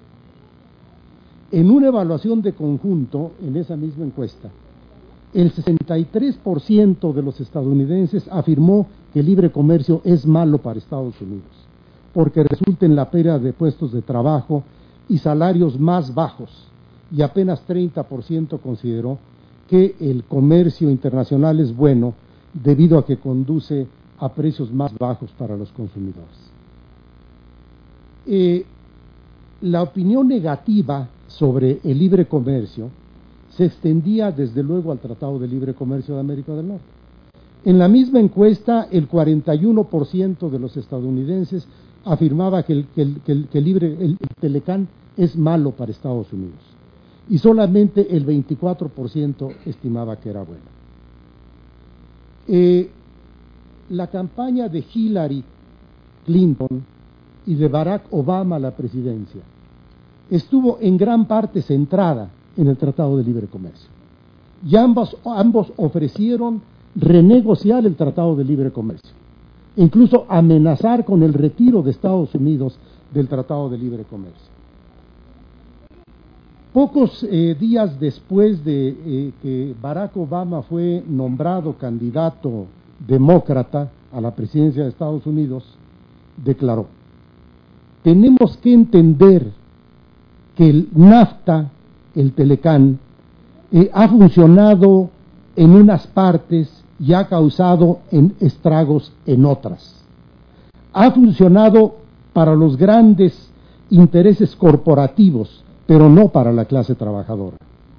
En una evaluación de conjunto, en esa misma encuesta, el sesenta y tres por ciento de los estadounidenses afirmó que el libre comercio es malo para Estados Unidos, porque resulta en la pérdida de puestos de trabajo y salarios más bajos, y apenas treinta por ciento consideró que el comercio internacional es bueno debido a que conduce a precios más bajos para los consumidores. Eh, la opinión negativa sobre el libre comercio se extendía desde luego al Tratado de Libre Comercio de América del Norte. En la misma encuesta, el cuarenta y uno por ciento de los estadounidenses afirmaba que el, que el, que el, que el, libre, el, el Telecán es malo para Estados Unidos, y solamente el veinticuatro por ciento estimaba que era bueno. Eh, la campaña de Hillary Clinton y de Barack Obama a la presidencia estuvo en gran parte centrada en el Tratado de Libre Comercio, y ambos, ambos ofrecieron renegociar el Tratado de Libre Comercio, e incluso amenazar con el retiro de Estados Unidos del Tratado de Libre Comercio. Pocos eh, días después de eh, que Barack Obama fue nombrado candidato demócrata a la presidencia de Estados Unidos, declaró: tenemos que entender que el NAFTA, el Telecán, eh, ha funcionado en unas partes y ha causado en estragos en otras. Ha funcionado para los grandes intereses corporativos, pero no para la clase trabajadora.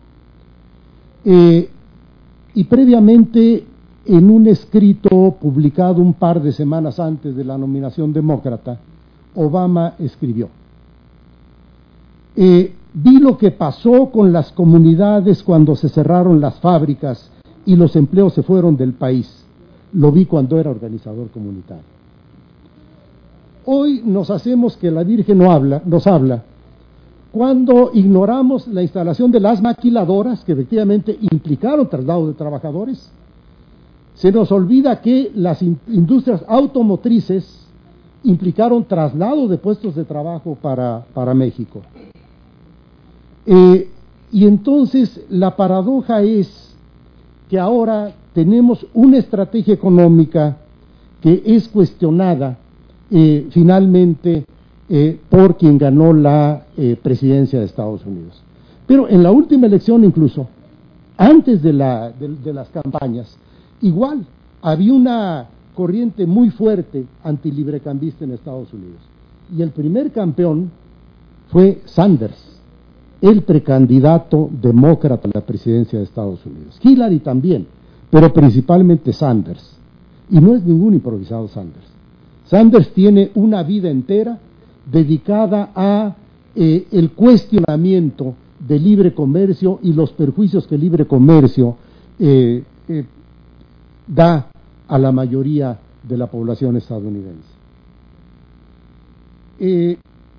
Eh, y previamente, en un escrito publicado un par de semanas antes de la nominación demócrata, Obama escribió: eh, vi lo que pasó con las comunidades cuando se cerraron las fábricas y los empleos se fueron del país. Lo vi cuando era organizador comunitario. Hoy nos hacemos que la Virgen no habla, nos habla cuando ignoramos la instalación de las maquiladoras, que efectivamente implicaron traslado de trabajadores. Se nos olvida que las in- industrias automotrices implicaron traslado de puestos de trabajo para, para México. Eh, y entonces la paradoja es que ahora tenemos una estrategia económica que es cuestionada eh, finalmente eh, por quien ganó la eh, presidencia de Estados Unidos. Pero en la última elección, incluso antes de, la, de, de las campañas, igual había una corriente muy fuerte antilibrecambista en Estados Unidos. Y el primer campeón fue Sanders, el precandidato demócrata a la presidencia de Estados Unidos. Hillary también, pero principalmente Sanders. Y no es ningún improvisado Sanders. Sanders tiene una vida entera dedicada a eh, el cuestionamiento del libre comercio y los perjuicios que el libre comercio eh, eh, da a la mayoría de la población estadounidense. Eh,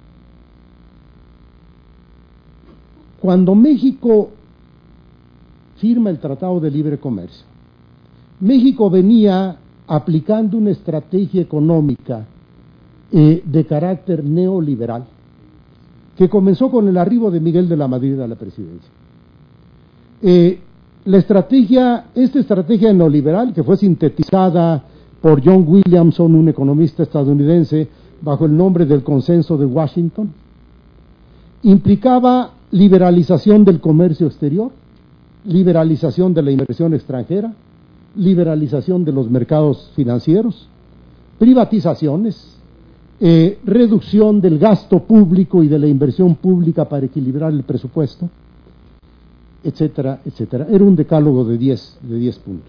cuando México firma el Tratado de Libre Comercio, México venía aplicando una estrategia económica eh, de carácter neoliberal, que comenzó con el arribo de Miguel de la Madrid a la presidencia. Eh, la estrategia, esta estrategia neoliberal, que fue sintetizada por John Williamson, un economista estadounidense, bajo el nombre del Consenso de Washington, implicaba liberalización del comercio exterior, liberalización de la inversión extranjera, liberalización de los mercados financieros, privatizaciones, eh, reducción del gasto público y de la inversión pública para equilibrar el presupuesto, etcétera, etcétera. Era un decálogo de diez, de diez puntos.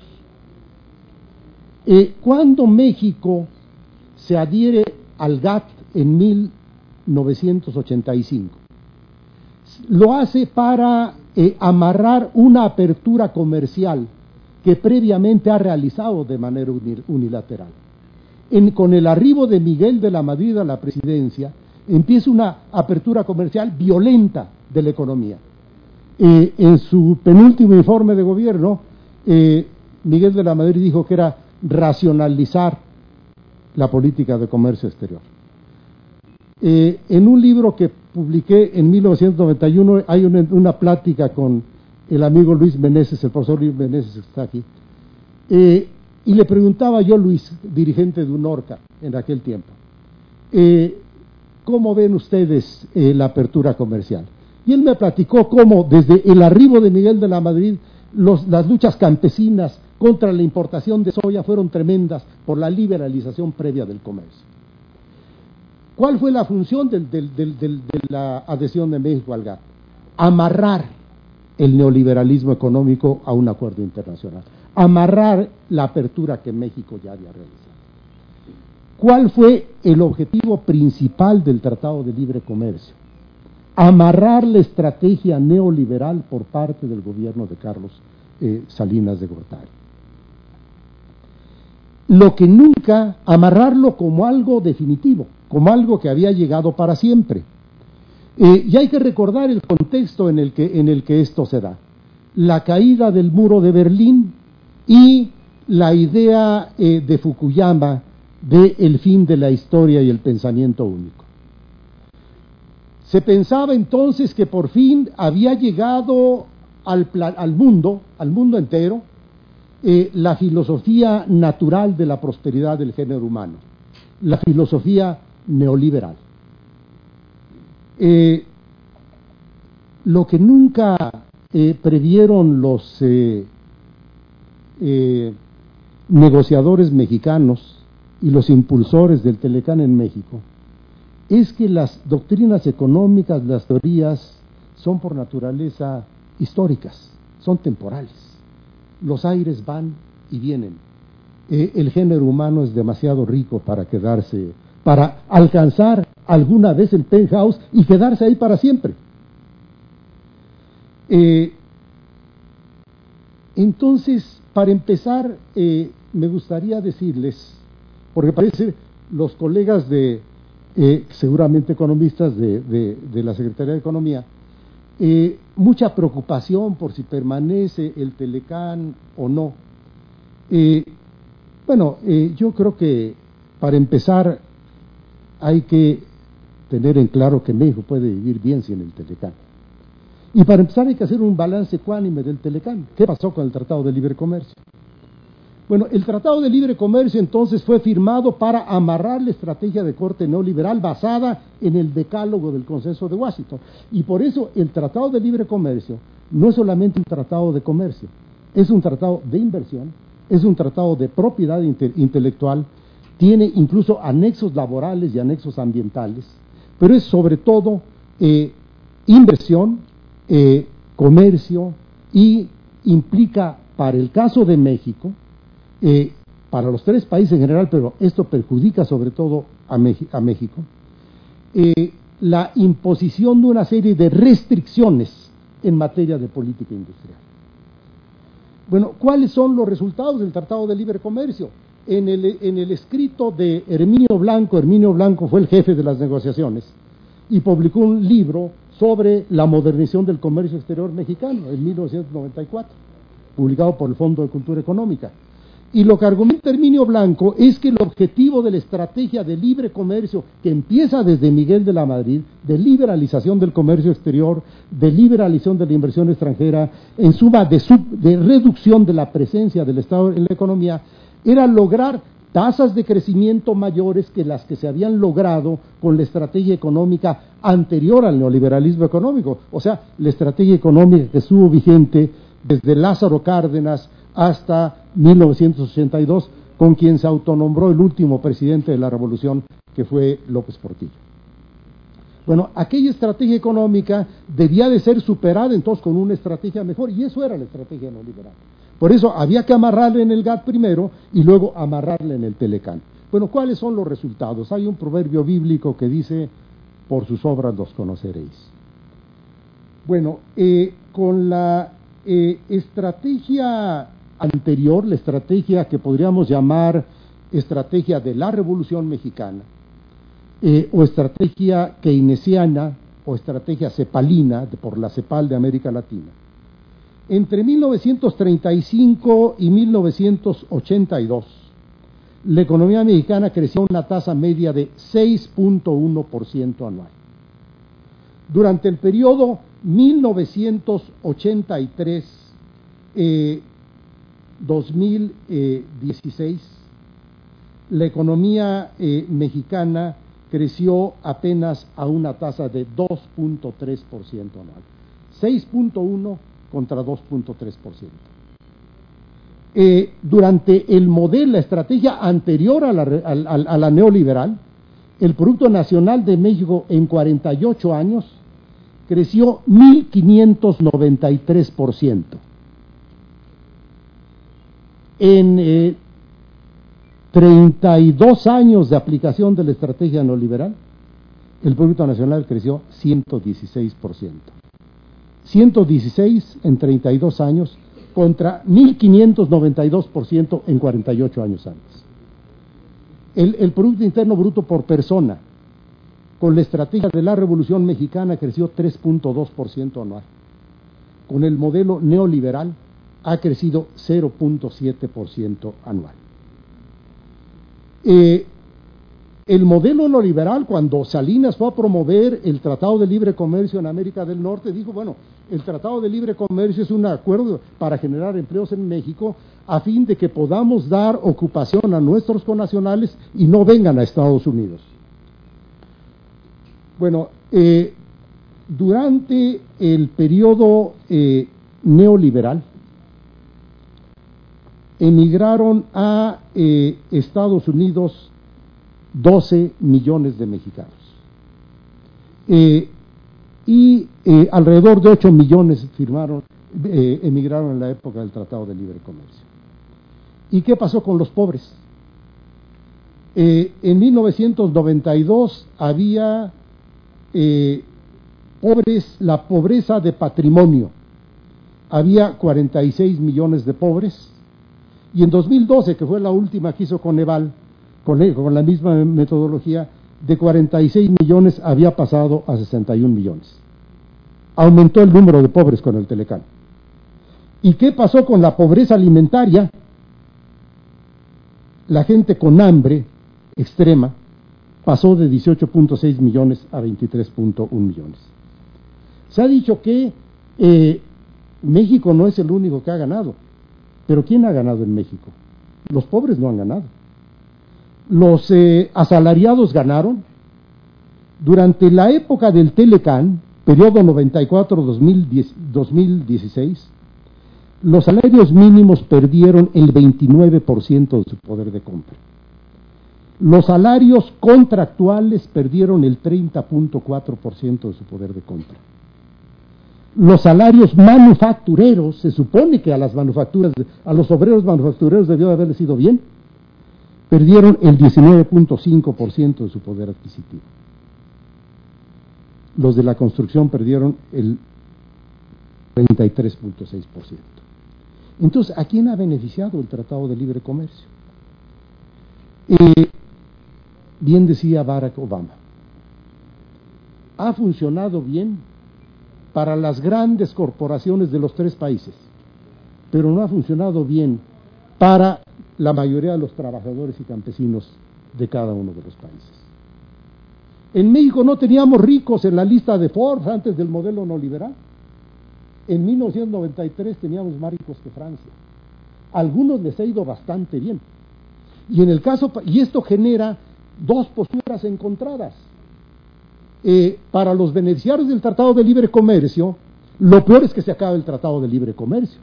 Eh, cuando México se adhiere al G A T T en mil novecientos ochenta y cinco, lo hace para eh, amarrar una apertura comercial que previamente ha realizado de manera unilateral. En, con el arribo de Miguel de la Madrid a la presidencia, empieza una apertura comercial violenta de la economía. Eh, en su penúltimo informe de gobierno, eh, Miguel de la Madrid dijo que era racionalizar la política de comercio exterior. Eh, en un libro que publiqué en mil novecientos noventa y uno hay una, una plática con el amigo Luis Meneses, el profesor Luis Meneses está aquí, eh, y le preguntaba yo, Luis, dirigente de UNORCA en aquel tiempo, eh, ¿cómo ven ustedes eh, la apertura comercial? Y él me platicó cómo desde el arribo de Miguel de la Madrid los, las luchas campesinas contra la importación de soya fueron tremendas por la liberalización previa del comercio. ¿Cuál fue la función del, del, del, del, de la adhesión de México al G A T T? Amarrar el neoliberalismo económico a un acuerdo internacional, amarrar la apertura que México ya había realizado. ¿Cuál fue el objetivo principal del Tratado de Libre Comercio? Amarrar la estrategia neoliberal por parte del gobierno de Carlos eh, Salinas de Gortari. Lo que nunca, amarrarlo como algo definitivo, como algo que había llegado para siempre. Eh, y hay que recordar el contexto en el que, en el que esto se da. La caída del muro de Berlín y la idea eh, de Fukuyama del fin de la historia y el pensamiento único. Se pensaba entonces que por fin había llegado al, al mundo, al mundo entero, eh, la filosofía natural de la prosperidad del género humano, la filosofía neoliberal. Eh, lo que nunca eh, previeron los eh, eh, negociadores mexicanos y los impulsores del Telecán en México es que las doctrinas económicas, las teorías, son por naturaleza históricas, son temporales. Los aires van y vienen. Eh, el género humano es demasiado rico para quedarse, para alcanzar alguna vez el penthouse y quedarse ahí para siempre. Eh, entonces, para empezar, eh, me gustaría decirles, porque parece los colegas de Eh, seguramente economistas de, de, de la Secretaría de Economía, eh, mucha preocupación por si permanece el Telecán o no. Eh, bueno, eh, yo creo que para empezar hay que tener en claro que México puede vivir bien sin el Telecán. Y para empezar hay que hacer un balance ecuánime del Telecán. ¿Qué pasó con el Tratado de Libre Comercio? Bueno, el Tratado de Libre Comercio entonces fue firmado para amarrar la estrategia de corte neoliberal basada en el decálogo del Consenso de Washington. Y por eso el Tratado de Libre Comercio no es solamente un tratado de comercio, es un tratado de inversión, es un tratado de propiedad inte- intelectual, tiene incluso anexos laborales y anexos ambientales, pero es sobre todo eh, inversión, eh, comercio, y implica, para el caso de México, Eh, para los tres países en general, pero esto perjudica sobre todo a, Mex- a México, eh, la imposición de una serie de restricciones en materia de política industrial. Bueno, ¿cuáles son los resultados del Tratado de Libre Comercio? En el, en el escrito de Herminio Blanco, Herminio Blanco fue el jefe de las negociaciones y publicó un libro sobre la modernización del comercio exterior mexicano en mil novecientos noventa y cuatro, publicado por el Fondo de Cultura Económica. Y lo que argumenta Herminio Blanco es que el objetivo de la estrategia de libre comercio, que empieza desde Miguel de la Madrid, de liberalización del comercio exterior, de liberalización de la inversión extranjera, en suma de, sub, de reducción de la presencia del Estado en la economía, era lograr tasas de crecimiento mayores que las que se habían logrado con la estrategia económica anterior al neoliberalismo económico, o sea, la estrategia económica que estuvo vigente desde Lázaro Cárdenas hasta mil novecientos ochenta y dos, con quien se autonombró el último presidente de la revolución, que fue López Portillo. Bueno, aquella estrategia económica debía de ser superada entonces con una estrategia mejor, y eso era la estrategia neoliberal. Por eso había que amarrarle en el G A T T primero y luego amarrarle en el Telecán. Bueno, ¿cuáles son los resultados? Hay un proverbio bíblico que dice, por sus obras los conoceréis. Bueno, eh, con la eh, estrategia anterior, la estrategia que podríamos llamar estrategia de la Revolución Mexicana, eh, o estrategia keynesiana, o estrategia cepalina, de, por la CEPAL de América Latina. Entre mil novecientos treinta y cinco y mil novecientos ochenta y dos, la economía mexicana creció a una tasa media de seis punto uno por ciento anual. Durante el periodo mil novecientos ochenta y tres eh, dos mil dieciséis, la economía eh, mexicana creció apenas a una tasa de dos punto tres por ciento anual, seis punto uno contra dos punto tres por ciento. Eh, durante el modelo, la estrategia anterior a la, a, a, a la neoliberal, el Producto Nacional de México en cuarenta y ocho años creció mil quinientos noventa y tres por ciento. En eh, treinta y dos años de aplicación de la estrategia neoliberal, el Producto Nacional creció ciento dieciséis por ciento. ciento dieciséis en treinta y dos años contra mil quinientos noventa y dos por ciento en cuarenta y ocho años antes. El, el Producto Interno Bruto por persona, con la estrategia de la Revolución Mexicana, creció tres punto dos por ciento anual. Con el modelo neoliberal, ha crecido cero punto siete por ciento anual. Eh, el modelo neoliberal, cuando Salinas fue a promover el Tratado de Libre Comercio en América del Norte, dijo, bueno, el Tratado de Libre Comercio es un acuerdo para generar empleos en México a fin de que podamos dar ocupación a nuestros connacionales y no vengan a Estados Unidos. Bueno, eh, durante el periodo eh, neoliberal, emigraron a eh, Estados Unidos doce millones de mexicanos. Eh, y eh, alrededor de ocho millones firmaron, eh, emigraron en la época del Tratado de Libre Comercio. ¿Y qué pasó con los pobres? Eh, en mil novecientos noventa y dos había eh, pobres, la pobreza de patrimonio. Había cuarenta y seis millones de pobres, y en dos mil doce, que fue la última que hizo Coneval, con, con la misma metodología, de cuarenta y seis millones había pasado a sesenta y un millones. Aumentó el número de pobres con el Telecán. ¿Y qué pasó con la pobreza alimentaria? La gente con hambre extrema pasó de dieciocho punto seis millones a veintitrés punto uno millones. Se ha dicho que eh, México no es el único que ha ganado, pero ¿quién ha ganado en México? Los pobres no han ganado. Los eh, asalariados ganaron. Durante la época del Telecán, periodo noventa y cuatro a dos mil dieciséis, los salarios mínimos perdieron el veintinueve por ciento de su poder de compra. Los salarios contractuales perdieron el treinta punto cuatro por ciento de su poder de compra. Los salarios manufactureros, se supone que a las manufacturas, a los obreros manufactureros debió de haberles ido bien, perdieron el diecinueve punto cinco por ciento de su poder adquisitivo. Los de la construcción perdieron el treinta y tres punto seis por ciento. Entonces, ¿a quién ha beneficiado el Tratado de Libre Comercio? Eh, bien decía Barack Obama, ha funcionado bien para las grandes corporaciones de los tres países, pero no ha funcionado bien para la mayoría de los trabajadores y campesinos de cada uno de los países. En México no teníamos ricos en la lista de Forbes antes del modelo neoliberal. En mil novecientos noventa y tres teníamos más ricos que Francia. A algunos les ha ido bastante bien. Y en el caso, y esto genera dos posturas encontradas. Eh, para los beneficiarios del Tratado de Libre Comercio, lo peor es que se acabe el Tratado de Libre Comercio.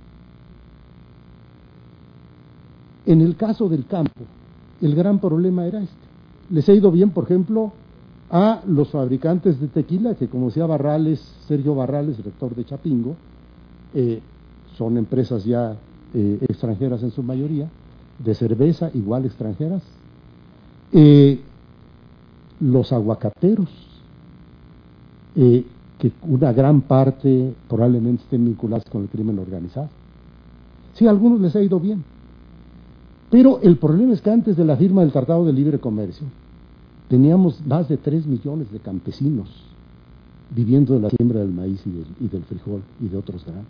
En el caso del campo, el gran problema era este. Les ha ido bien, por ejemplo, a los fabricantes de tequila, que como decía Barrales, Sergio Barrales, rector de Chapingo, eh, son empresas ya eh, extranjeras en su mayoría, de cerveza igual extranjeras, eh, los aguacateros, eh, que una gran parte probablemente estén vinculados con el crimen organizado. Sí, a algunos les ha ido bien. Pero el problema es que antes de la firma del Tratado de Libre Comercio, teníamos más de tres millones de campesinos viviendo de la siembra del maíz y del, y del frijol y de otros granos.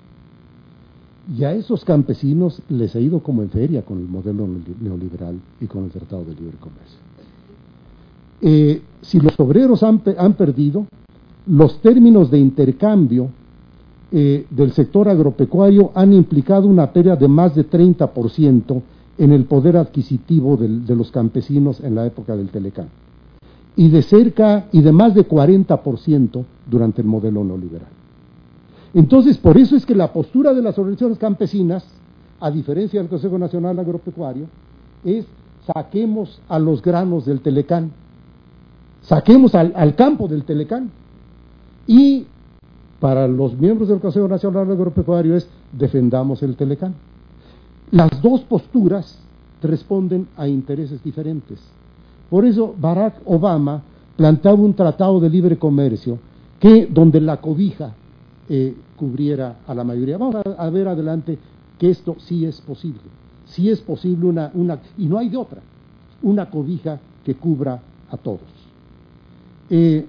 Y a esos campesinos les ha ido como en feria con el modelo neoliberal y con el Tratado de Libre Comercio. Eh, si los obreros han, han perdido, los términos de intercambio eh, del sector agropecuario han implicado una pérdida de más de treinta por ciento en el poder adquisitivo de, de los campesinos en la época del Telecán, y de cerca y de más de cuarenta por ciento durante el modelo neoliberal. Entonces, por eso es que la postura de las organizaciones campesinas, a diferencia del Consejo Nacional Agropecuario, es saquemos a los granos del Telecán, saquemos al, al campo del Telecán. Y para los miembros del Consejo Nacional Agropecuario es defendamos el Telecán. Las dos posturas responden a intereses diferentes. Por eso Barack Obama planteaba un tratado de libre comercio que donde la cobija eh, cubriera a la mayoría. Vamos a, a ver adelante que esto sí es posible. Sí es posible una, una, y no hay de otra, una cobija que cubra a todos. Eh,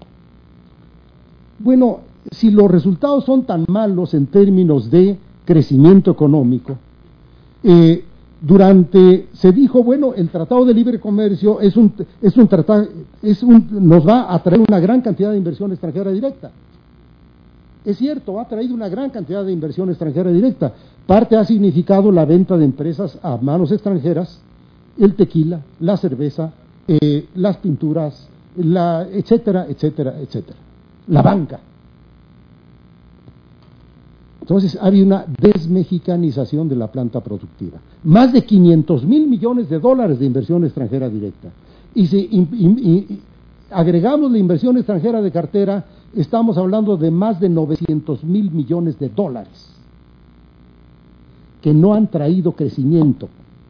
bueno, si los resultados son tan malos en términos de crecimiento económico, eh, durante, se dijo, bueno, el Tratado de Libre Comercio es un, es un tratado, es un, nos va a traer una gran cantidad de inversión extranjera directa. Es cierto, ha traído una gran cantidad de inversión extranjera directa. Parte ha significado la venta de empresas a manos extranjeras, el tequila, la cerveza, eh, las pinturas, la, etcétera, etcétera, etcétera. La banca. Entonces, ha habido una desmexicanización de la planta productiva. Más de quinientos mil millones de dólares de inversión extranjera directa. Y si y, y, y, agregamos la inversión extranjera de cartera, estamos hablando de más de novecientos mil millones de dólares que no han traído crecimiento.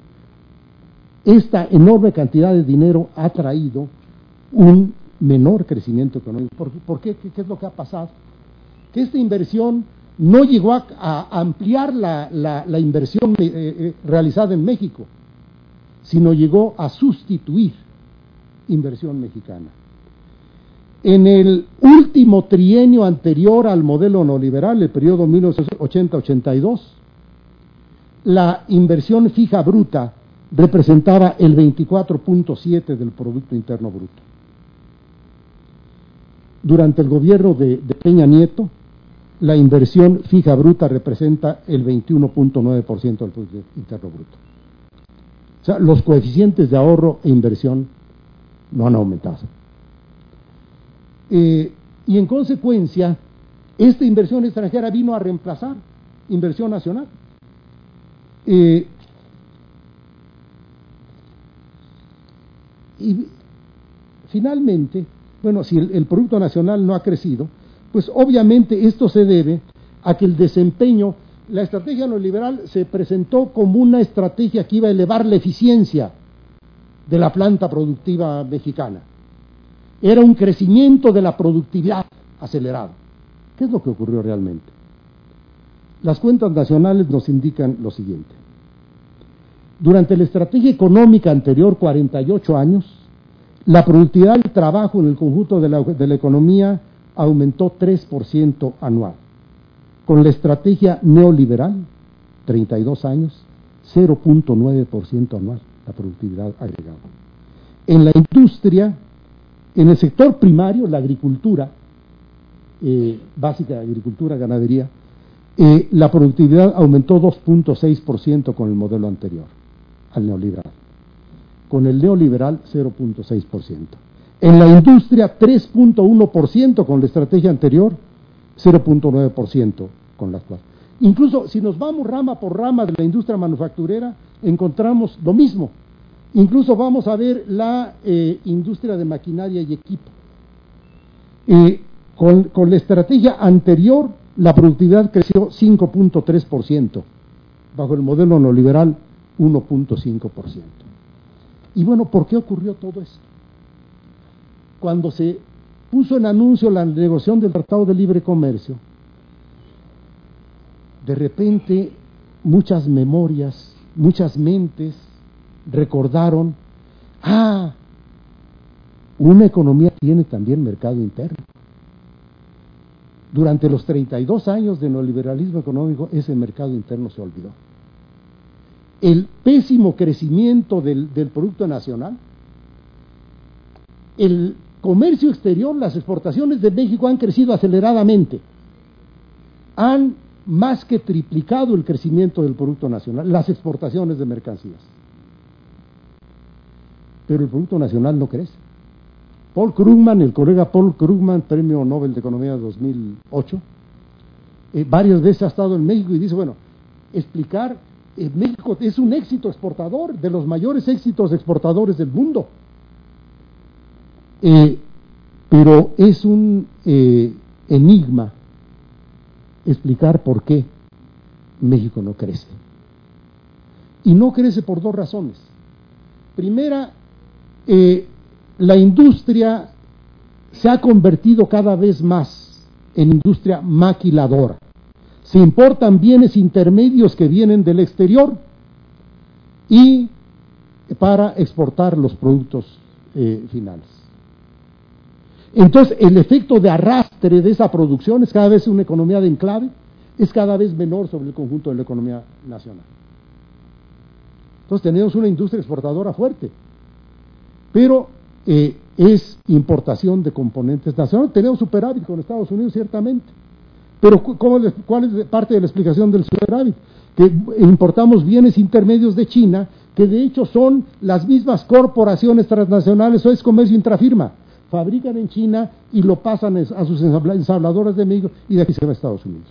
Esta enorme cantidad de dinero ha traído un menor crecimiento económico. ¿Por, por qué? ¿Qué? ¿Qué es lo que ha pasado? Que esta inversión no llegó a, a ampliar la, la, la inversión eh, eh, realizada en México, sino llegó a sustituir inversión mexicana. En el último trienio anterior al modelo neoliberal, el periodo mil novecientos ochenta a ochenta y dos, la inversión fija bruta representaba el veinticuatro punto siete del Producto Interno Bruto. Durante el gobierno de, de Peña Nieto, la inversión fija bruta representa el veintiuno punto nueve por ciento del Producto Interno Bruto. O sea, los coeficientes de ahorro e inversión no han aumentado. Eh, y en consecuencia, esta inversión extranjera vino a reemplazar inversión nacional. Eh, y finalmente, bueno, si el, el Producto Nacional no ha crecido, pues obviamente esto se debe a que el desempeño, la estrategia neoliberal se presentó como una estrategia que iba a elevar la eficiencia de la planta productiva mexicana. Era un crecimiento de la productividad acelerado. ¿Qué es lo que ocurrió realmente? Las cuentas nacionales nos indican lo siguiente. Durante la estrategia económica anterior, cuarenta y ocho años, la productividad del trabajo en el conjunto de la, de la economía aumentó tres por ciento anual. Con la estrategia neoliberal, treinta y dos años, cero punto nueve por ciento anual, la productividad agregada. En la industria, en el sector primario, la agricultura, eh, básica agricultura, ganadería, eh, la productividad aumentó dos punto seis por ciento con el modelo anterior, al neoliberal. Con el neoliberal, cero punto seis por ciento. En la industria, tres punto uno por ciento con la estrategia anterior, cero punto nueve por ciento con la actual. Incluso si nos vamos rama por rama de la industria manufacturera, encontramos lo mismo. Incluso vamos a ver la eh, industria de maquinaria y equipo. Eh, con, con la estrategia anterior, la productividad creció cinco punto tres por ciento, bajo el modelo neoliberal uno punto cinco por ciento. Y bueno, ¿por qué ocurrió todo esto? Cuando se puso en anuncio la negociación del Tratado de Libre Comercio, de repente muchas memorias, muchas mentes recordaron, ah, una economía tiene también mercado interno. Durante los treinta y dos años de neoliberalismo económico, ese mercado interno se olvidó. El pésimo crecimiento del, del Producto Nacional, el comercio exterior, las exportaciones de México han crecido aceleradamente, han más que triplicado el crecimiento del Producto Nacional, las exportaciones de mercancías. Pero el Producto Nacional no crece. Paul Krugman, el colega Paul Krugman, Premio Nobel de Economía de dos mil ocho, eh, varias veces ha estado en México y dice, bueno, explicar, eh, México es un éxito exportador, de los mayores éxitos exportadores del mundo. Eh, pero es un eh, enigma explicar por qué México no crece. Y no crece por dos razones. Primera, eh, la industria se ha convertido cada vez más en industria maquiladora. Se importan bienes intermedios que vienen del exterior y para exportar los productos eh, finales. Entonces, el efecto de arrastre de esa producción es cada vez una economía de enclave, es cada vez menor sobre el conjunto de la economía nacional. Entonces tenemos una industria exportadora fuerte, pero eh, es importación de componentes nacionales. Tenemos superávit con Estados Unidos, ciertamente, pero ¿cómo, ¿cuál es parte de la explicación del superávit? Que importamos bienes intermedios de China, que de hecho son las mismas corporaciones transnacionales, o es comercio intrafirma, fabrican en China y lo pasan a sus ensambladoras de México y de aquí se va a Estados Unidos.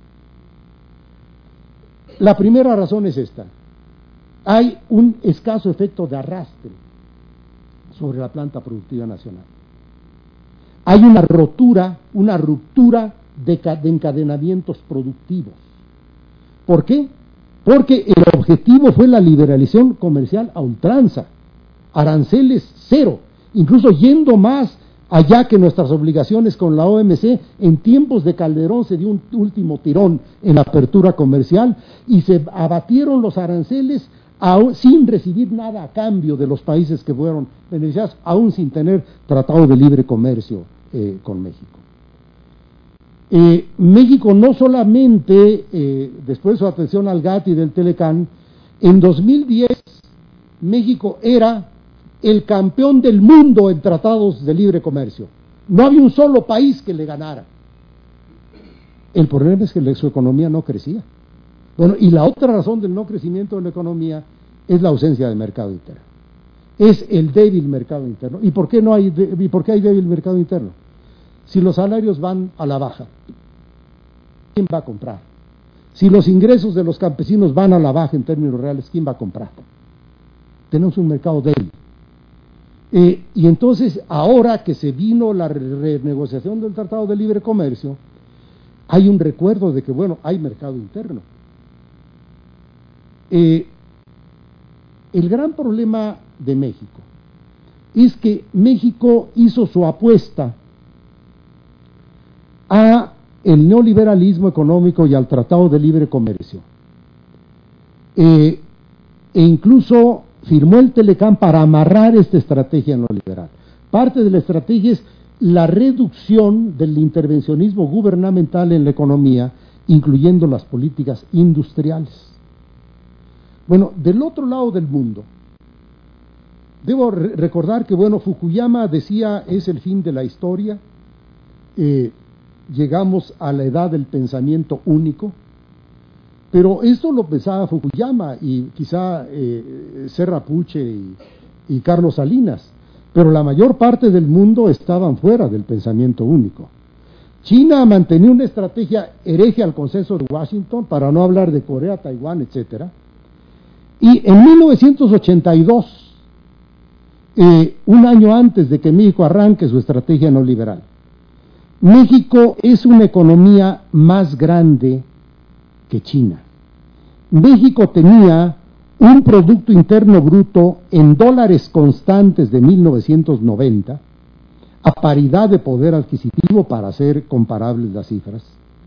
La primera razón es esta: hay un escaso efecto de arrastre sobre la planta productiva nacional. Hay una rotura, una ruptura de, de encadenamientos productivos. ¿Por qué? Porque el objetivo fue la liberalización comercial a ultranza, aranceles cero, incluso yendo más allá que nuestras obligaciones con la O M C. En tiempos de Calderón se dio un último tirón en la apertura comercial y se abatieron los aranceles aún, sin recibir nada a cambio de los países que fueron beneficiados, aún sin tener tratado de libre comercio eh, con México. Eh, México no solamente, eh, después de su atención al GATT y del Telecán, en dos mil diez México era el campeón del mundo en tratados de libre comercio. No había un solo país que le ganara. El problema es que su economía no crecía. Bueno, y la otra razón del no crecimiento de la economía es la ausencia de mercado interno. Es el débil mercado interno. ¿Y por qué no hay, y por qué hay débil mercado interno? Si los salarios van a la baja, ¿quién va a comprar? Si los ingresos de los campesinos van a la baja en términos reales, ¿quién va a comprar? Tenemos un mercado débil. Eh, y entonces, ahora que se vino la renegociación del Tratado de Libre Comercio, hay un recuerdo de que, bueno, hay mercado interno. Eh, el gran problema de México es que México hizo su apuesta a el neoliberalismo económico y al Tratado de Libre Comercio, eh, e incluso firmó el Telecán para amarrar esta estrategia neoliberal. Parte de la estrategia es la reducción del intervencionismo gubernamental en la economía, incluyendo las políticas industriales. Bueno, del otro lado del mundo, debo re recordar que, bueno, Fukuyama decía, es el fin de la historia, eh, llegamos a la edad del pensamiento único, pero esto lo pensaba Fukuyama y quizá eh, Serra Puche y, y Carlos Salinas, pero la mayor parte del mundo estaban fuera del pensamiento único. China mantenía una estrategia hereje al consenso de Washington, para no hablar de Corea, Taiwán, etcétera. Y en mil novecientos ochenta y dos, eh, un año antes de que México arranque su estrategia neoliberal, México es una economía más grande que China. México tenía un Producto Interno Bruto en dólares constantes de mil novecientos noventa, a paridad de poder adquisitivo para hacer comparables las cifras.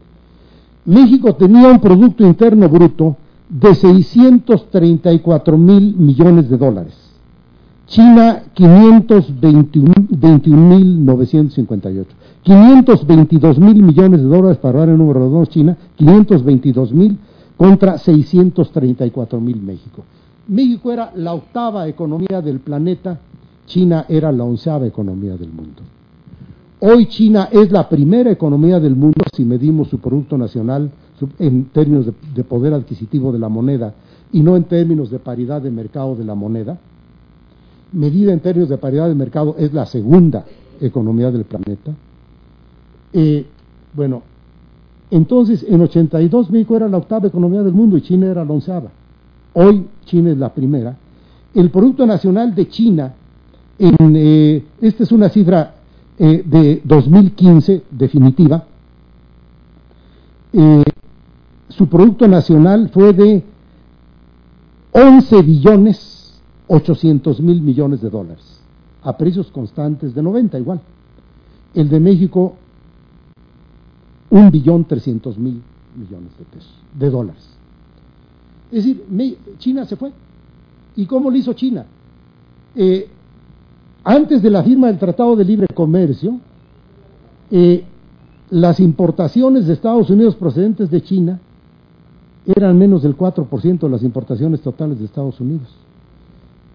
México tenía un Producto Interno Bruto de seiscientos treinta y cuatro mil millones de dólares. China, quinientos veintiún mil novecientos cincuenta y ocho. quinientos veintidós mil millones de dólares para dar el número de dos, China, quinientos veintidós mil contra seiscientos treinta y cuatro mil México. México era la octava economía del planeta, China era la onceava economía del mundo. Hoy China es la primera economía del mundo si medimos su Producto Nacional en términos de, de poder adquisitivo de la moneda y no en términos de paridad de mercado de la moneda. Medida en términos de paridad de mercado es la segunda economía del planeta. Eh, bueno, entonces en ochenta y dos México era la octava economía del mundo y China era la onceava. Hoy China es la primera. El Producto Nacional de China, en, eh, esta es una cifra eh, de dos mil quince definitiva, eh, su Producto Nacional fue de once billones ochocientos mil millones de dólares, a precios constantes de noventa igual. El de México, un billón trescientos mil millones de pesos, de dólares. Es decir, me, China se fue. ¿Y cómo lo hizo China? Eh, antes de la firma del Tratado de Libre Comercio, eh, las importaciones de Estados Unidos procedentes de China eran menos del cuatro por ciento de las importaciones totales de Estados Unidos.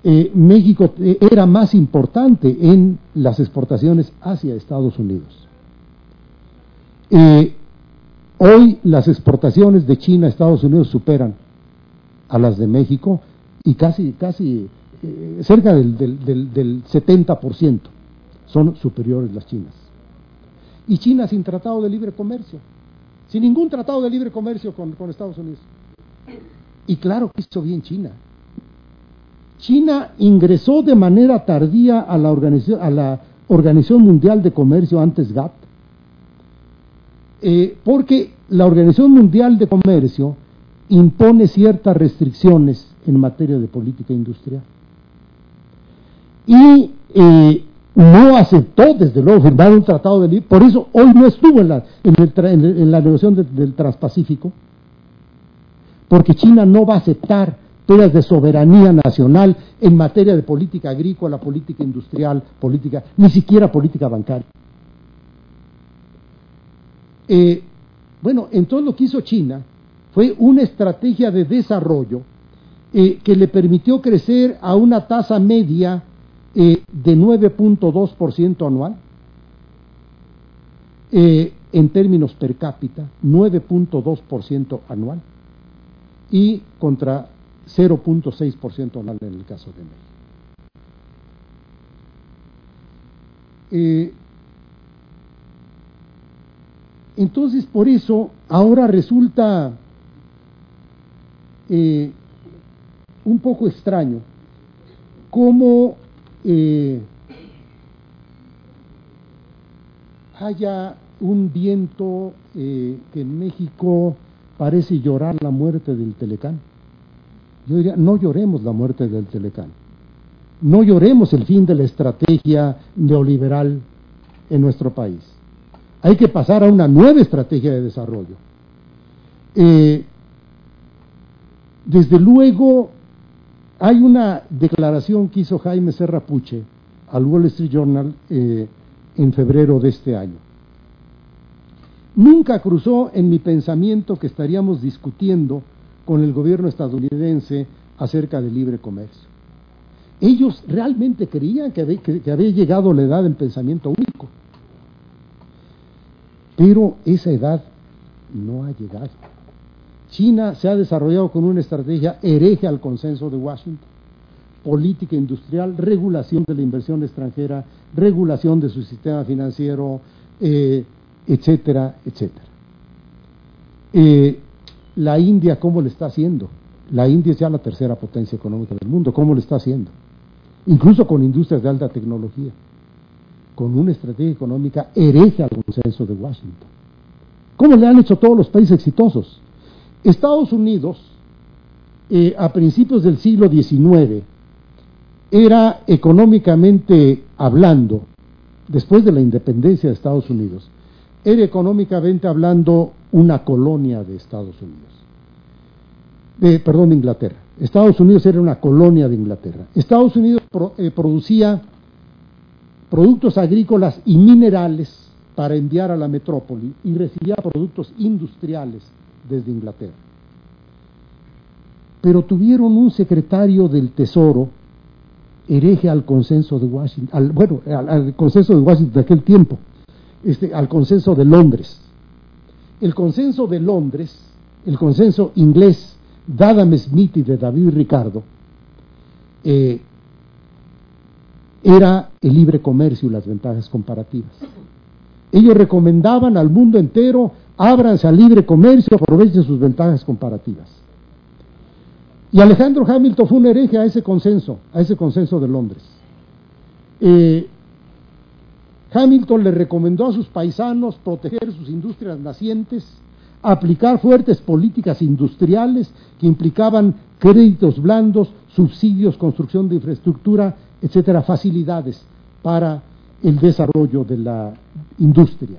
eh, México eh, era más importante en las exportaciones hacia Estados Unidos. Eh, hoy las exportaciones de China a Estados Unidos superan a las de México y casi, casi eh, cerca del, del, del, del setenta por ciento son superiores las chinas. Y China sin tratado de libre comercio, sin ningún tratado de libre comercio con, con Estados Unidos. Y claro que hizo bien China. China ingresó de manera tardía a la Organización, a la Organización Mundial de Comercio, antes G A T T, eh, porque la Organización Mundial de Comercio impone ciertas restricciones en materia de política industrial. Y eh, no aceptó, desde luego, firmar un tratado de libre, por eso hoy no estuvo en la, en el, en el, en la negociación de, del Transpacífico, porque China no va a aceptar temas de soberanía nacional en materia de política agrícola, política industrial, política, ni siquiera política bancaria. Eh, bueno, entonces lo que hizo China fue una estrategia de desarrollo eh, que le permitió crecer a una tasa media eh, de nueve punto dos por ciento anual, eh, en términos per cápita, nueve punto dos por ciento anual, y contra cero punto seis por ciento anual en el caso de México. Eh, entonces, por eso, ahora resulta eh, un poco extraño cómo eh, haya un viento eh, que en México parece llorar la muerte del Telecán. Yo diría, no lloremos la muerte del Telecán, no lloremos el fin de la estrategia neoliberal en nuestro país. Hay que pasar a una nueva estrategia de desarrollo. Eh, desde luego, hay una declaración que hizo Jaime Serra Puche al Wall Street Journal eh, en febrero de este año. Nunca cruzó en mi pensamiento que estaríamos discutiendo con el gobierno estadounidense acerca del libre comercio. Ellos realmente creían que había, que, que había llegado la edad del pensamiento único, pero esa edad no ha llegado. China se ha desarrollado con una estrategia hereje al consenso de Washington: política industrial, regulación de la inversión extranjera, regulación de su sistema financiero, eh, etcétera, etcétera. Eh, la India, ¿cómo le está haciendo? La India es ya la tercera potencia económica del mundo. ¿Cómo le está haciendo? Incluso con industrias de alta tecnología, con una estrategia económica hereje al consenso de Washington. ¿Cómo le han hecho todos los países exitosos? Estados Unidos, eh, a principios del siglo diecinueve, era económicamente hablando, después de la independencia de Estados Unidos, era económicamente hablando una colonia de Estados Unidos, de, perdón, de Inglaterra. Estados Unidos era una colonia de Inglaterra. Estados Unidos pro, eh, producía productos agrícolas y minerales para enviar a la metrópoli y recibía productos industriales desde Inglaterra. Pero tuvieron un secretario del Tesoro hereje al consenso de Washington, al, bueno, al, al consenso de Washington de aquel tiempo, este, al consenso de Londres. El consenso de Londres, el consenso inglés de Adam Smith y de David Ricardo, eh, era el libre comercio y las ventajas comparativas. Ellos recomendaban al mundo entero: ábranse al libre comercio, aprovechen sus ventajas comparativas. Y Alejandro Hamilton fue un hereje a ese consenso, a ese consenso de Londres. Eh, Hamilton le recomendó a sus paisanos proteger sus industrias nacientes, aplicar fuertes políticas industriales que implicaban créditos blandos, subsidios, construcción de infraestructura, etcétera, facilidades para el desarrollo de la industria.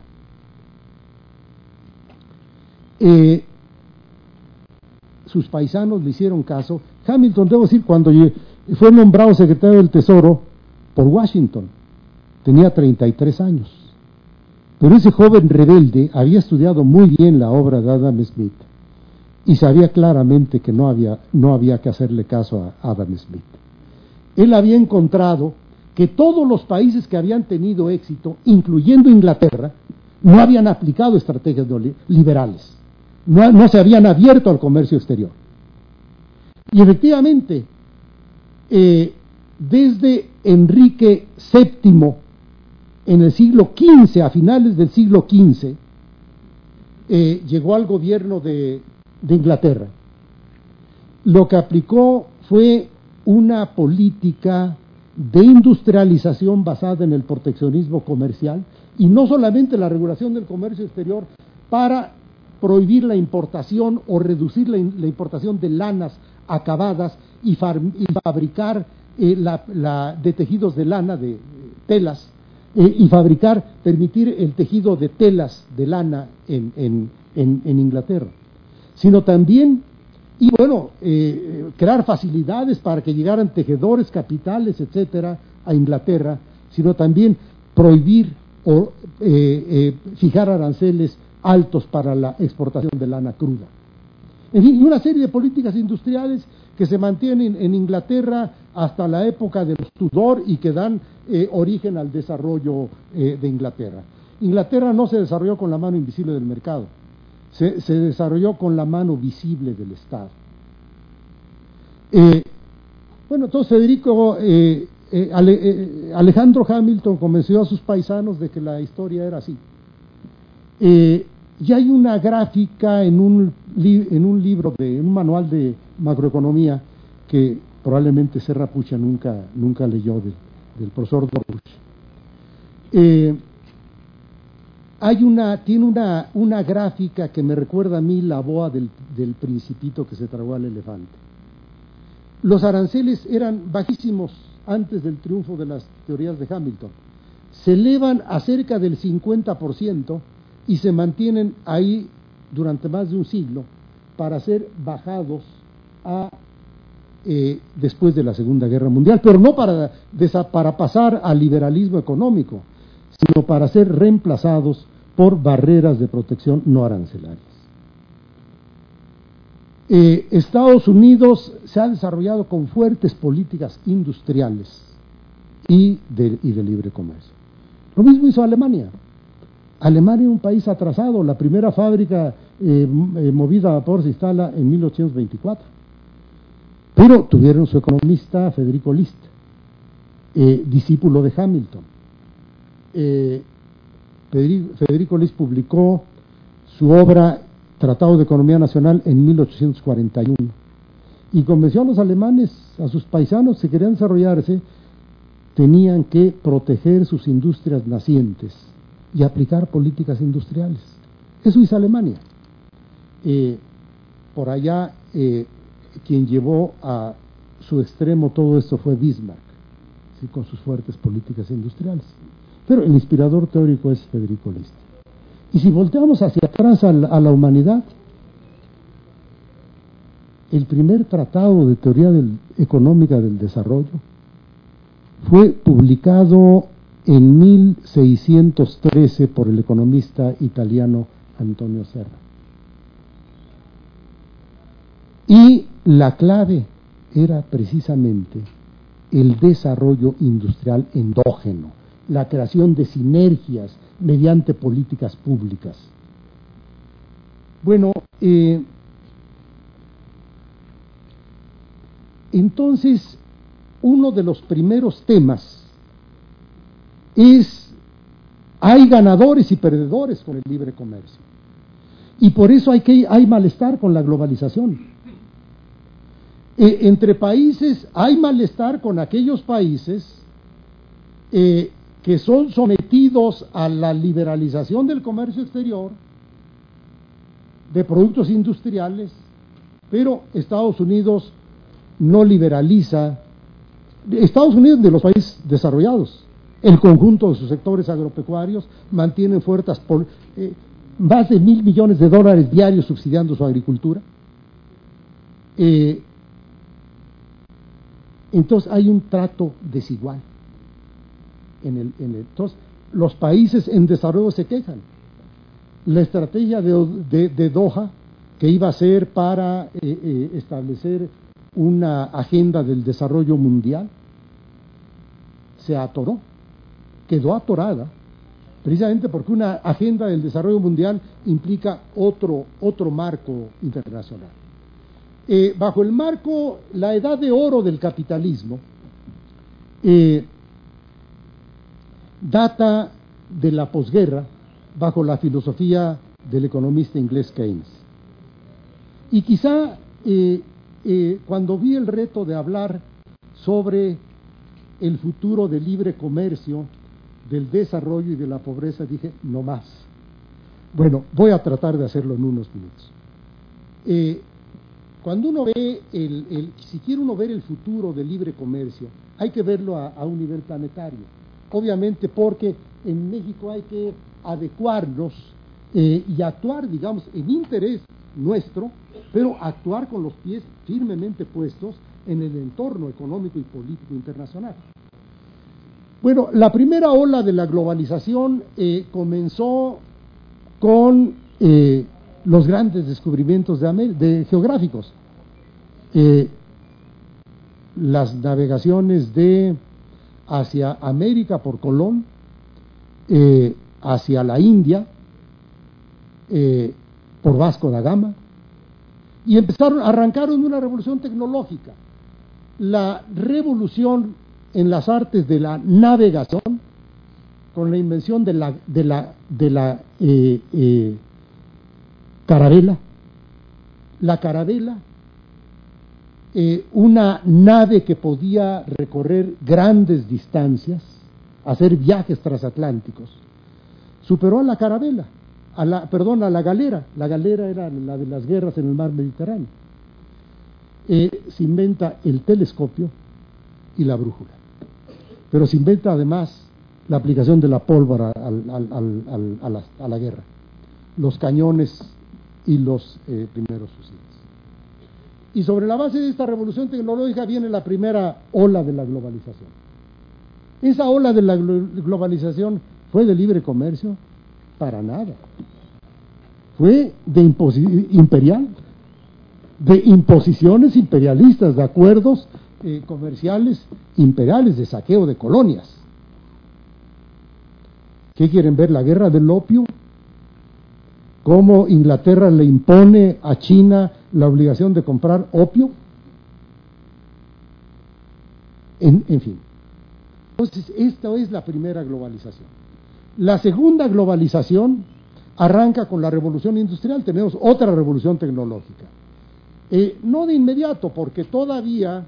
Eh, sus paisanos le hicieron caso. Hamilton, debo decir, cuando fue nombrado secretario del Tesoro por Washington, tenía treinta y tres años. Pero ese joven rebelde había estudiado muy bien la obra de Adam Smith y sabía claramente que no había, no había que hacerle caso a Adam Smith. él había encontrado que todos los países que habían tenido éxito, incluyendo Inglaterra, no habían aplicado estrategias liberales, no, no se habían abierto al comercio exterior. Y efectivamente, eh, desde Enrique séptimo, en el siglo quince, a finales del siglo quince, eh, llegó al gobierno de, de Inglaterra. Lo que aplicó fue una política de industrialización basada en el proteccionismo comercial, y no solamente la regulación del comercio exterior para prohibir la importación o reducir la, la importación de lanas acabadas y, far, y fabricar eh, la, la, de tejidos de lana, de, de telas, eh, y fabricar, permitir el tejido de telas de lana en, en, en, en Inglaterra, sino también, y bueno, eh, crear facilidades para que llegaran tejedores, capitales, etcétera, a Inglaterra, sino también prohibir o eh, eh, fijar aranceles altos para la exportación de lana cruda. En fin, y una serie de políticas industriales que se mantienen en Inglaterra hasta la época de los Tudor y que dan eh, origen al desarrollo eh, de Inglaterra. Inglaterra no se desarrolló con la mano invisible del mercado, se, se desarrolló con la mano visible del Estado. Eh, bueno, entonces Federico, eh, eh, Ale, eh, Alejandro Hamilton convenció a sus paisanos de que la historia era así. Eh, y hay una gráfica en un, li, en un libro, de un manual de macroeconomía que probablemente Serra Pucha nunca, nunca leyó, de, del profesor Dorbuch. Eh, hay una, tiene una, una gráfica que me recuerda a mí la boa del, del principito que se tragó al elefante. Los aranceles eran bajísimos antes del triunfo de las teorías de Hamilton. Se elevan a cerca del cincuenta por ciento y se mantienen ahí durante más de un siglo para ser bajados a eh, después de la Segunda Guerra Mundial, pero no para, para pasar al liberalismo económico, sino para ser reemplazados por barreras de protección no arancelarias. Eh, Estados Unidos se ha desarrollado con fuertes políticas industriales y de, y de libre comercio. Lo mismo hizo Alemania. Alemania es un país atrasado. La primera fábrica eh, movida a vapor se instala en mil ochocientos veinticuatro. Pero tuvieron su economista Federico List, eh, discípulo de Hamilton. Eh, Federico, Federico List publicó su obra Tratado de Economía Nacional en mil ochocientos cuarenta y uno y convenció a los alemanes, a sus paisanos, si querían desarrollarse, tenían que proteger sus industrias nacientes y aplicar políticas industriales. Eso hizo Alemania. Eh, por allá, eh, quien llevó a su extremo todo esto fue Bismarck, ¿sí?, con sus fuertes políticas industriales. Pero el inspirador teórico es Federico List. Y si volteamos hacia atrás a la, a la humanidad, el primer tratado de teoría del, económica del desarrollo fue publicado en mil seiscientos trece por el economista italiano Antonio Serra. Y la clave era precisamente el desarrollo industrial endógeno, la creación de sinergias mediante políticas públicas. Bueno, eh, entonces, uno de los primeros temas es, hay ganadores y perdedores con el libre comercio. Y por eso hay, que, hay malestar con la globalización. Eh, entre países hay malestar con aquellos países eh, que son sometidos a la liberalización del comercio exterior de productos industriales, pero Estados Unidos no liberaliza, Estados Unidos de los países desarrollados, el conjunto de sus sectores agropecuarios mantienen fuerzas por eh, más de mil millones de dólares diarios subsidiando su agricultura. Eh, entonces hay un trato desigual. En el, en el, entonces, los países en desarrollo se quejan. La estrategia de, de, de Doha, que iba a ser para eh, eh, establecer una agenda del desarrollo mundial, se atoró, quedó atorada, precisamente porque una agenda del desarrollo mundial implica otro, otro marco internacional. Eh, bajo el marco, la edad de oro del capitalismo eh, data de la posguerra bajo la filosofía del economista inglés Keynes. Y quizá eh, eh, cuando vi el reto de hablar sobre el futuro del libre comercio, del desarrollo y de la pobreza, dije, no más. Bueno, voy a tratar de hacerlo en unos minutos. Eh, cuando uno ve, el, el, si quiere uno ver el futuro del libre comercio, hay que verlo a, a un nivel planetario. Obviamente porque en México hay que adecuarnos eh, y actuar, digamos, en interés nuestro, pero actuar con los pies firmemente puestos en el entorno económico y político internacional. Bueno, la primera ola de la globalización eh, comenzó con eh, los grandes descubrimientos de, de geográficos, eh, las navegaciones de hacia América por Colón, eh, hacia la India eh, por Vasco da Gama, y empezaron, arrancaron una revolución tecnológica, la revolución en las artes de la navegación, con la invención de la, de la, de la eh, eh, carabela, la carabela, eh, una nave que podía recorrer grandes distancias, hacer viajes transatlánticos, superó a la carabela, a la, perdón, a la galera. La galera era la de las guerras en el mar Mediterráneo. Eh, se inventa el telescopio y la brújula, pero se inventa además la aplicación de la pólvora al, al, al, al, a, la, a la guerra, los cañones y los eh, primeros fusiles. Y sobre la base de esta revolución tecnológica viene la primera ola de la globalización. Esa ola de la globalización fue de libre comercio, para nada. Fue de imperial, de imposiciones imperialistas, de acuerdos eh, comerciales imperiales, de saqueo de colonias. ¿Qué quieren ver? ¿La guerra del opio? ¿Cómo Inglaterra le impone a China la obligación de comprar opio? En, en fin. Entonces, esta es la primera globalización. La segunda globalización arranca con la revolución industrial. Tenemos otra revolución tecnológica. Eh, no de inmediato, porque todavía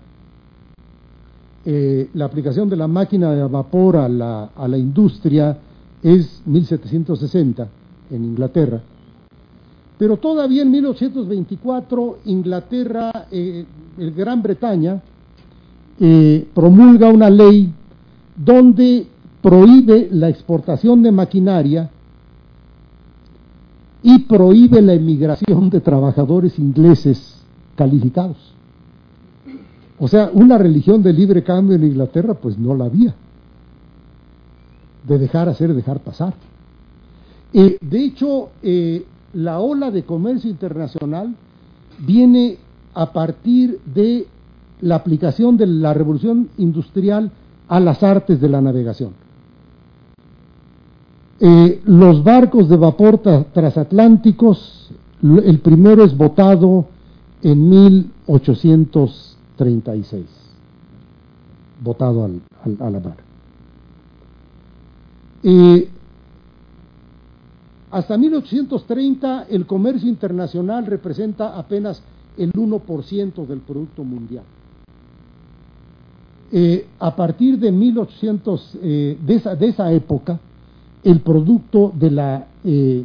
eh, la aplicación de la máquina de vapor a la, a la industria es mil setecientos sesenta en Inglaterra. Pero todavía en mil ochocientos veinticuatro Inglaterra, eh, el Gran Bretaña, eh, promulga una ley donde prohíbe la exportación de maquinaria y prohíbe la emigración de trabajadores ingleses calificados. O sea, una religión de libre cambio en Inglaterra pues no la había, de dejar hacer, dejar pasar. Eh, de hecho, eh, la ola de comercio internacional viene a partir de la aplicación de la revolución industrial a las artes de la navegación. Eh, los barcos de vapor tra transatlánticos, el primero es votado en mil ochocientos treinta y seis, votado al, al, a la mar. Eh, hasta mil ochocientos treinta el comercio internacional representa apenas el uno por ciento del producto mundial. Eh, a partir de mil ochocientos, eh, de, esa, de esa época, el producto de la eh,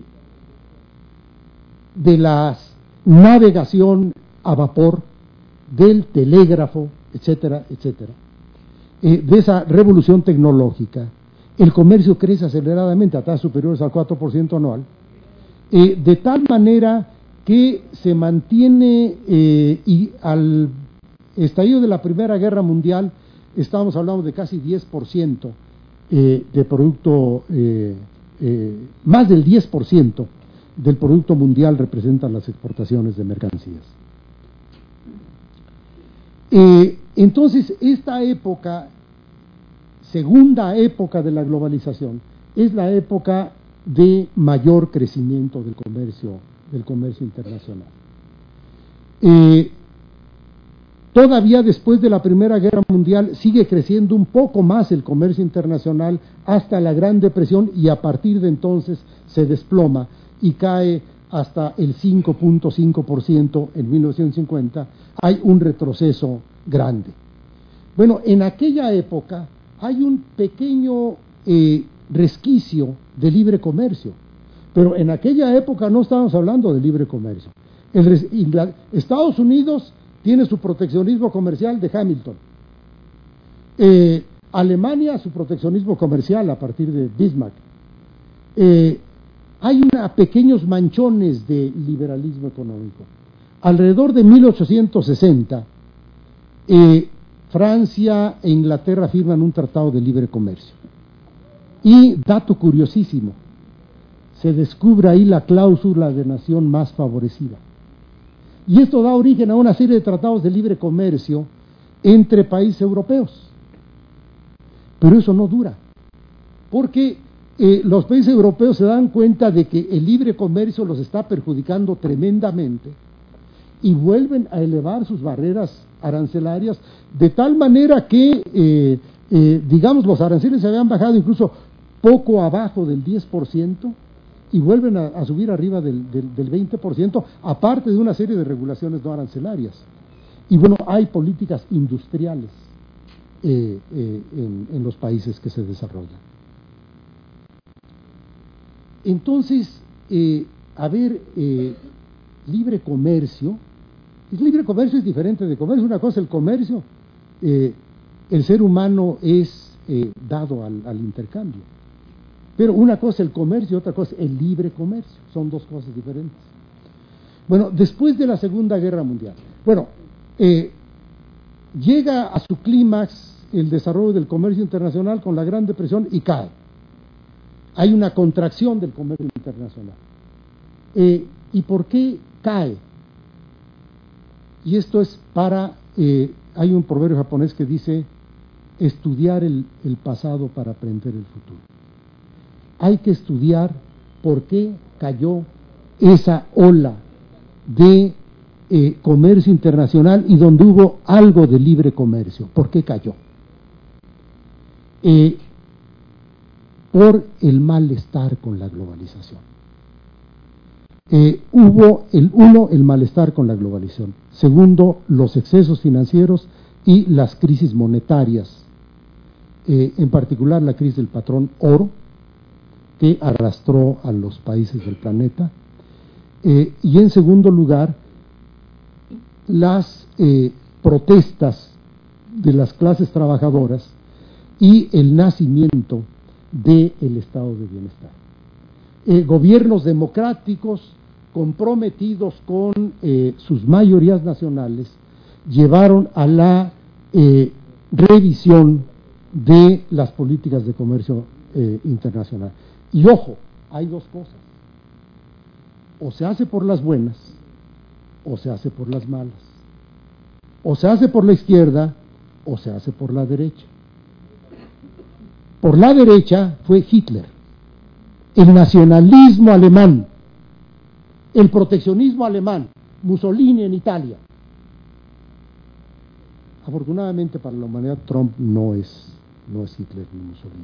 de la navegación a vapor, del telégrafo, etcétera, etcétera, eh, de esa revolución tecnológica, el comercio crece aceleradamente a tasas superiores al cuatro por ciento anual, eh, de tal manera que se mantiene, eh, y al estallido de la Primera Guerra Mundial, estamos hablando de casi diez por ciento eh, de producto, eh, eh, más del diez por ciento del producto mundial representan las exportaciones de mercancías. Eh, entonces, esta época segunda época de la globalización es la época de mayor crecimiento del comercio, del comercio internacional. Eh, todavía después de la Primera Guerra Mundial sigue creciendo un poco más el comercio internacional hasta la Gran Depresión, y a partir de entonces se desploma y cae hasta el cinco punto cinco por ciento en mil novecientos cincuenta. Hay un retroceso grande. Bueno, en aquella época hay un pequeño eh, resquicio de libre comercio, pero en aquella época no estábamos hablando de libre comercio. El, Ingl- Estados Unidos tiene su proteccionismo comercial de Hamilton, eh, Alemania su proteccionismo comercial a partir de Bismarck. Eh, hay una, pequeños manchones de liberalismo económico. Alrededor de mil ochocientos sesenta, eh, Francia e Inglaterra firman un tratado de libre comercio. Y, dato curiosísimo, se descubre ahí la cláusula de nación más favorecida. Y esto da origen a una serie de tratados de libre comercio entre países europeos. Pero eso no dura, porque eh, los países europeos se dan cuenta de que el libre comercio los está perjudicando tremendamente y vuelven a elevar sus barreras arancelarias, de tal manera que, eh, eh, digamos, los aranceles se habían bajado incluso poco abajo del diez por ciento y vuelven a, a subir arriba del, del, del veinte por ciento, aparte de una serie de regulaciones no arancelarias. Y bueno, hay políticas industriales eh, eh, en, en los países que se desarrollan. Entonces, eh, a ver, eh, libre comercio, el libre comercio es diferente de comercio. Una cosa es el comercio, eh, el ser humano es eh, dado al, al intercambio. Pero una cosa es el comercio y otra cosa es el libre comercio. Son dos cosas diferentes. Bueno, después de la Segunda Guerra Mundial, bueno, eh, llega a su clímax el desarrollo del comercio internacional con la Gran Depresión y cae. Hay una contracción del comercio internacional. Eh, ¿Y por qué cae? Y esto es para, eh, hay un proverbio japonés que dice, estudiar el, el pasado para aprender el futuro. Hay que estudiar por qué cayó esa ola de eh, comercio internacional y donde hubo algo de libre comercio. ¿Por qué cayó? Eh, por el malestar con la globalización. Eh, hubo, el uno, el malestar con la globalización. Segundo, los excesos financieros y las crisis monetarias, eh, en particular la crisis del patrón oro, que arrastró a los países del planeta. Eh, y en segundo lugar, las eh, protestas de las clases trabajadoras y el nacimiento del estado de bienestar. Eh, gobiernos democráticos comprometidos con eh, sus mayorías nacionales llevaron a la eh, revisión de las políticas de comercio eh, internacional. Y ojo, hay dos cosas: o se hace por las buenas o se hace por las malas, o se hace por la izquierda o se hace por la derecha. Por la derecha fue Hitler, el nacionalismo alemán, el proteccionismo alemán, Mussolini en Italia. Afortunadamente para la humanidad, Trump no es, no es Hitler ni Mussolini.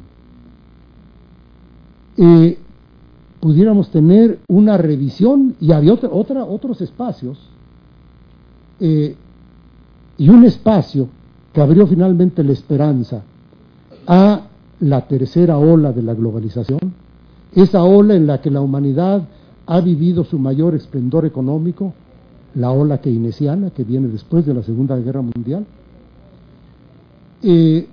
Eh, pudiéramos tener una revisión, y había otra, otra, otros espacios, eh, y un espacio que abrió finalmente la esperanza a la tercera ola de la globalización, esa ola en la que la humanidad ha vivido su mayor esplendor económico, la ola keynesiana que viene después de la Segunda Guerra Mundial. Eh,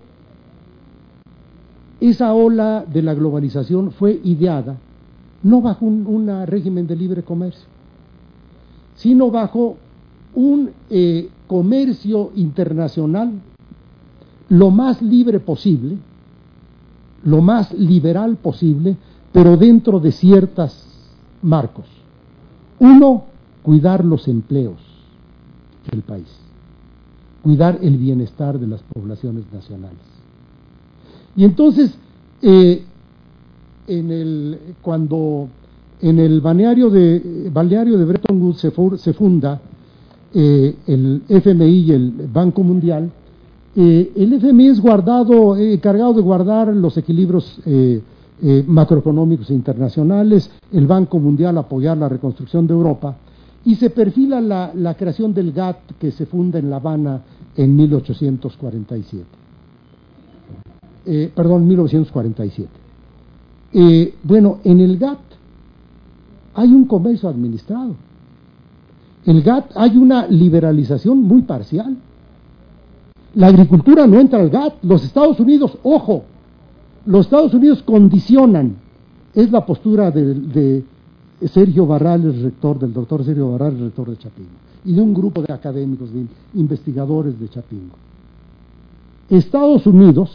esa ola de la globalización fue ideada no bajo un una régimen de libre comercio, sino bajo un eh, comercio internacional lo más libre posible, lo más liberal posible, pero dentro de ciertos marcos. Uno, cuidar los empleos del país, cuidar el bienestar de las poblaciones nacionales. Y entonces, eh, en el, cuando en el balneario de, balneario de Bretton Woods se, for, se funda eh, el F M I y el Banco Mundial, eh, el F M I es guardado, eh, encargado de guardar los equilibrios eh, eh, macroeconómicos internacionales, el Banco Mundial apoyar la reconstrucción de Europa, y se perfila la, la creación del G A T t, que se funda en La Habana en mil ochocientos cuarenta y siete. Eh, perdón, mil novecientos cuarenta y siete. Eh, bueno, en el G A T t hay un comercio administrado. En el G A T t hay una liberalización muy parcial. La agricultura no entra al G A T t. Los Estados Unidos, ojo, los Estados Unidos condicionan. Es la postura de, de Sergio Barrales, rector, del doctor Sergio Barrales, rector de Chapingo, y de un grupo de académicos, de investigadores de Chapingo. Estados Unidos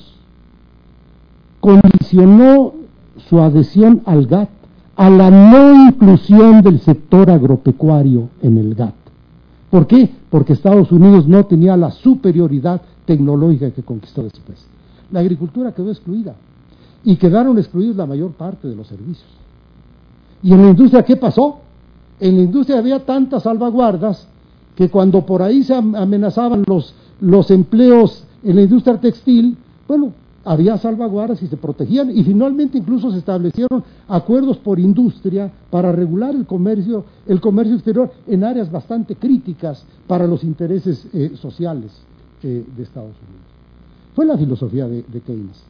condicionó su adhesión al G A T t a la no inclusión del sector agropecuario en el G A T t. ¿Por qué? Porque Estados Unidos no tenía la superioridad tecnológica que conquistó después. La agricultura quedó excluida y quedaron excluidos la mayor parte de los servicios. ¿Y en la industria qué pasó? En la industria había tantas salvaguardas que cuando por ahí se amenazaban los, los empleos en la industria textil, bueno, había salvaguardas y se protegían, y finalmente incluso se establecieron acuerdos por industria para regular el comercio, el comercio exterior en áreas bastante críticas para los intereses eh, sociales eh, de Estados Unidos. Fue la filosofía de, de Keynes.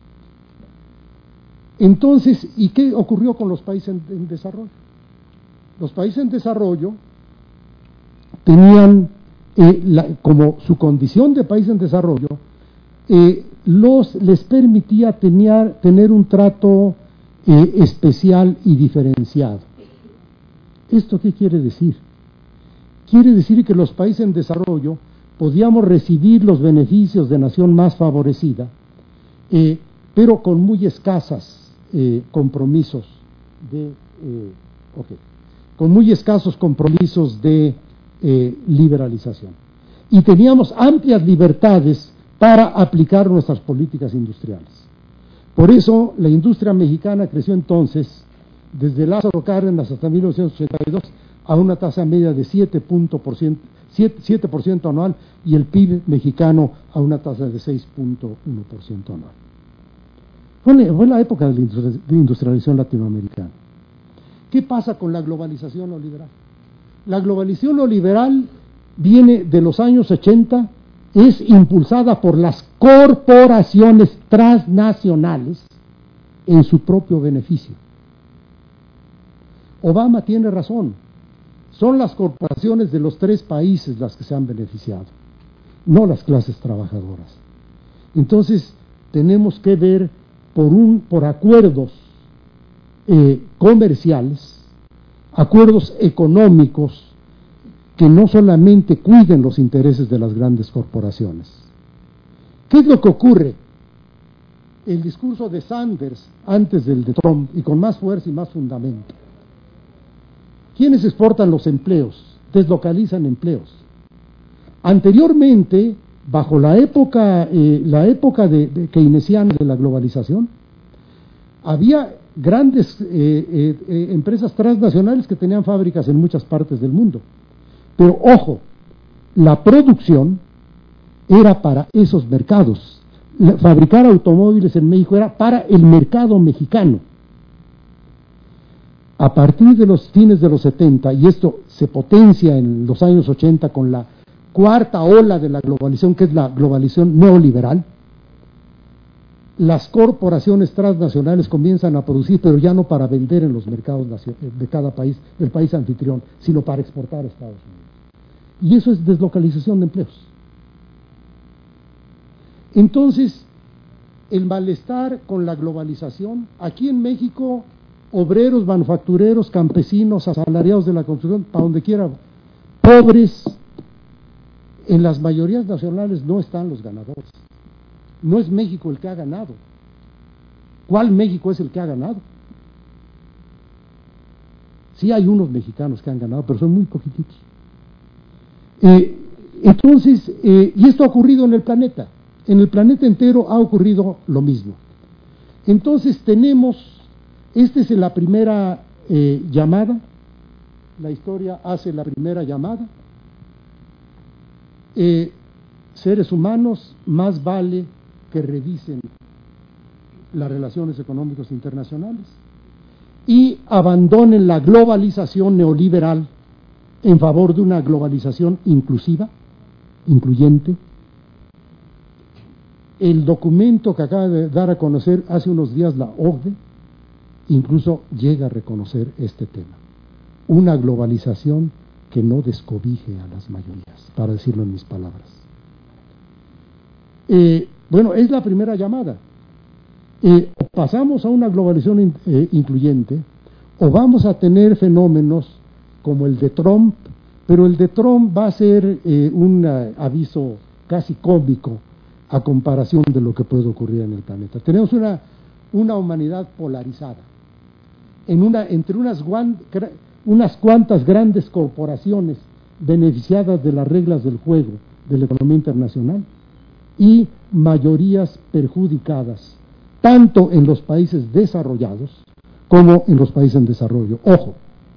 Entonces, ¿y qué ocurrió con los países en, en desarrollo? Los países en desarrollo tenían, eh, la, como su condición de país en desarrollo, eh, los, les permitía tener, tener un trato eh, especial y diferenciado. ¿Esto qué quiere decir? Quiere decir que los países en desarrollo podíamos recibir los beneficios de nación más favorecida, eh, pero con muy escasas eh, compromisos de, eh, okay, con muy escasos compromisos de eh, liberalización. Y teníamos amplias libertades para aplicar nuestras políticas industriales. Por eso la industria mexicana creció entonces, desde Lázaro Cárdenas hasta mil novecientos ochenta y dos, a una tasa media de siete por ciento anual, y el P I B mexicano a una tasa de seis punto uno por ciento anual. Fue, fue la época de la industrialización latinoamericana. ¿Qué pasa con la globalización neoliberal? La globalización neoliberal viene de los años ochenta, es impulsada por las corporaciones transnacionales en su propio beneficio. Obama tiene razón, son las corporaciones de los tres países las que se han beneficiado, no las clases trabajadoras. Entonces, tenemos que ver por, un, por acuerdos eh, comerciales, acuerdos económicos, que no solamente cuiden los intereses de las grandes corporaciones. ¿Qué es lo que ocurre? El discurso de Sanders antes del de Trump, y con más fuerza y más fundamento. ¿Quiénes exportan los empleos? Deslocalizan empleos. Anteriormente, bajo la época, eh, la época de, de keynesiana de la globalización, había grandes eh, eh, eh, empresas transnacionales que tenían fábricas en muchas partes del mundo. Pero ojo, la producción era para esos mercados. La, fabricar automóviles en México era para el mercado mexicano. A partir de los fines de los setenta, y esto se potencia en los años ochenta con la cuarta ola de la globalización, que es la globalización neoliberal, las corporaciones transnacionales comienzan a producir, pero ya no para vender en los mercados de cada país, del país anfitrión, sino para exportar a Estados Unidos. Y eso es deslocalización de empleos. Entonces, el malestar con la globalización, aquí en México, obreros, manufactureros, campesinos, asalariados de la construcción, para donde quiera, pobres, en las mayorías nacionales no están los ganadores. No es México el que ha ganado. ¿Cuál México es el que ha ganado? Sí hay unos mexicanos que han ganado, pero son muy poquititos. Eh, entonces, eh, y esto ha ocurrido en el planeta. En el planeta entero ha ocurrido lo mismo. Entonces tenemos, esta es la primera eh, llamada, la historia hace la primera llamada. Eh, seres humanos, más vale que revisen las relaciones económicas internacionales y abandonen la globalización neoliberal en favor de una globalización inclusiva, incluyente. El documento que acaba de dar a conocer hace unos días la O C D E incluso llega a reconocer este tema. Una globalización que no descobije a las mayorías, para decirlo en mis palabras. Eh, bueno, es la primera llamada. Eh, o pasamos a una globalización in, eh, incluyente, o vamos a tener fenómenos como el de Trump, pero el de Trump va a ser eh, un uh, aviso casi cómico a comparación de lo que puede ocurrir en el planeta. Tenemos una, una humanidad polarizada, en una, entre unas, guan, unas cuantas grandes corporaciones beneficiadas de las reglas del juego de la economía internacional y mayorías perjudicadas, tanto en los países desarrollados como en los países en desarrollo. Ojo,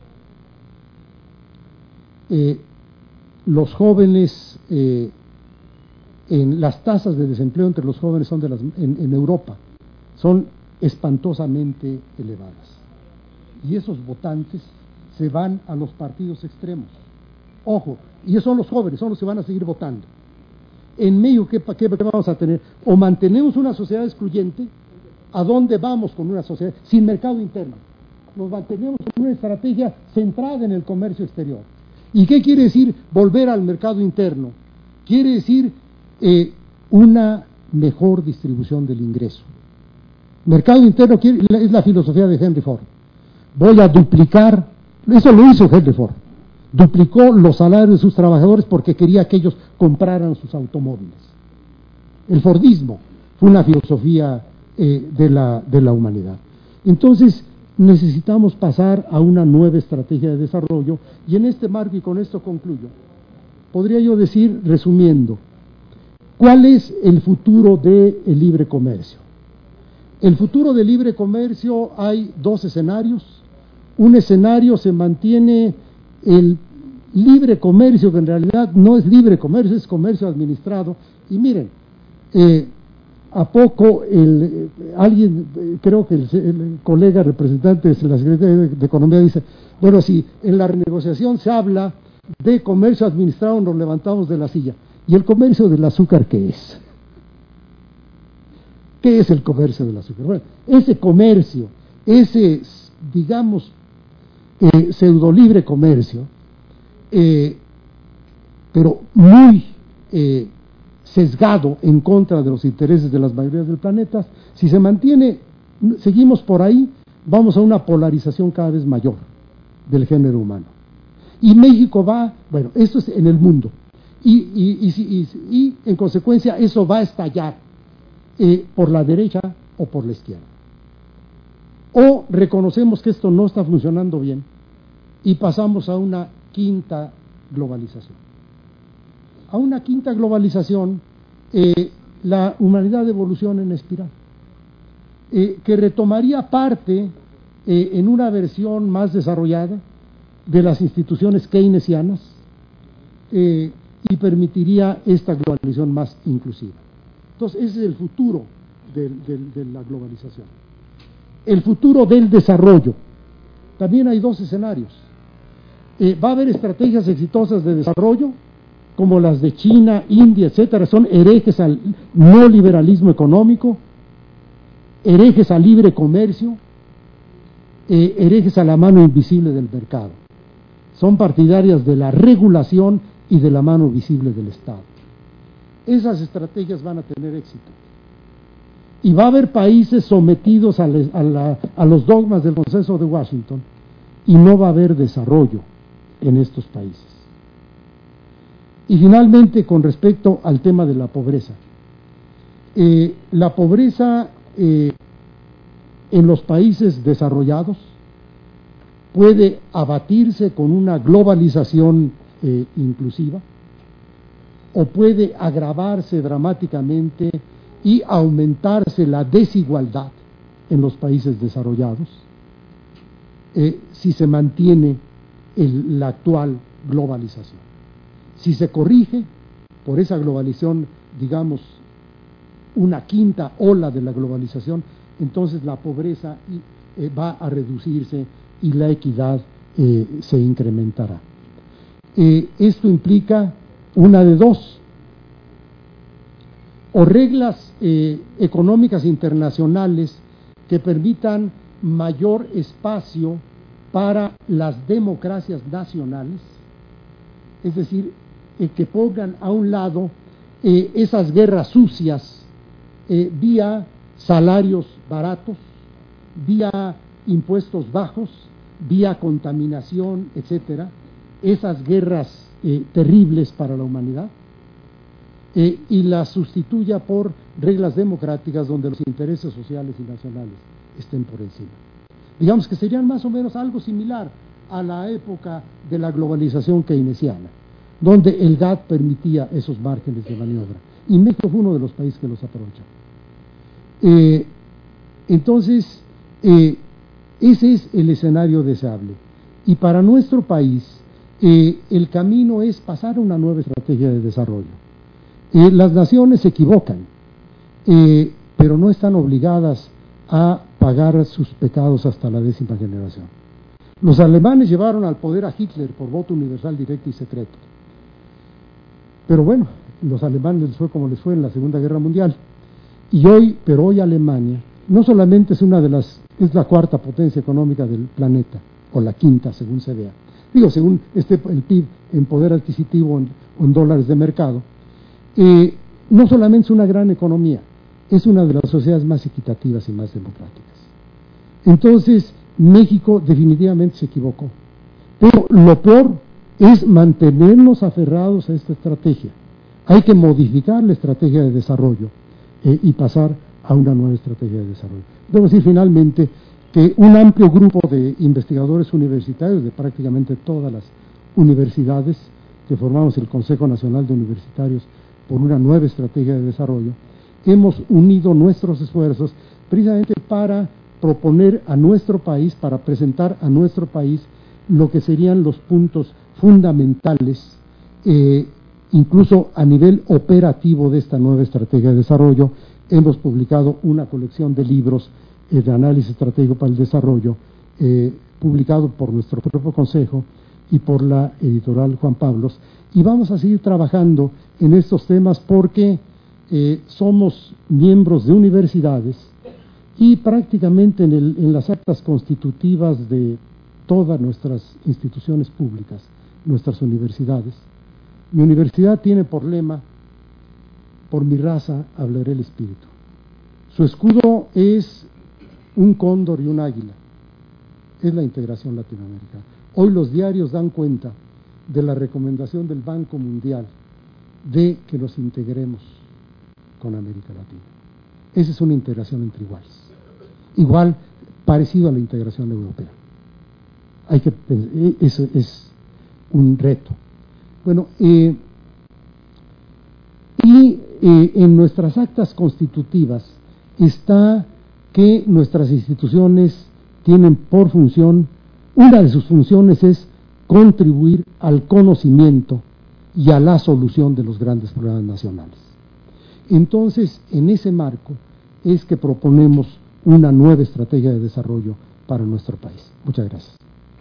eh, los jóvenes, eh, en las tasas de desempleo entre los jóvenes son de las, en, en Europa son espantosamente elevadas. Y esos votantes se van a los partidos extremos. Ojo, y esos son los jóvenes, son los que van a seguir votando. En México, ¿qué, qué, qué vamos a tener? O mantenemos una sociedad excluyente. ¿A dónde vamos con una sociedad sin mercado interno? Nos mantenemos con una estrategia centrada en el comercio exterior. ¿Y qué quiere decir volver al mercado interno? Quiere decir eh, una mejor distribución del ingreso. Mercado interno quiere, es la filosofía de Henry Ford. Voy a duplicar, eso lo hizo Henry Ford, duplicó los salarios de sus trabajadores porque quería que ellos compraran sus automóviles. El Fordismo fue una filosofía eh, de, la, de la humanidad. Entonces necesitamos pasar a una nueva estrategia de desarrollo, y en este marco, y con esto concluyo, podría yo decir, resumiendo, ¿cuál es el futuro del libre comercio? El futuro del libre comercio, hay dos escenarios. Un escenario se mantiene el libre comercio, que en realidad no es libre comercio, es comercio administrado. Y miren, eh, a poco el, eh, alguien, eh, creo que el, el colega representante de la Secretaría de, de Economía dice, bueno, si en la renegociación se habla de comercio administrado, nos levantamos de la silla. ¿Y el comercio del azúcar qué es? ¿Qué es el comercio del azúcar? Bueno, ese comercio, ese, digamos, eh, pseudo libre comercio, eh, pero muy eh, sesgado en contra de los intereses de las mayorías del planeta, si se mantiene, seguimos por ahí, vamos a una polarización cada vez mayor del género humano. Y México va, bueno, esto es en el mundo, y, y, y, y, y en consecuencia eso va a estallar eh, por la derecha o por la izquierda. O reconocemos que esto no está funcionando bien y pasamos a una quinta globalización. A una quinta globalización, eh, la humanidad evoluciona en espiral, eh, que retomaría parte eh, en una versión más desarrollada de las instituciones keynesianas eh, y permitiría esta globalización más inclusiva. Entonces, ese es el futuro de, de, de la globalización. El futuro del desarrollo. También hay dos escenarios. Eh, va a haber estrategias exitosas de desarrollo, como las de China, India, etcétera, son herejes al neoliberalismo económico, herejes al libre comercio, eh, herejes a la mano invisible del mercado. Son partidarias de la regulación y de la mano visible del Estado. Esas estrategias van a tener éxito. Y va a haber países sometidos a, le, a, la, a los dogmas del Consenso de Washington, y no va a haber desarrollo en estos países. Y finalmente, con respecto al tema de la pobreza, eh, la pobreza eh, en los países desarrollados puede abatirse con una globalización eh, inclusiva, o puede agravarse dramáticamente y aumentarse la desigualdad en los países desarrollados eh, si se mantiene el, la actual globalización. Si se corrige por esa globalización, digamos, una quinta ola de la globalización, entonces la pobreza eh, va a reducirse y la equidad eh, se incrementará. Eh, esto implica una de dos, o reglas eh, económicas internacionales que permitan mayor espacio para las democracias nacionales, es decir, eh, que pongan a un lado eh, esas guerras sucias eh, vía salarios baratos, vía impuestos bajos, vía contaminación, etcétera, esas guerras eh, terribles para la humanidad, eh, y las sustituya por reglas democráticas donde los intereses sociales y nacionales estén por encima. Digamos que serían más o menos algo similar a la época de la globalización keynesiana, donde el G A T T permitía esos márgenes de maniobra, y México fue uno de los países que los aprovechó. Eh, entonces, eh, ese es el escenario deseable. Y para nuestro país, eh, el camino es pasar a una nueva estrategia de desarrollo. Eh, las naciones se equivocan, eh, pero no están obligadas a pagar sus pecados hasta la décima generación. Los alemanes llevaron al poder a Hitler por voto universal, directo y secreto. Pero bueno, los alemanes les fue como les fue en la Segunda Guerra Mundial. Y hoy, pero hoy Alemania, no solamente es una de las, es la cuarta potencia económica del planeta, o la quinta, según se vea. Digo, según este, el P I B en poder adquisitivo en, en dólares de mercado, eh, no solamente es una gran economía, es una de las sociedades más equitativas y más democráticas. Entonces, México definitivamente se equivocó. Pero lo peor es mantenernos aferrados a esta estrategia. Hay que modificar la estrategia de desarrollo eh, y pasar a una nueva estrategia de desarrollo. Debo decir finalmente que un amplio grupo de investigadores universitarios de prácticamente todas las universidades que formamos el Consejo Nacional de Universitarios por una nueva estrategia de desarrollo, hemos unido nuestros esfuerzos precisamente para proponer a nuestro país, para presentar a nuestro país lo que serían los puntos fundamentales, eh, incluso a nivel operativo de esta nueva estrategia de desarrollo. Hemos publicado una colección de libros eh, de análisis estratégico para el desarrollo, eh, publicado por nuestro propio consejo y por la editorial Juan Pablos, y vamos a seguir trabajando en estos temas porque eh, somos miembros de universidades y prácticamente en, el, en las actas constitutivas de todas nuestras instituciones públicas, nuestras universidades. Mi universidad tiene por lema: por mi raza hablaré el espíritu. Su escudo es un cóndor y un águila. Es la integración latinoamericana. Hoy los diarios dan cuenta de la recomendación del Banco Mundial de que nos integremos con América Latina. Esa es una integración entre iguales. Igual, parecido a la integración europea. Hay que, eso es un reto. Bueno, eh, y eh, en nuestras actas constitutivas está que nuestras instituciones tienen por función, una de sus funciones es contribuir al conocimiento y a la solución de los grandes problemas nacionales. Entonces, en ese marco es que proponemos una nueva estrategia de desarrollo para nuestro país. Muchas gracias.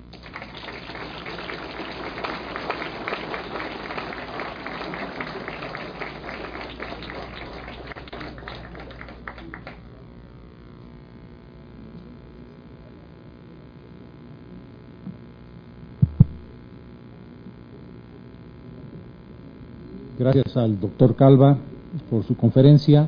Gracias al doctor Calva por su conferencia.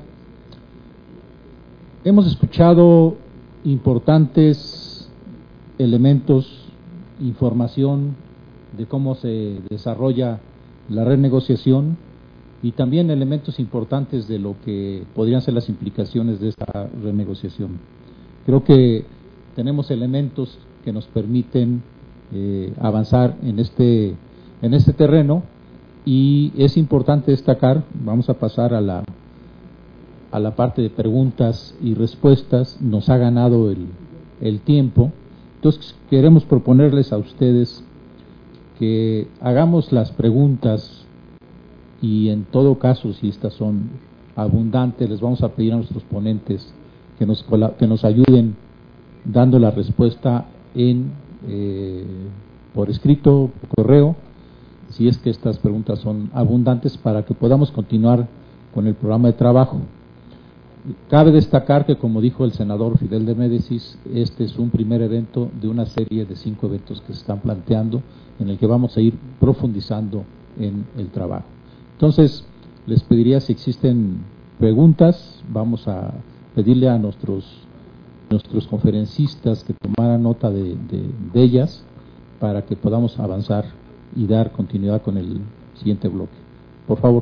Hemos escuchado importantes elementos, información de cómo se desarrolla la renegociación y también elementos importantes de lo que podrían ser las implicaciones de esta renegociación. Creo que tenemos elementos que nos permiten eh, avanzar en este, en este terreno y es importante destacar, vamos a pasar a la a la parte de preguntas y respuestas, nos ha ganado el, el tiempo, entonces queremos proponerles a ustedes que hagamos las preguntas y en todo caso, si estas son abundantes, les vamos a pedir a nuestros ponentes que nos, que nos ayuden dando la respuesta en eh, por escrito, por correo, si es que estas preguntas son abundantes, para que podamos continuar con el programa de trabajo. Cabe destacar que, como dijo el senador Fidel de Médicis, este es un primer evento de una serie de cinco eventos que se están planteando, en el que vamos a ir profundizando en el trabajo. Entonces, les pediría, si existen preguntas, vamos a pedirle a nuestros nuestros conferencistas que tomaran nota de, de, de ellas, para que podamos avanzar y dar continuidad con el siguiente bloque. Por favor.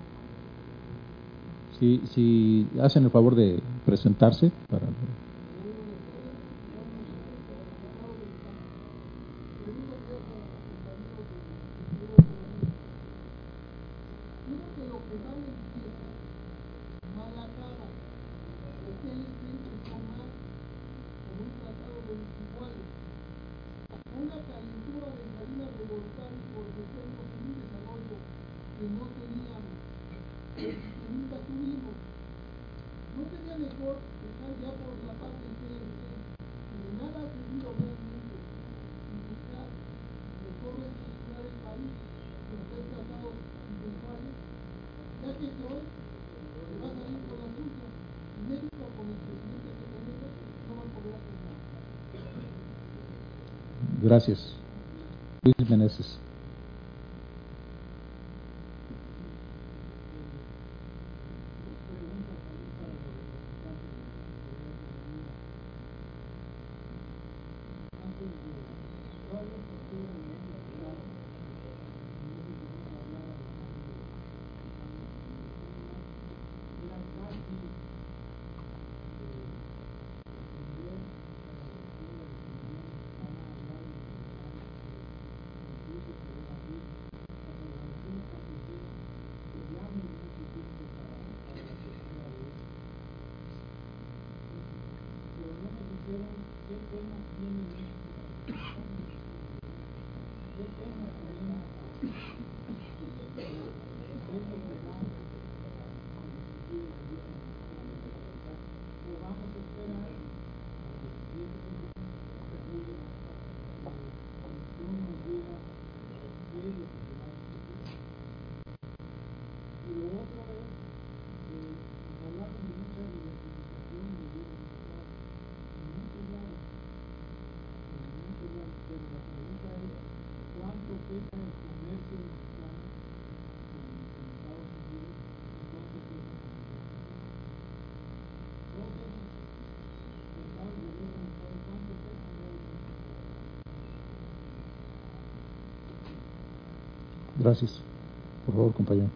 Si, si hacen el favor de presentarse para... Gracias. Luis Meneses. Gracias. Por favor, compañero.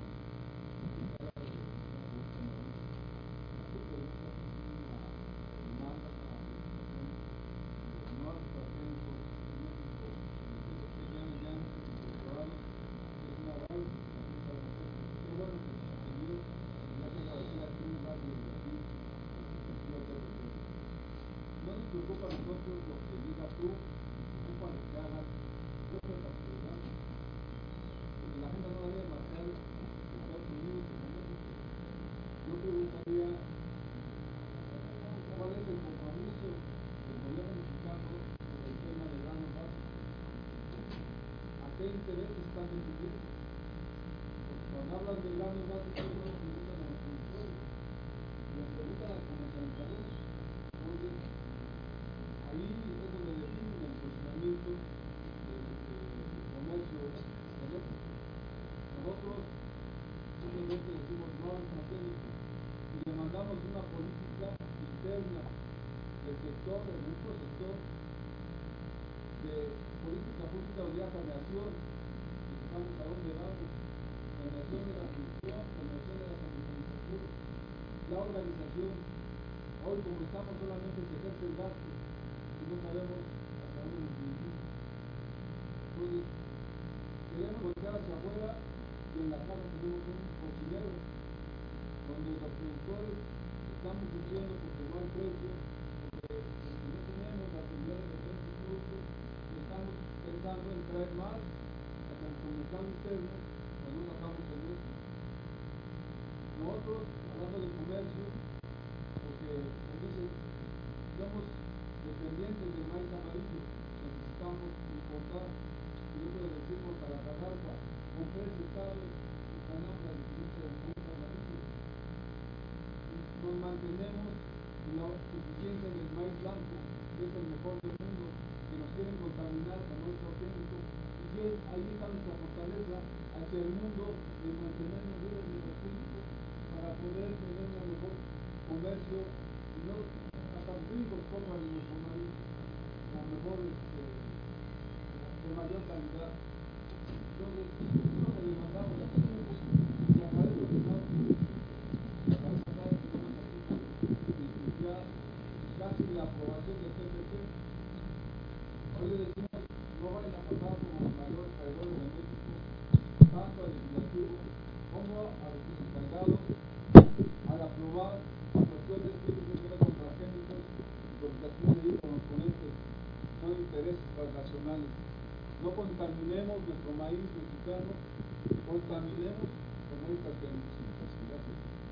y en la casa tenemos un cochinero, donde los productores estamos sufriendo porque no hay precio, porque no tenemos la calidad de los productos y estamos pensando en traer más hacia el mercado interno cuando no bajamos el nuestro. Nosotros, hablando de comercio, porque nos dicen, somos dependientes del maíz amarillo, necesitamos importar, y nosotros decimos a la Cajarpa, con tres estados están a la diferencia del maíz amarillo. Nos mantenemos en la suficiencia del maíz blanco, que es el mejor del mundo, que nos quieren contaminar con nuestro auténtico, y si es, ahí está nuestra fortaleza hacia el mundo de mantenernos libres de los críticos para poder tener un mejor comercio y no hasta los gringos compran nuestro maíz con mejor este, de mayor calidad. Entonces, nosotros le mandamos a todos y agradezco que estamos la vez pasada que tenemos aquí ya casi la aprobación del T P P. Hoy le decimos no vayan a pasar como los mayores traidores de México, tanto al legislativo como a los encargados al aprobar cuestiones que tienen que ver con transgénicos y porque aquí se dice con los ponentes son intereses transnacionales. No contaminemos nuestro maíz mexicano, contaminemos con maíz transgénicos. Gracias.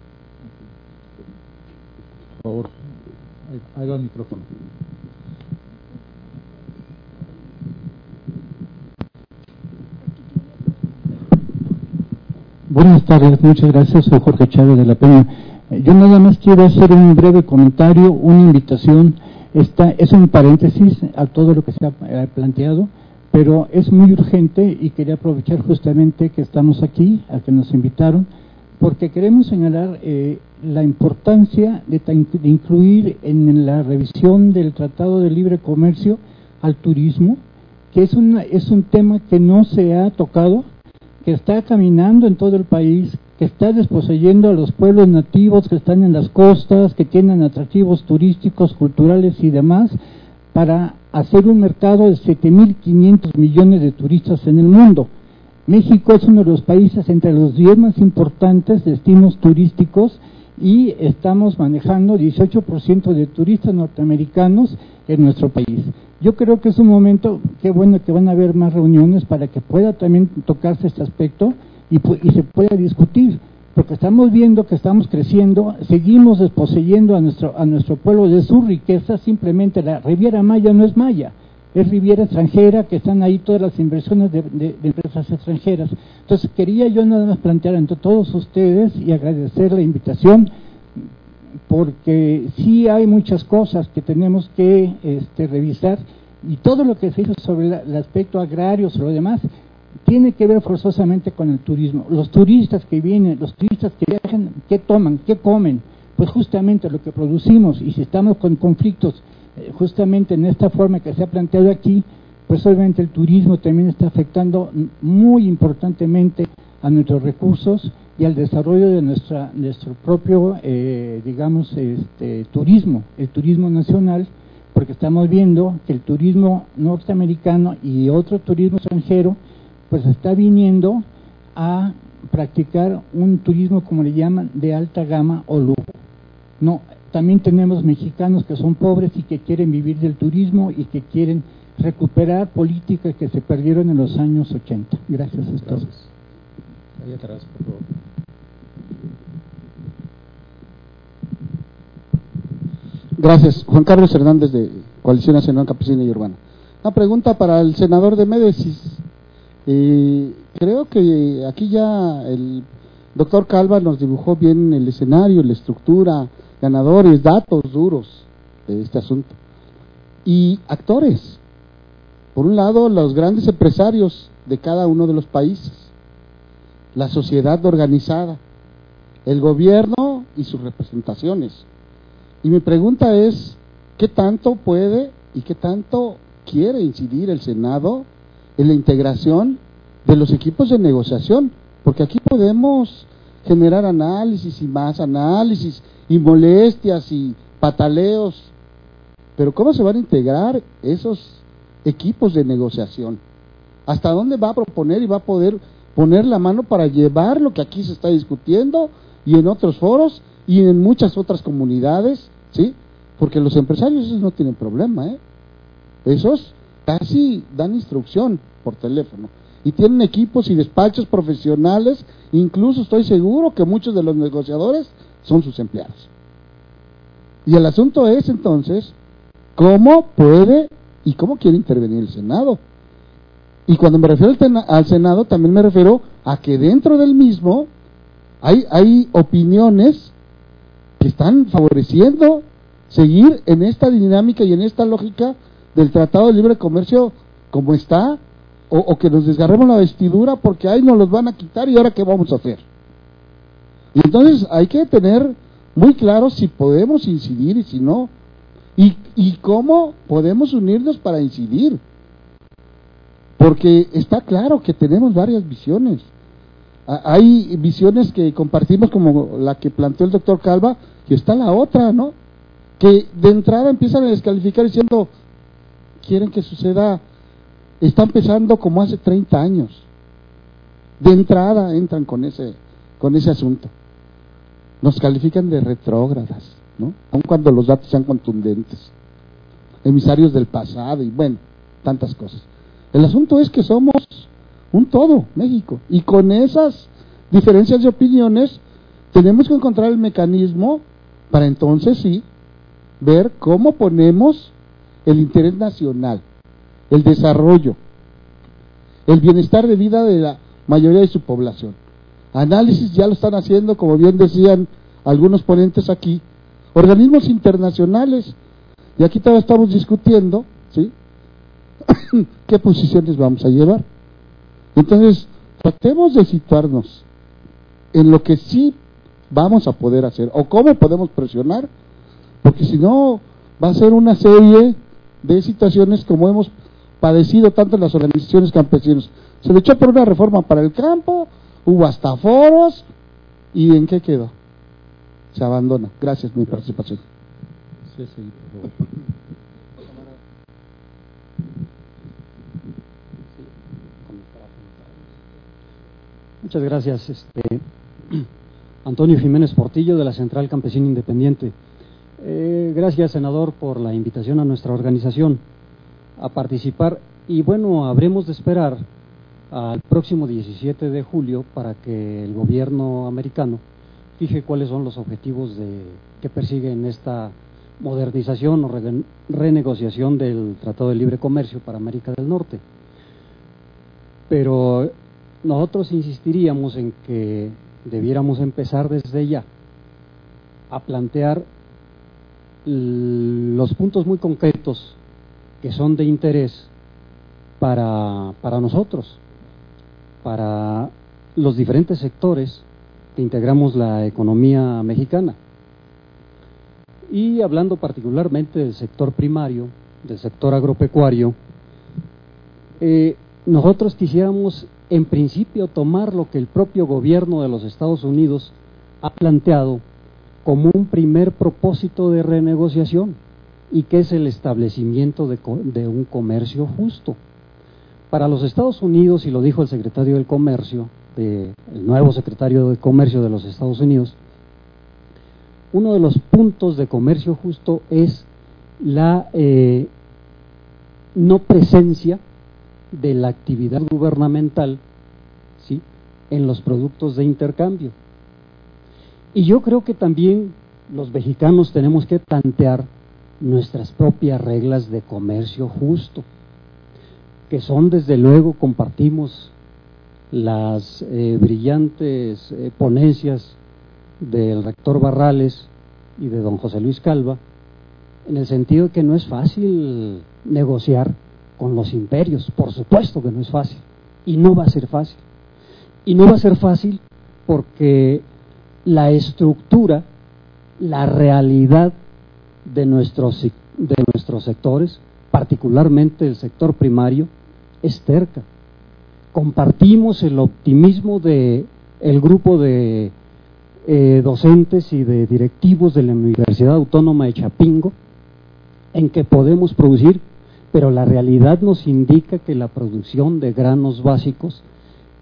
Por favor, ahí, ahí va el micrófono. Buenas tardes, muchas gracias, soy Jorge Chávez de la Peña. Yo nada más quiero hacer un breve comentario, una invitación, esta es un paréntesis a todo lo que se ha planteado, pero es muy urgente y quería aprovechar justamente que estamos aquí, a que nos invitaron, porque queremos señalar eh, la importancia de, de incluir en la revisión del Tratado de Libre Comercio al turismo, que es, una, es un tema que no se ha tocado, que está caminando en todo el país, que está desposeyendo a los pueblos nativos que están en las costas, que tienen atractivos turísticos, culturales y demás, para hacer un mercado de siete mil quinientos millones de turistas en el mundo. México es uno de los países entre los diez más importantes destinos turísticos y estamos manejando dieciocho por ciento de turistas norteamericanos en nuestro país. Yo creo que es un momento, qué bueno que van a haber más reuniones para que pueda también tocarse este aspecto y, y se pueda discutir, porque estamos viendo que estamos creciendo, seguimos desposeyendo a nuestro, a nuestro pueblo de su riqueza, simplemente la Riviera Maya no es Maya, es Riviera extranjera, que están ahí todas las inversiones de, de, de empresas extranjeras. Entonces quería yo nada más plantear ante todos ustedes y agradecer la invitación, porque sí hay muchas cosas que tenemos que este, revisar, y todo lo que se hizo sobre la, el aspecto agrario, sobre lo demás, tiene que ver forzosamente con el turismo. Los turistas que vienen, los turistas que viajan, ¿qué toman? ¿Qué comen? Pues justamente lo que producimos, y si estamos con conflictos eh, justamente en esta forma que se ha planteado aquí, pues obviamente el turismo también está afectando muy importantemente a nuestros recursos y al desarrollo de nuestra nuestro propio, eh, digamos, este turismo, el turismo nacional, porque estamos viendo que el turismo norteamericano y otro turismo extranjero, pues está viniendo a practicar un turismo, como le llaman, de alta gama o lujo. No, también tenemos mexicanos que son pobres y que quieren vivir del turismo y que quieren recuperar políticas que se perdieron en los años ochenta. Gracias a todos. Ahí atrás, por favor. Gracias. Juan Carlos Hernández, de Coalición Nacional Campesina y Urbana. Una pregunta para el senador de Médicis. Eh, creo que aquí ya el doctor Calva nos dibujó bien el escenario, la estructura, ganadores, datos duros de este asunto. Y actores. Por un lado, los grandes empresarios de cada uno de los países, la sociedad organizada, el gobierno y sus representaciones. Y mi pregunta es, ¿qué tanto puede y qué tanto quiere incidir el Senado en la integración de los equipos de negociación? Porque aquí podemos generar análisis y más análisis y molestias y pataleos, pero ¿cómo se van a integrar esos equipos de negociación? ¿Hasta dónde va a proponer y va a poder poner la mano para llevar lo que aquí se está discutiendo y en otros foros y en muchas otras comunidades, ¿sí? Porque los empresarios esos no tienen problema, ¿eh? Esos casi dan instrucción por teléfono y tienen equipos y despachos profesionales, incluso estoy seguro que muchos de los negociadores son sus empleados. Y el asunto es entonces, ¿cómo puede y cómo quiere intervenir el Senado? Y cuando me refiero al, al Senado, también me refiero a que dentro del mismo hay, hay opiniones que están favoreciendo seguir en esta dinámica y en esta lógica del Tratado de Libre Comercio como está, o, o que nos desgarremos la vestidura porque ahí nos los van a quitar y ahora qué vamos a hacer. Y entonces hay que tener muy claro si podemos incidir y si no, y, y cómo podemos unirnos para incidir, porque está claro que tenemos varias visiones. Hay visiones que compartimos como la que planteó el doctor Calva, y está la otra, ¿no? Que de entrada empiezan a descalificar diciendo, quieren que suceda, está empezando como hace treinta años. De entrada entran con ese, con ese asunto. Nos califican de retrógradas, ¿no? Aun cuando los datos sean contundentes. Emisarios del pasado y bueno, tantas cosas. El asunto es que somos un todo, México, y con esas diferencias de opiniones tenemos que encontrar el mecanismo para entonces sí ver cómo ponemos el interés nacional, el desarrollo, el bienestar de vida de la mayoría de su población. Análisis ya lo están haciendo, como bien decían algunos ponentes aquí, organismos internacionales, y aquí todavía estamos discutiendo, ¿sí? ¿Qué posiciones vamos a llevar? Entonces, tratemos de situarnos en lo que sí vamos a poder hacer, o cómo podemos presionar, porque si no, va a ser una serie de situaciones como hemos padecido tanto en las organizaciones campesinas. Se le echó por una reforma para el campo, hubo hasta foros, ¿y en qué quedó? Se abandona. Gracias por mi participación. Sí, sí, por favor. Muchas gracias, este, Antonio Jiménez Portillo de la Central Campesina Independiente. Eh, gracias, senador, por la invitación a nuestra organización a participar, y bueno, habremos de esperar al próximo diecisiete de julio para que el gobierno americano fije cuáles son los objetivos de, que persigue en esta modernización o re, renegociación del Tratado de Libre Comercio para América del Norte. Pero nosotros insistiríamos en que debiéramos empezar desde ya a plantear los puntos muy concretos que son de interés para, para nosotros, para los diferentes sectores que integramos la economía mexicana. Y hablando particularmente del sector primario, del sector agropecuario, eh, nosotros quisiéramos en principio tomar lo que el propio gobierno de los Estados Unidos ha planteado como un primer propósito de renegociación, y que es el establecimiento de, de un comercio justo. Para los Estados Unidos, y lo dijo el secretario del Comercio, de, el nuevo secretario de Comercio de los Estados Unidos, uno de los puntos de comercio justo es la eh, no presencia de la actividad gubernamental, ¿sí?, en los productos de intercambio. Y yo creo que también los mexicanos tenemos que tantear nuestras propias reglas de comercio justo, que son, desde luego, compartimos las eh, brillantes eh, ponencias del rector Barrales y de don José Luis Calva, en el sentido de que no es fácil negociar con los imperios, por supuesto que no es fácil, y no va a ser fácil, y no va a ser fácil porque la estructura, la realidad de nuestros, de nuestros sectores, particularmente el sector primario, es terca. Compartimos el optimismo de el grupo de eh, docentes y de directivos de la Universidad Autónoma de Chapingo en que podemos producir, pero la realidad nos indica que la producción de granos básicos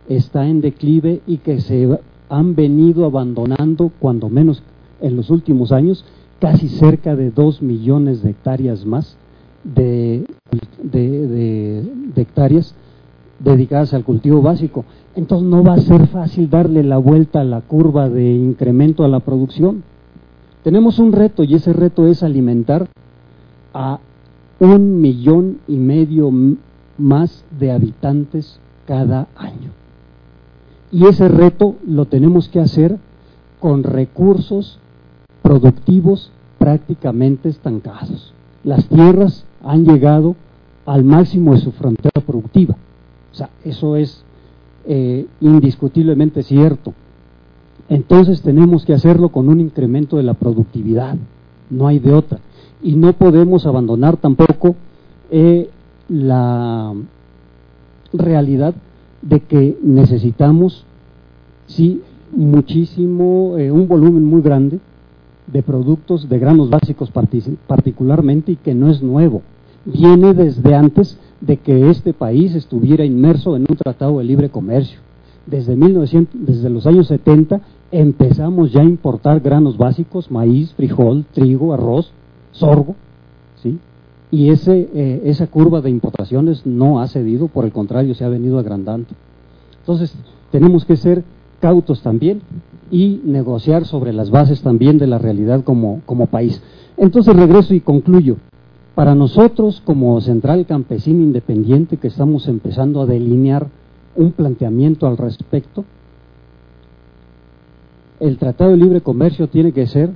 está en declive y que se han venido abandonando, cuando menos en los últimos años, casi cerca de dos millones de hectáreas más de, de, de, de hectáreas dedicadas al cultivo básico. Entonces no va a ser fácil darle la vuelta a la curva de incremento a la producción. Tenemos un reto, y ese reto es alimentar a un millón y medio más de habitantes cada año. Y ese reto lo tenemos que hacer con recursos productivos prácticamente estancados. Las tierras han llegado al máximo de su frontera productiva. O sea, eso es eh, indiscutiblemente cierto. Entonces tenemos que hacerlo con un incremento de la productividad, no hay de otra. Y no podemos abandonar tampoco eh, la realidad de que necesitamos, sí, muchísimo, eh, un volumen muy grande de productos de granos básicos particularmente, y que no es nuevo, viene desde antes de que este país estuviera inmerso en un tratado de libre comercio. Desde mil novecientos, desde los años setenta empezamos ya a importar granos básicos, maíz, frijol, trigo, arroz, sorgo, ¿sí? Y ese, eh, esa curva de importaciones no ha cedido, por el contrario, se ha venido agrandando. Entonces, tenemos que ser cautos también y negociar sobre las bases también de la realidad como, como país. Entonces, regreso y concluyo. Para nosotros, como Central Campesina Independiente, que estamos empezando a delinear un planteamiento al respecto, el Tratado de Libre Comercio tiene que ser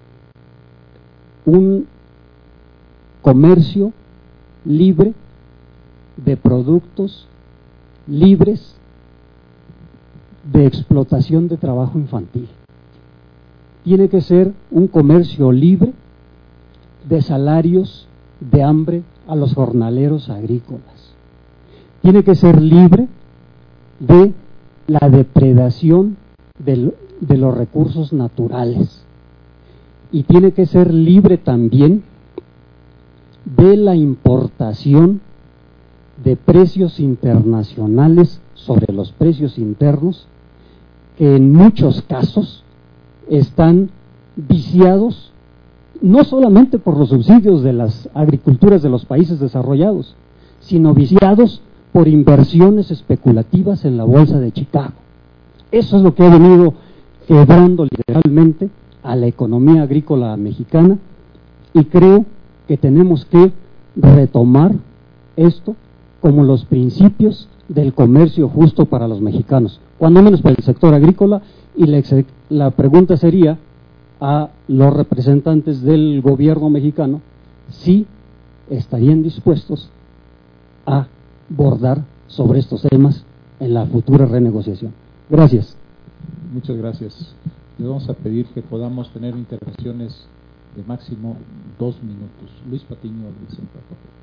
un comercio libre de productos libres de explotación de trabajo infantil. Tiene que ser un comercio libre de salarios de hambre a los jornaleros agrícolas. Tiene que ser libre de la depredación de, de los recursos naturales. Y tiene que ser libre también de la importación de precios internacionales sobre los precios internos, que en muchos casos están viciados no solamente por los subsidios de las agriculturas de los países desarrollados, sino viciados por inversiones especulativas en la bolsa de Chicago. Eso es lo que ha venido quebrando literalmente a la economía agrícola mexicana, y creo que tenemos que retomar esto como los principios del comercio justo para los mexicanos, cuando menos para el sector agrícola. Y la, la pregunta sería a los representantes del gobierno mexicano si estarían dispuestos a bordar sobre estos temas en la futura renegociación. Gracias. Muchas gracias. Le vamos a pedir que podamos tener intervenciones de máximo dos minutos. Luis Patiño, Vicente.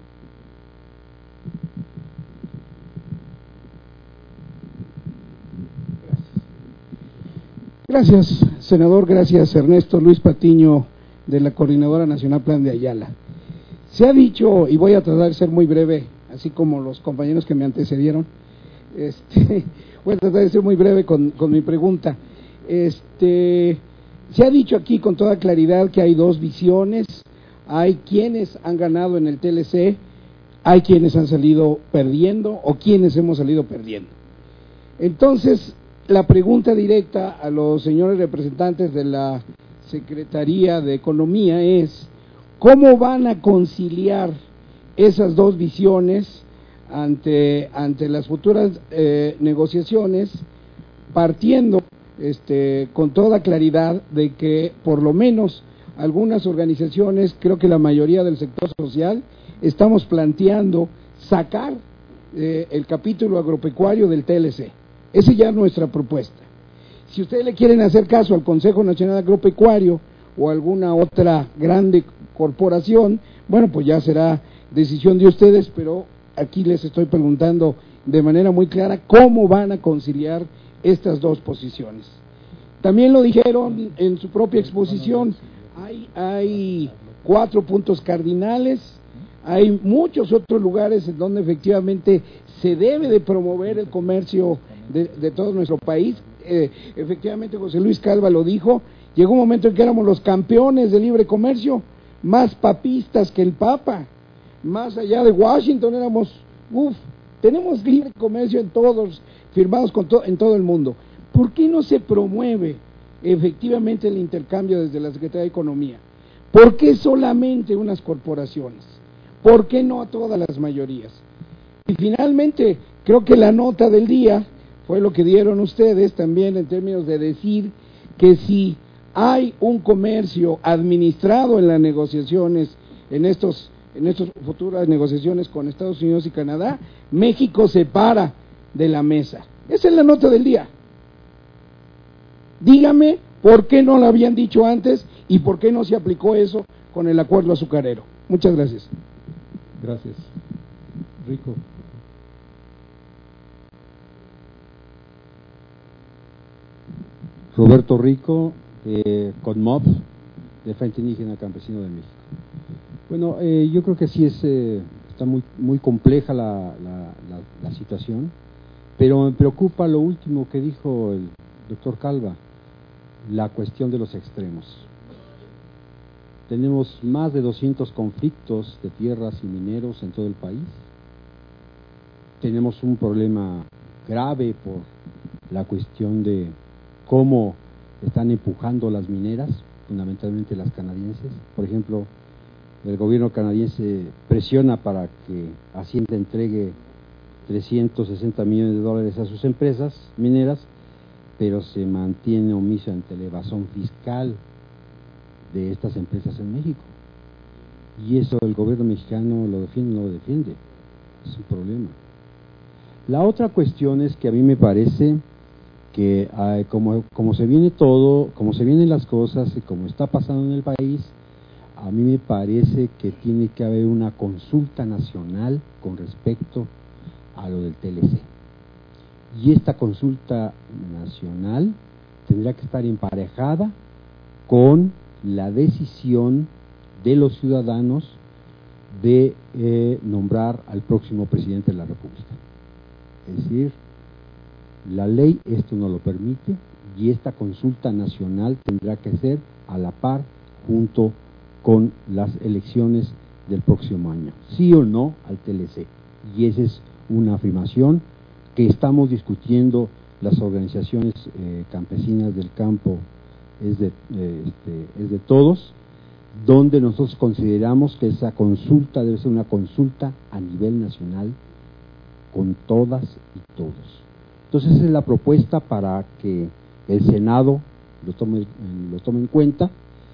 Gracias, senador. Gracias, Ernesto. Luis Patiño, de la Coordinadora Nacional Plan de Ayala. Se ha dicho, y voy a tratar de ser muy breve, así como los compañeros que me antecedieron, este, voy a tratar de ser muy breve con, con mi pregunta. Este, se ha dicho aquí con toda claridad que hay dos visiones. Hay quienes han ganado en el T L C, hay quienes han salido perdiendo o quienes hemos salido perdiendo. Entonces, la pregunta directa a los señores representantes de la Secretaría de Economía es: ¿cómo van a conciliar esas dos visiones ante, ante las futuras eh, negociaciones, partiendo este, con toda claridad de que por lo menos algunas organizaciones, creo que la mayoría del sector social, estamos planteando sacar eh, el capítulo agropecuario del T L C? Esa ya es nuestra propuesta. Si ustedes le quieren hacer caso al Consejo Nacional Agropecuario o alguna otra grande corporación, bueno, pues ya será decisión de ustedes, pero aquí les estoy preguntando de manera muy clara cómo van a conciliar estas dos posiciones. También lo dijeron en su propia exposición, hay, hay cuatro puntos cardinales, hay muchos otros lugares en donde efectivamente se debe de promover el comercio de, de todo nuestro país. Eh, efectivamente, José Luis Calva lo dijo, llegó un momento en que éramos los campeones de libre comercio, más papistas que el Papa, más allá de Washington éramos, uff, tenemos libre comercio en todos, firmados con to, en todo el mundo. ¿Por qué no se promueve efectivamente el intercambio desde la Secretaría de Economía? ¿Por qué solamente unas corporaciones? ¿Por qué no a todas las mayorías? Y finalmente, creo que la nota del día fue lo que dieron ustedes también en términos de decir que si hay un comercio administrado en las negociaciones, en estos, en estas futuras negociaciones con Estados Unidos y Canadá, México se para de la mesa. Esa es la nota del día. Dígame por qué no lo habían dicho antes y por qué no se aplicó eso con el acuerdo azucarero. Muchas gracias. Gracias. Rico. Roberto Rico, eh, CONMOP, del Frente Indígena Campesino de México. Bueno, eh, yo creo que sí es, eh, está muy, muy compleja la, la, la, la situación, pero me preocupa lo último que dijo el doctor Calva, la cuestión de los extremos. Tenemos más de doscientos conflictos de tierras y mineros en todo el país. Tenemos un problema grave por la cuestión de cómo están empujando las mineras, fundamentalmente las canadienses. Por ejemplo, el gobierno canadiense presiona para que Hacienda entregue trescientos sesenta millones de dólares a sus empresas mineras, pero se mantiene omiso ante la evasión fiscal de estas empresas en México. Y eso el gobierno mexicano lo defiende o no lo defiende. Es un problema. La otra cuestión es que a mí me parece que eh, como, como se viene todo, como se vienen las cosas y como está pasando en el país, a mí me parece que tiene que haber una consulta nacional con respecto a lo del T L C. Y esta consulta nacional tendrá que estar emparejada con la decisión de los ciudadanos de eh, nombrar al próximo presidente de la República. Es decir, la ley esto no lo permite y esta consulta nacional tendrá que ser a la par junto con las elecciones del próximo año. Sí o no al T L C. Y esa es una afirmación que estamos discutiendo las organizaciones eh, campesinas del campo, es de, eh, este, es de todos, donde nosotros consideramos que esa consulta debe ser una consulta a nivel nacional con todas y todos. Entonces esa es la propuesta para que el Senado lo tome, lo tome en cuenta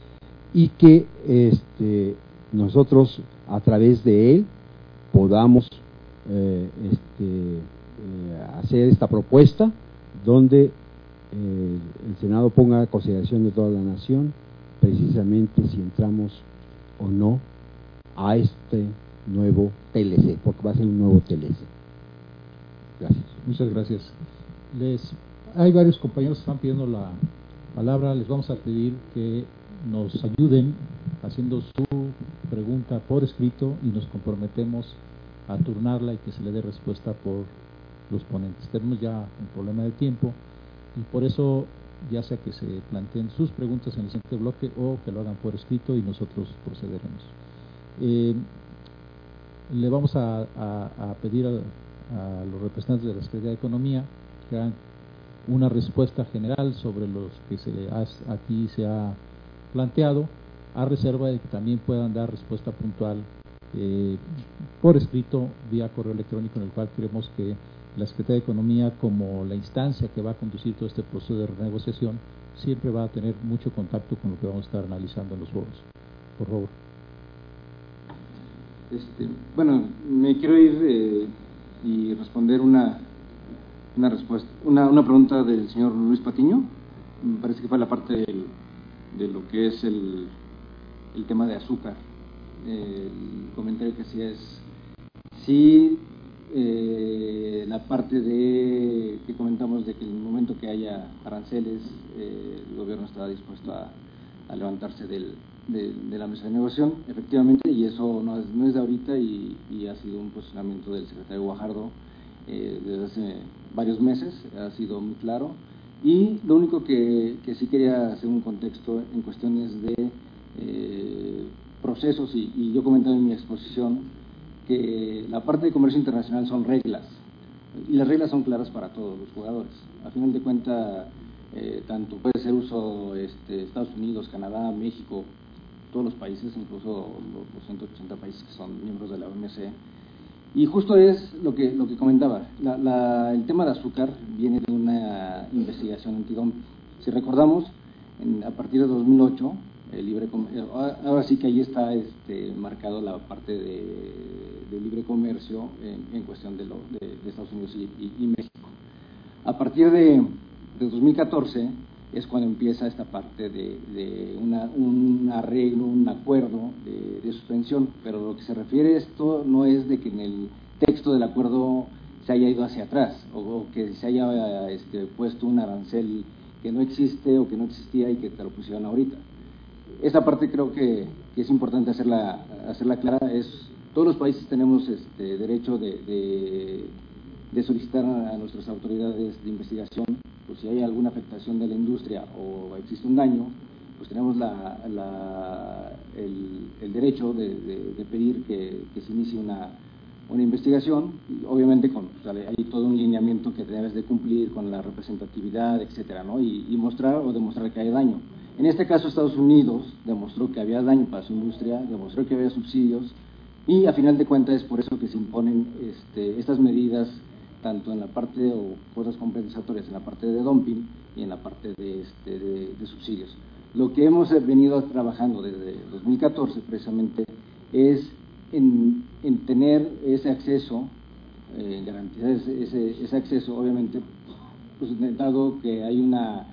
y que este, nosotros a través de él podamos eh, este, eh, hacer esta propuesta donde eh, el Senado ponga a consideración de toda la nación precisamente si entramos o no a este nuevo T L C, porque va a ser un nuevo T L C. Gracias. Muchas gracias. Les, hay varios compañeros que están pidiendo la palabra. Les vamos a pedir que nos ayuden haciendo su pregunta por escrito y nos comprometemos a turnarla y que se le dé respuesta por los ponentes. Tenemos ya un problema de tiempo y por eso ya sea que se planteen sus preguntas en el siguiente bloque o que lo hagan por escrito y nosotros procederemos. Eh, le vamos a, a, a pedir a, a los representantes de la Secretaría de Economía que hagan una respuesta general sobre los que se ha, aquí se ha planteado, a reserva de que también puedan dar respuesta puntual eh, por escrito vía correo electrónico, en el cual creemos que la Secretaría de Economía, como la instancia que va a conducir todo este proceso de renegociación, siempre va a tener mucho contacto con lo que vamos a estar analizando en los foros. Por favor. Este, bueno, me quiero ir eh, y responder una una respuesta, una, una pregunta del señor Luis Patiño. Me parece que fue la parte del, de lo que es el, el tema de azúcar. Eh, el comentario que hacía es si eh, la parte de que comentamos de que en el momento que haya aranceles eh, el gobierno está dispuesto a, a levantarse del, de, de la mesa de negociación, efectivamente, y eso no es, no es de ahorita y, y ha sido un posicionamiento del secretario Guajardo Eh, desde hace varios meses, ha sido muy claro, y lo único que, que sí quería hacer un contexto en cuestiones de eh, procesos, y, y yo comentaba en mi exposición que la parte de comercio internacional son reglas, y las reglas son claras para todos los jugadores. A final de cuentas, eh, tanto puede ser uso este, Estados Unidos, Canadá, México, todos los países, incluso los, los ciento ochenta países que son miembros de la O M C. Y justo es lo que lo que comentaba, la, la, el tema de azúcar viene de una investigación antidumping. Si recordamos, en, a partir de dos mil ocho, el libre ahora sí que ahí está este, marcado la parte de, de libre comercio en, en cuestión de, lo, de, de Estados Unidos y, y, y México. A partir de, de dos mil catorce es cuando empieza esta parte de, de una, un arreglo, un acuerdo de, de suspensión, pero lo que se refiere a esto no es de que en el texto del acuerdo se haya ido hacia atrás o, o que se haya este, puesto un arancel que no existe o que no existía y que te lo pusieron ahorita. Esa parte creo que, que es importante hacerla, hacerla clara. Es, todos los países tenemos este, derecho de, de, de solicitar a nuestras autoridades de investigación, pues si hay alguna afectación de la industria o existe un daño, pues tenemos la, la, el, el derecho de, de, de pedir que, que se inicie una, una investigación, y obviamente con, o sea, hay todo un lineamiento que debes de cumplir con la representatividad, etcétera, ¿no? y, y mostrar o demostrar que hay daño. En este caso Estados Unidos demostró que había daño para su industria, demostró que había subsidios, y a final de cuentas es por eso que se imponen este, estas medidas tanto en la parte o cosas compensatorias en la parte de dumping y en la parte de, este, de, de subsidios. Lo que hemos venido trabajando desde dos mil catorce precisamente es en, en tener ese acceso, eh, garantizar ese, ese, ese acceso, obviamente, pues dado que hay una,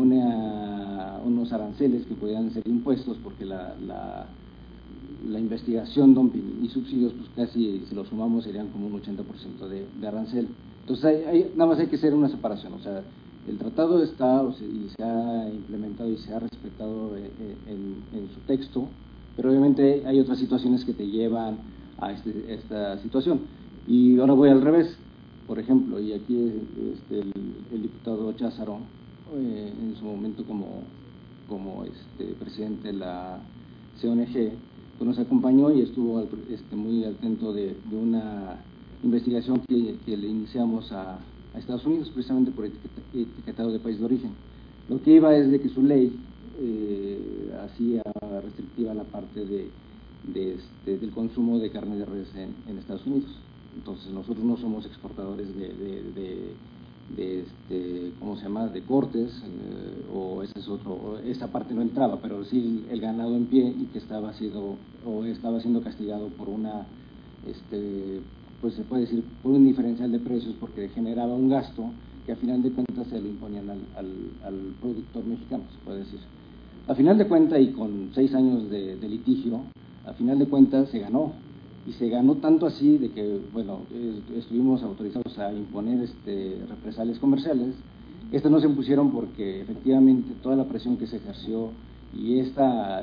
una unos aranceles que podrían ser impuestos porque la, la la investigación, dumping y subsidios, pues casi si lo sumamos serían como un ochenta por ciento de, de arancel. Entonces hay, hay, nada más hay que hacer una separación, o sea, el tratado está o se, y se ha implementado y se ha respetado en, en, en su texto, pero obviamente hay otras situaciones que te llevan a este, esta situación. Y ahora voy al revés, por ejemplo, y aquí este, el, el diputado Cházaro, eh, en su momento como, como este, presidente de la C O N G, pues nos acompañó y estuvo este, muy atento de, de una investigación que, que le iniciamos a, a Estados Unidos, precisamente por etiqueta, etiquetado de país de origen. Lo que iba es de que su ley eh, hacía restrictiva la parte de, de este, del consumo de carne de res en, en Estados Unidos. Entonces nosotros no somos exportadores de, de, de, de este, ¿cómo se llama?, de cortes, eh, o ese es otro, esa parte no entraba, pero sí el ganado en pie y que estaba siendo, o estaba siendo castigado por una, este, pues se puede decir, por un diferencial de precios porque generaba un gasto que a final de cuentas se lo imponían al, al, al productor mexicano, se puede decir. A final de cuentas y con seis años de, de litigio, a final de cuentas se ganó. Y se ganó tanto así de que, bueno, estuvimos autorizados a imponer este, represalias comerciales. Estas no se impusieron porque efectivamente toda la presión que se ejerció y este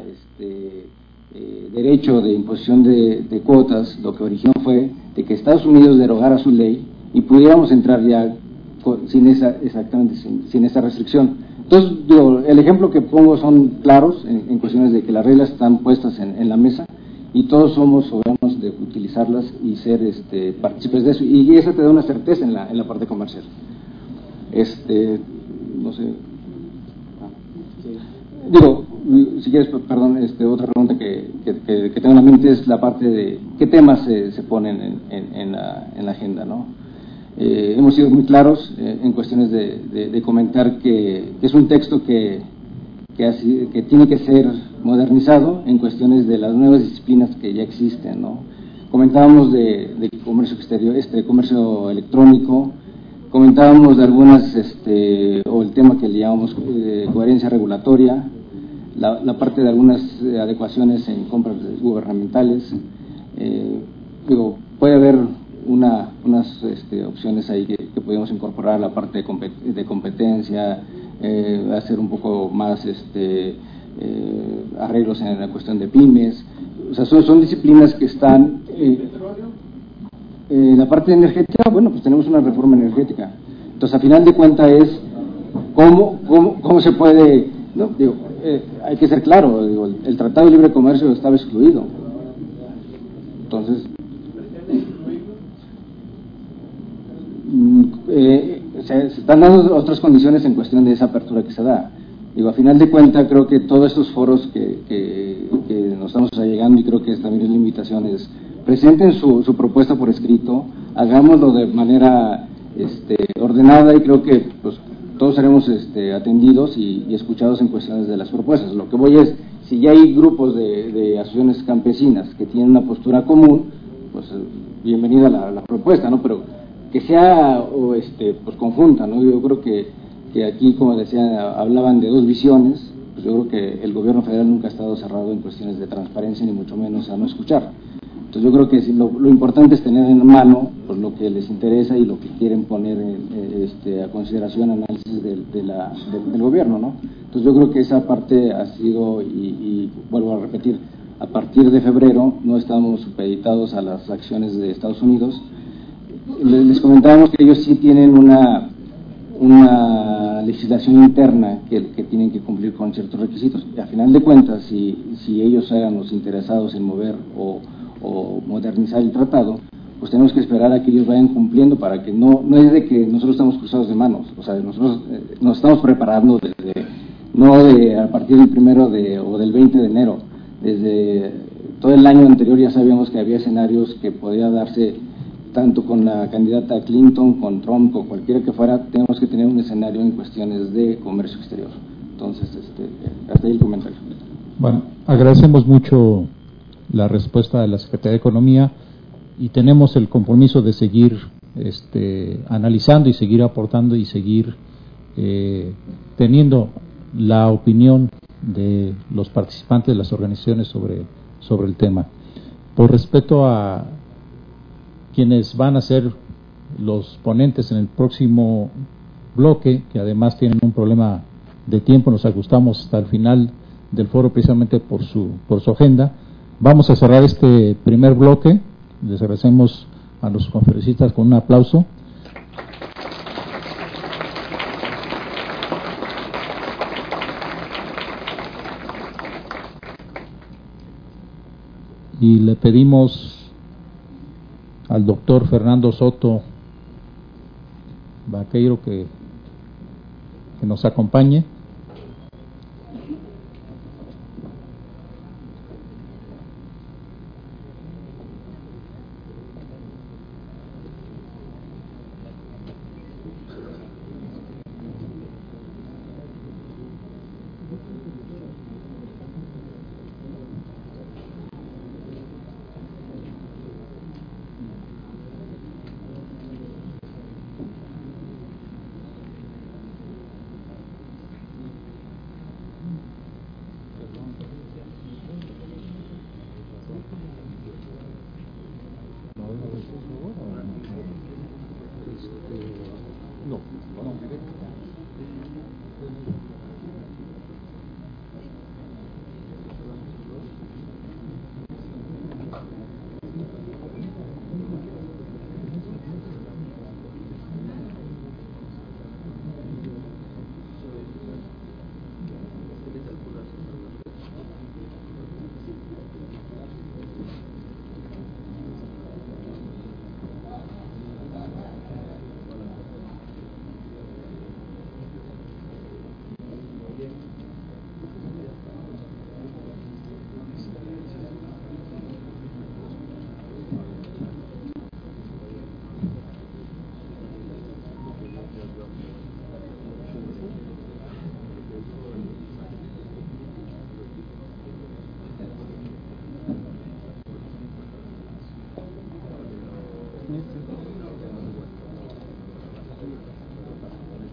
eh, derecho de imposición de, de cuotas, lo que originó fue de que Estados Unidos derogara su ley y pudiéramos entrar ya con, sin esa, exactamente, sin, sin esa restricción. Entonces, digo, el ejemplo que pongo son claros en, en cuestiones de que las reglas están puestas en, en la mesa, y todos somos soberanos de utilizarlas y ser este, partícipes de eso, y eso te da una certeza en la, en la parte comercial. Este, no sé, ah, digo, si quieres, perdón, este, otra pregunta que, que, que, que tengo en la mente es la parte de qué temas se, se ponen en, en, en, la, en la agenda, ¿no? Eh, hemos sido muy claros eh, en cuestiones de, de, de comentar que, que es un texto que, que, así, que tiene que ser modernizado en cuestiones de las nuevas disciplinas que ya existen, ¿no? Comentábamos de, de comercio exterior, este comercio electrónico, comentábamos de algunas, este, o el tema que le llamamos eh, coherencia regulatoria, la, la parte de algunas eh, adecuaciones en compras gubernamentales. Eh, digo, puede haber una, unas este, opciones ahí que, que podemos incorporar, la parte de, compet de competencia, eh, hacer un poco más este Eh, arreglos en la cuestión de pymes, o sea, son, son disciplinas que están eh, eh, la parte energética, bueno, pues tenemos una reforma energética, Entonces, a final de cuentas es cómo, cómo, cómo se puede, no, digo, eh, hay que ser claro, digo, el, el Tratado de Libre Comercio estaba excluido. Entonces, eh, se, se están dando otras condiciones en cuestión de esa apertura que se da. Digo, a final de cuentas, creo que todos estos foros que, que, que nos estamos allegando, y creo que también es la invitación, es presenten su, su propuesta por escrito, hagámoslo de manera este, ordenada, y creo que pues, todos seremos este, atendidos y, y escuchados en cuestiones de las propuestas. Lo que voy es, si ya hay grupos de, de asociaciones campesinas que tienen una postura común, pues bienvenida la, la propuesta, ¿no? Pero que sea o este, pues, conjunta, ¿no? Yo creo que, que aquí, como decía, hablaban de dos visiones, pues yo creo que el gobierno federal nunca ha estado cerrado en cuestiones de transparencia, ni mucho menos a no escuchar. Entonces yo creo que lo, lo importante es tener en mano pues, lo que les interesa y lo que quieren poner en, este, a consideración, análisis de, de la, de, del gobierno, ¿no? Entonces yo creo que esa parte ha sido, y, y vuelvo a repetir, a partir de febrero no estamos supeditados a las acciones de Estados Unidos. Les, les comentábamos que ellos sí tienen una, una legislación interna que, que tienen que cumplir con ciertos requisitos. Y a final de cuentas, si, si ellos eran los interesados en mover o o modernizar el tratado, pues tenemos que esperar a que ellos vayan cumpliendo para que no, no es de que nosotros estamos cruzados de manos, o sea, nosotros eh, nos estamos preparando desde, no de a partir del primero de, o del veinte de enero, desde todo el año anterior ya sabíamos que había escenarios que podía darse tanto con la candidata Clinton, con Trump, o cualquiera que fuera, tenemos que tener un escenario en cuestiones de comercio exterior. Entonces, este, hasta ahí el comentario. Bueno, agradecemos mucho la respuesta de la Secretaría de Economía y tenemos el compromiso de seguir este, analizando y seguir aportando y seguir eh, teniendo la opinión de los participantes de las organizaciones sobre, sobre el tema. Por respeto a quienes van a ser los ponentes en el próximo bloque, que además tienen un problema de tiempo, nos ajustamos hasta el final del foro precisamente por su, por su agenda. Vamos a cerrar este primer bloque. Les agradecemos a los conferencistas con un aplauso. Y le pedimos al doctor Fernando Soto Vaqueiro que, que nos acompañe. Gracias.